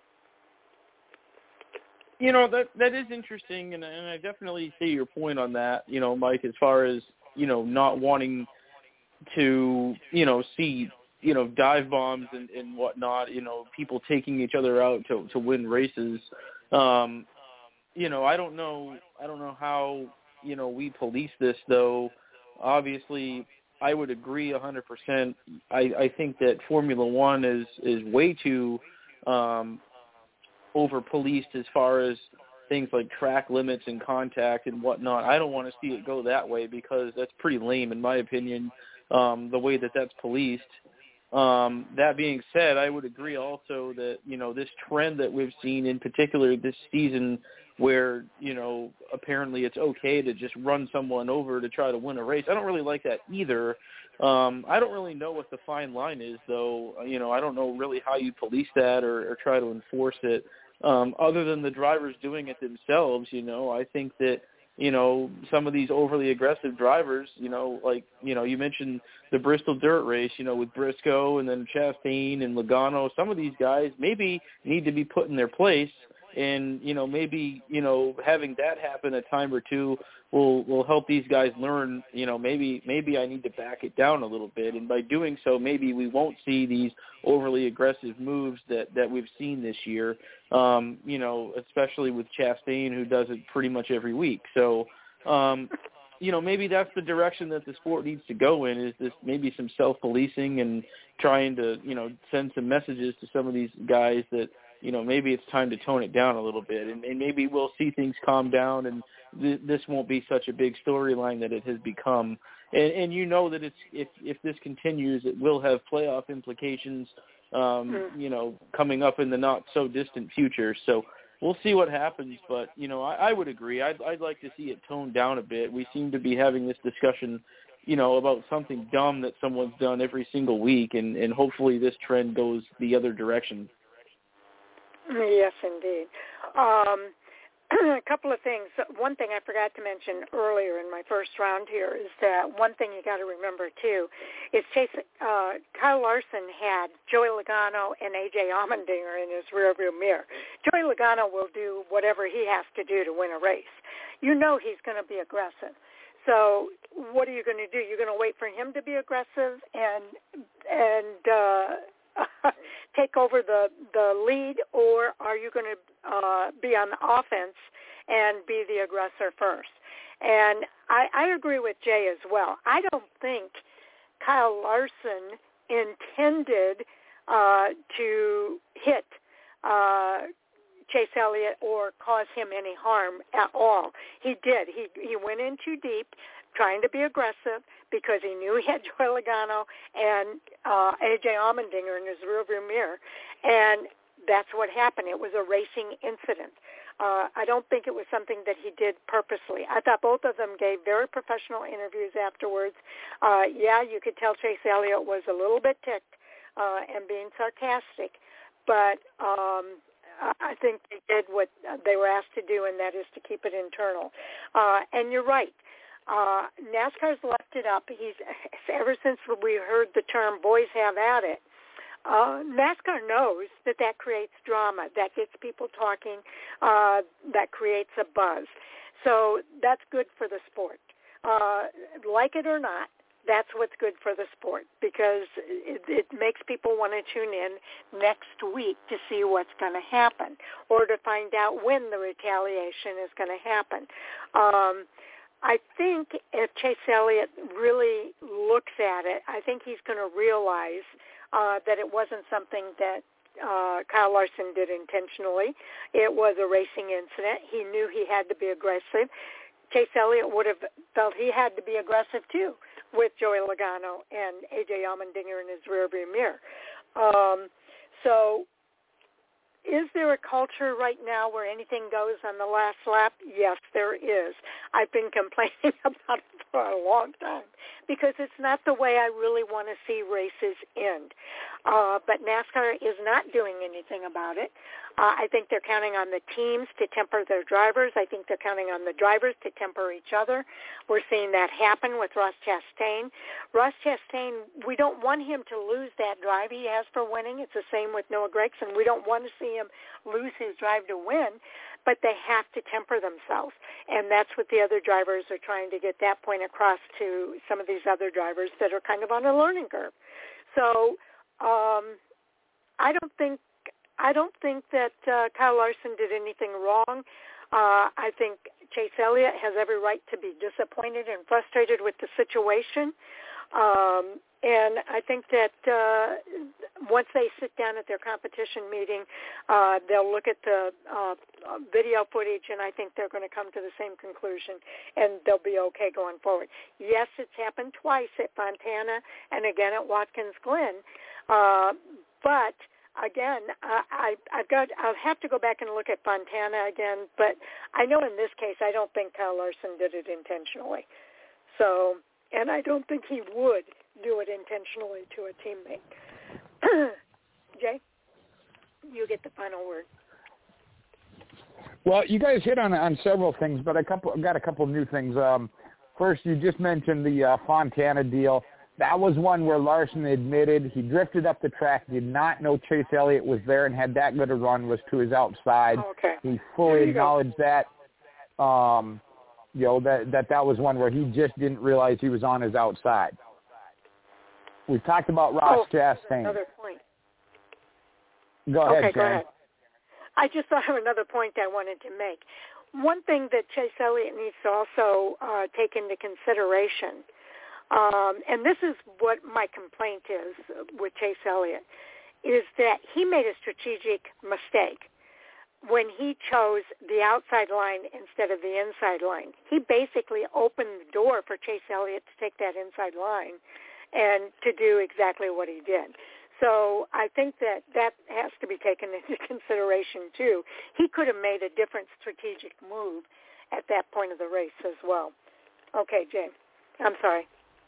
Speaker 4: That is interesting, and I definitely see your point on that, Mike, as far as, not wanting to, see, dive bombs and whatnot, people taking each other out to win races. I don't know how, we police this, though. Obviously, I would agree 100%. I think that Formula One is way too over-policed as far as things like track limits and contact and whatnot. I don't want to see it go that way because that's pretty lame, in my opinion, the way that's policed. That being said, I would agree also that, this trend that we've seen in particular this season where, apparently it's okay to just run someone over to try to win a race. I don't really like that either. I don't really know what the fine line is, though. I don't know really how you police that or try to enforce it. Other than the drivers doing it themselves, I think that, some of these overly aggressive drivers, you mentioned the Bristol Dirt Race, with Briscoe and then Chastain and Logano. Some of these guys maybe need to be put in their place. And, maybe, having that happen a time or two will help these guys learn, maybe I need to back it down a little bit. And by doing so, maybe we won't see these overly aggressive moves that we've seen this year, especially with Chastain, who does it pretty much every week. So, maybe that's the direction that the sport needs to go in, is this maybe some self-policing and trying to, send some messages to some of these guys that, maybe it's time to tone it down a little bit, and maybe we'll see things calm down, and this won't be such a big storyline that it has become. And that if this continues, it will have playoff implications, coming up in the not so distant future. So we'll see what happens. But I would agree. I'd like to see it toned down a bit. We seem to be having this discussion, about something dumb that someone's done every single week, and hopefully this trend goes the other direction.
Speaker 1: Yes, indeed. A couple of things. One thing I forgot to mention earlier in my first round here is that one thing you got to remember, too, is Kyle Larson had Joey Logano and A.J. Allmendinger in his rearview mirror. Joey Logano will do whatever he has to do to win a race. He's going to be aggressive. So what are you going to do? You're going to wait for him to be aggressive and take over the lead, or are you going to be on the offense and be the aggressor first? And I agree with Jay as well. I don't think Kyle Larson intended to hit Chase Elliott or cause him any harm at all. He did. He went in too deep, trying to be aggressive because he knew he had Joey Logano and A.J. Allmendinger in his rearview mirror, and that's what happened. It was a racing incident. I don't think it was something that he did purposely. I thought both of them gave very professional interviews afterwards. You could tell Chase Elliott was a little bit ticked and being sarcastic, but I think they did what they were asked to do, and that is to keep it internal. And you're right. NASCAR's left it up. Ever since we heard the term "boys have at it," NASCAR knows that creates drama, that gets people talking, that creates a buzz. So that's good for the sport. Like it or not, that's what's good for the sport, because it makes people want to tune in next week to see what's going to happen, or to find out when the retaliation is going to happen. I think if Chase Elliott really looks at it, I think he's going to realize that it wasn't something that Kyle Larson did intentionally. It was a racing incident. He knew he had to be aggressive. Chase Elliott would have felt he had to be aggressive too, with Joey Logano and A.J. Allmendinger in his rearview mirror. So is there a culture right now where anything goes on the last lap? Yes, there is. I've been complaining about it for a long time because it's not the way I really want to see races end. But NASCAR is not doing anything about it. I think they're counting on the teams to temper their drivers. I think they're counting on the drivers to temper each other. We're seeing that happen with Ross Chastain. Ross Chastain, we don't want him to lose that drive he has for winning. It's the same with Noah Gragson. We don't want to see him lose his drive to win, but they have to temper themselves. And that's what the other drivers are trying to get that point across to some of these other drivers that are kind of on a learning curve. So I don't think that Kyle Larson did anything wrong. I think Chase Elliott has every right to be disappointed and frustrated with the situation. And I think that once they sit down at their competition meeting, they'll look at the video footage, and I think they're going to come to the same conclusion, and they'll be okay going forward. Yes, it's happened twice at Fontana and again at Watkins Glen, but again, I'll have to go back and look at Fontana again, but I know in this case I don't think Kyle Larson did it intentionally. So, and I don't think he would do it intentionally to a teammate. Jay, you get the final word.
Speaker 5: Well, you guys hit on several things, but I've got a couple new things. First, you just mentioned the Fontana deal. That was one where Larson admitted he drifted up the track, did not know Chase Elliott was there, and had that good a run, was to his outside.
Speaker 1: Okay.
Speaker 5: He fully acknowledged that. That was one where he just didn't realize he was on his outside. We talked about Ross Chastain.
Speaker 1: Another point.
Speaker 5: Go ahead,
Speaker 1: Sharon.
Speaker 5: Go ahead.
Speaker 1: I just thought of another point I wanted to make. One thing that Chase Elliott needs to also take into consideration, and this is what my complaint is with Chase Elliott, is that he made a strategic mistake when he chose the outside line instead of the inside line. He basically opened the door for Chase Elliott to take that inside line and to do exactly what he did. So I think that has to be taken into consideration, too. He could have made a different strategic move at that point of the race as well. Okay, Jay. I'm sorry.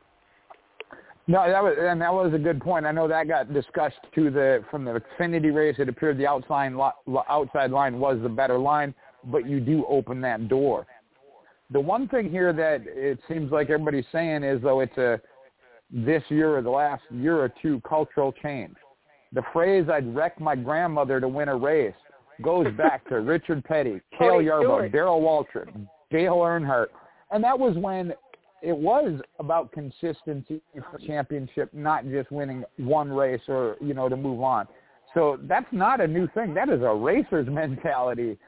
Speaker 5: No, that was a good point. I know that got discussed from the Xfinity race. It appeared the outside line was the better line, but you do open that door. The one thing here that it seems like everybody's saying is, though, it's this year or the last year or two cultural change. The phrase "I'd wreck my grandmother to win a race" goes back to Richard Petty, Cale Yarborough, Darrell Waltrip, Dale Earnhardt, and that was when it was about consistency for championship, not just winning one race or to move on. So that's not a new thing. That is a racer's mentality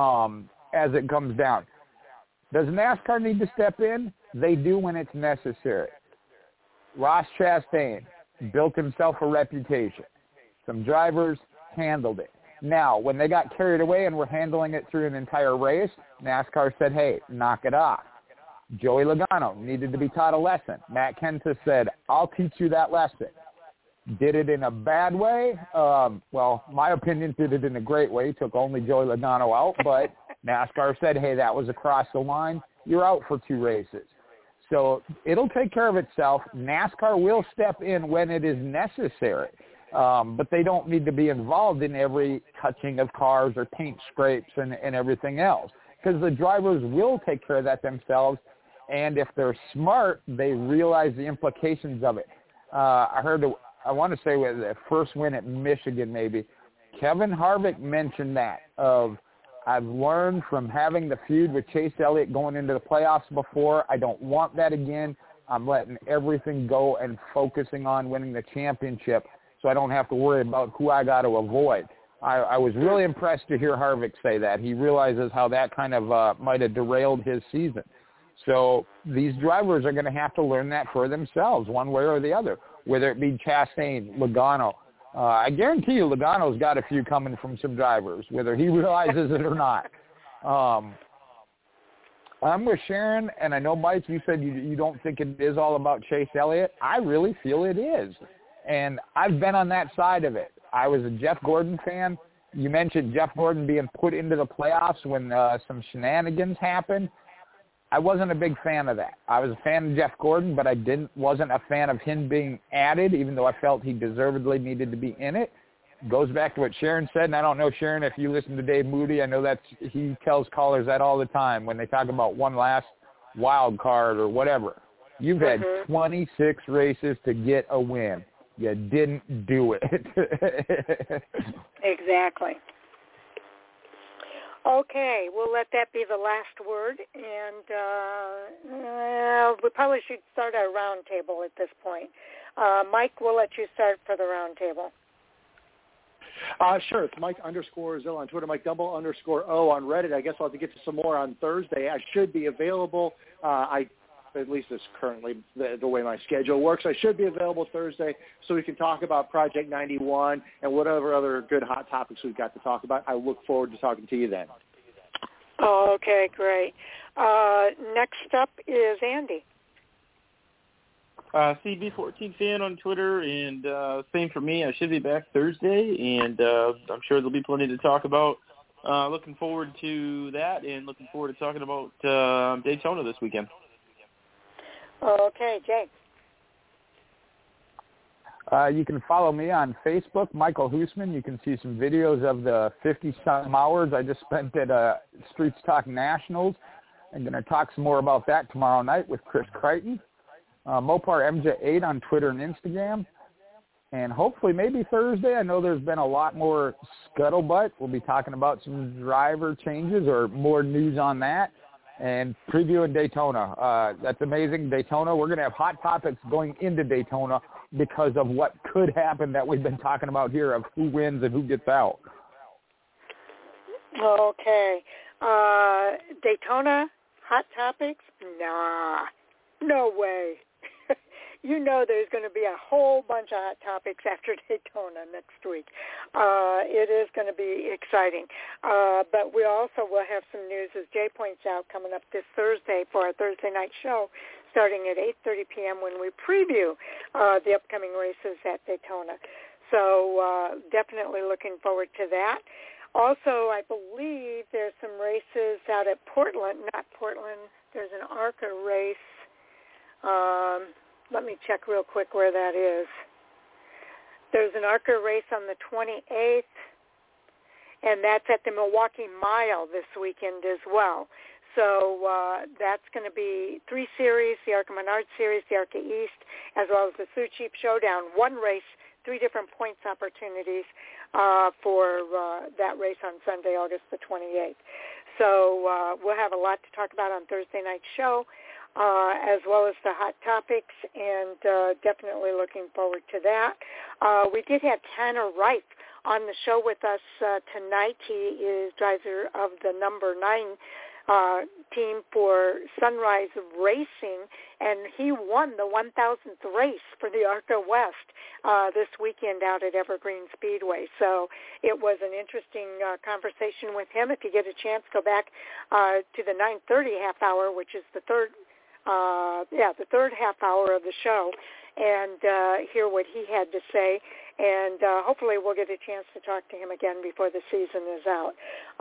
Speaker 5: as it comes down. Does NASCAR need to step in? They do when it's necessary. Ross Chastain built himself a reputation. Some drivers handled it. Now, when they got carried away and were handling it through an entire race, NASCAR said, hey, knock it off. Joey Logano needed to be taught a lesson. Matt Kenseth said, I'll teach you that lesson. Did it in a bad way? Well, my opinion, did it in a great way. Took only Joey Logano out, but NASCAR said, hey, that was across the line. You're out for 2 races. So it'll take care of itself. NASCAR will step in when it is necessary, but they don't need to be involved in every touching of cars or paint scrapes and everything else, because the drivers will take care of that themselves, and if they're smart, they realize the implications of it. I want to say with the first win at Michigan maybe, Kevin Harvick mentioned that of, I've learned from having the feud with Chase Elliott going into the playoffs before. I don't want that again. I'm letting everything go and focusing on winning the championship so I don't have to worry about who I got to avoid. I was really impressed to hear Harvick say that. He realizes how that kind of might have derailed his season. So these drivers are going to have to learn that for themselves one way or the other, whether it be Chastain, Logano. I guarantee you Logano's got a few coming from some drivers, whether he realizes it or not. I'm with Sharon, and I know, Mike, you said you don't think it is all about Chase Elliott. I really feel it is, and I've been on that side of it. I was a Jeff Gordon fan. You mentioned Jeff Gordon being put into the playoffs when some shenanigans happened. I wasn't a big fan of that. I was a fan of Jeff Gordon, but I wasn't a fan of him being added, even though I felt he deservedly needed to be in it. Goes back to what Sharon said, and I don't know, Sharon, if you listen to Dave Moody, I know he tells callers that all the time when they talk about one last wild card or whatever. You've had 26 races to get a win. You didn't do it.
Speaker 1: Exactly. Okay, we'll let that be the last word, and we probably should start our round table at this point. Mike, we'll let you start for the roundtable.
Speaker 6: Sure. It's Mike_Zilla on Twitter, Mike_O on Reddit. I guess I'll have to get to some more on Thursday. I should be available. At least it's currently the way my schedule works. I should be available Thursday so we can talk about Project 91 and whatever other good hot topics we've got to talk about. I look forward to talking to you then.
Speaker 1: Oh, okay, great. Next up is Andy.
Speaker 4: CB14 fan on Twitter, and same for me. I should be back Thursday, and I'm sure there'll be plenty to talk about. Looking forward to that, and looking forward to talking about Daytona this weekend.
Speaker 1: Okay, Jay.
Speaker 5: You can follow me on Facebook, Michael Hoosman. You can see some videos of the 50-some hours I just spent at Streets Talk Nationals. I'm going to talk some more about that tomorrow night with Chris Crichton. Mopar MJ8 on Twitter and Instagram. And hopefully maybe Thursday. I know there's been a lot more scuttlebutt. We'll be talking about some driver changes or more news on that. And previewing Daytona. That's amazing. Daytona, we're going to have hot topics going into Daytona because of what could happen that we've been talking about here of who wins and who gets out.
Speaker 1: Okay. Daytona, hot topics? Nah, no way. You know there's going to be a whole bunch of hot topics after Daytona next week. It is going to be exciting. But we also will have some news, as Jay points out, coming up this Thursday for our Thursday night show, starting at 8:30 p.m. when we preview the upcoming races at Daytona. So definitely looking forward to that. Also, I believe there's some races out at Portland. Not Portland. There's an ARCA race. Let me check real quick where that is. There's an ARCA race on the 28th, and that's at the Milwaukee Mile this weekend as well. So that's going to be 3 series, the ARCA Menard Series, the ARCA East, as well as the Sioux Chief Showdown. 1 race, 3 different points opportunities for that race on Sunday, August the 28th. So we'll have a lot to talk about on Thursday night's show. As well as the hot topics, and definitely looking forward to that. We did have Tanner Wright on the show with us tonight. He is driver of the number 9 team for Sunrise Racing, and he won the 1,000th race for the ARCA West this weekend out at Evergreen Speedway. So it was an interesting conversation with him. If you get a chance, go back to the 9:30 half hour, which is the third half hour of the show, and hear what he had to say. And hopefully we'll get a chance to talk to him again before the season is out.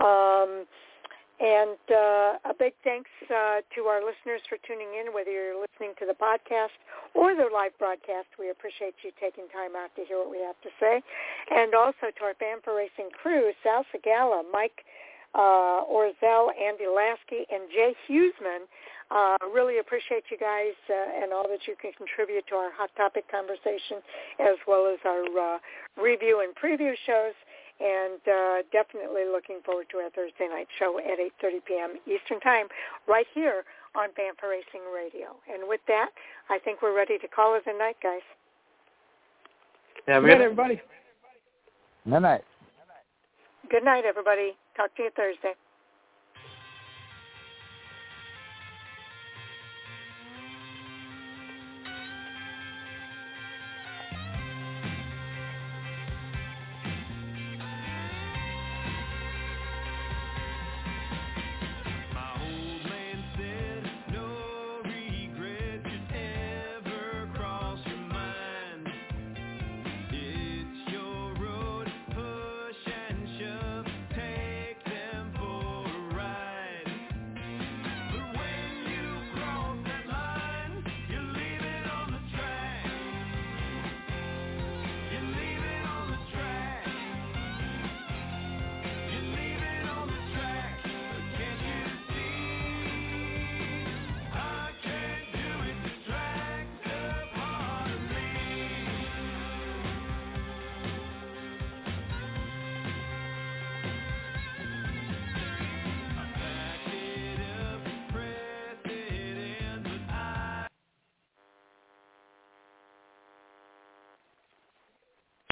Speaker 1: And a big thanks to our listeners for tuning in, whether you're listening to the podcast or the live broadcast. We appreciate you taking time out to hear what we have to say. And also to our Fan for Racing crew, Sal Segala, Mike Orzel, Andy Lasky, and Jay Huseman. Really appreciate you guys and all that you can contribute to our Hot Topic conversation, as well as our review and preview shows, and definitely looking forward to our Thursday night show at 8:30 p.m. Eastern Time, right here on Fan for Racing Radio. And with that, I think we're ready to call it a night, guys.
Speaker 4: Yeah,
Speaker 6: good night, everybody.
Speaker 5: Good night.
Speaker 1: Good night, everybody. Talk to you Thursday.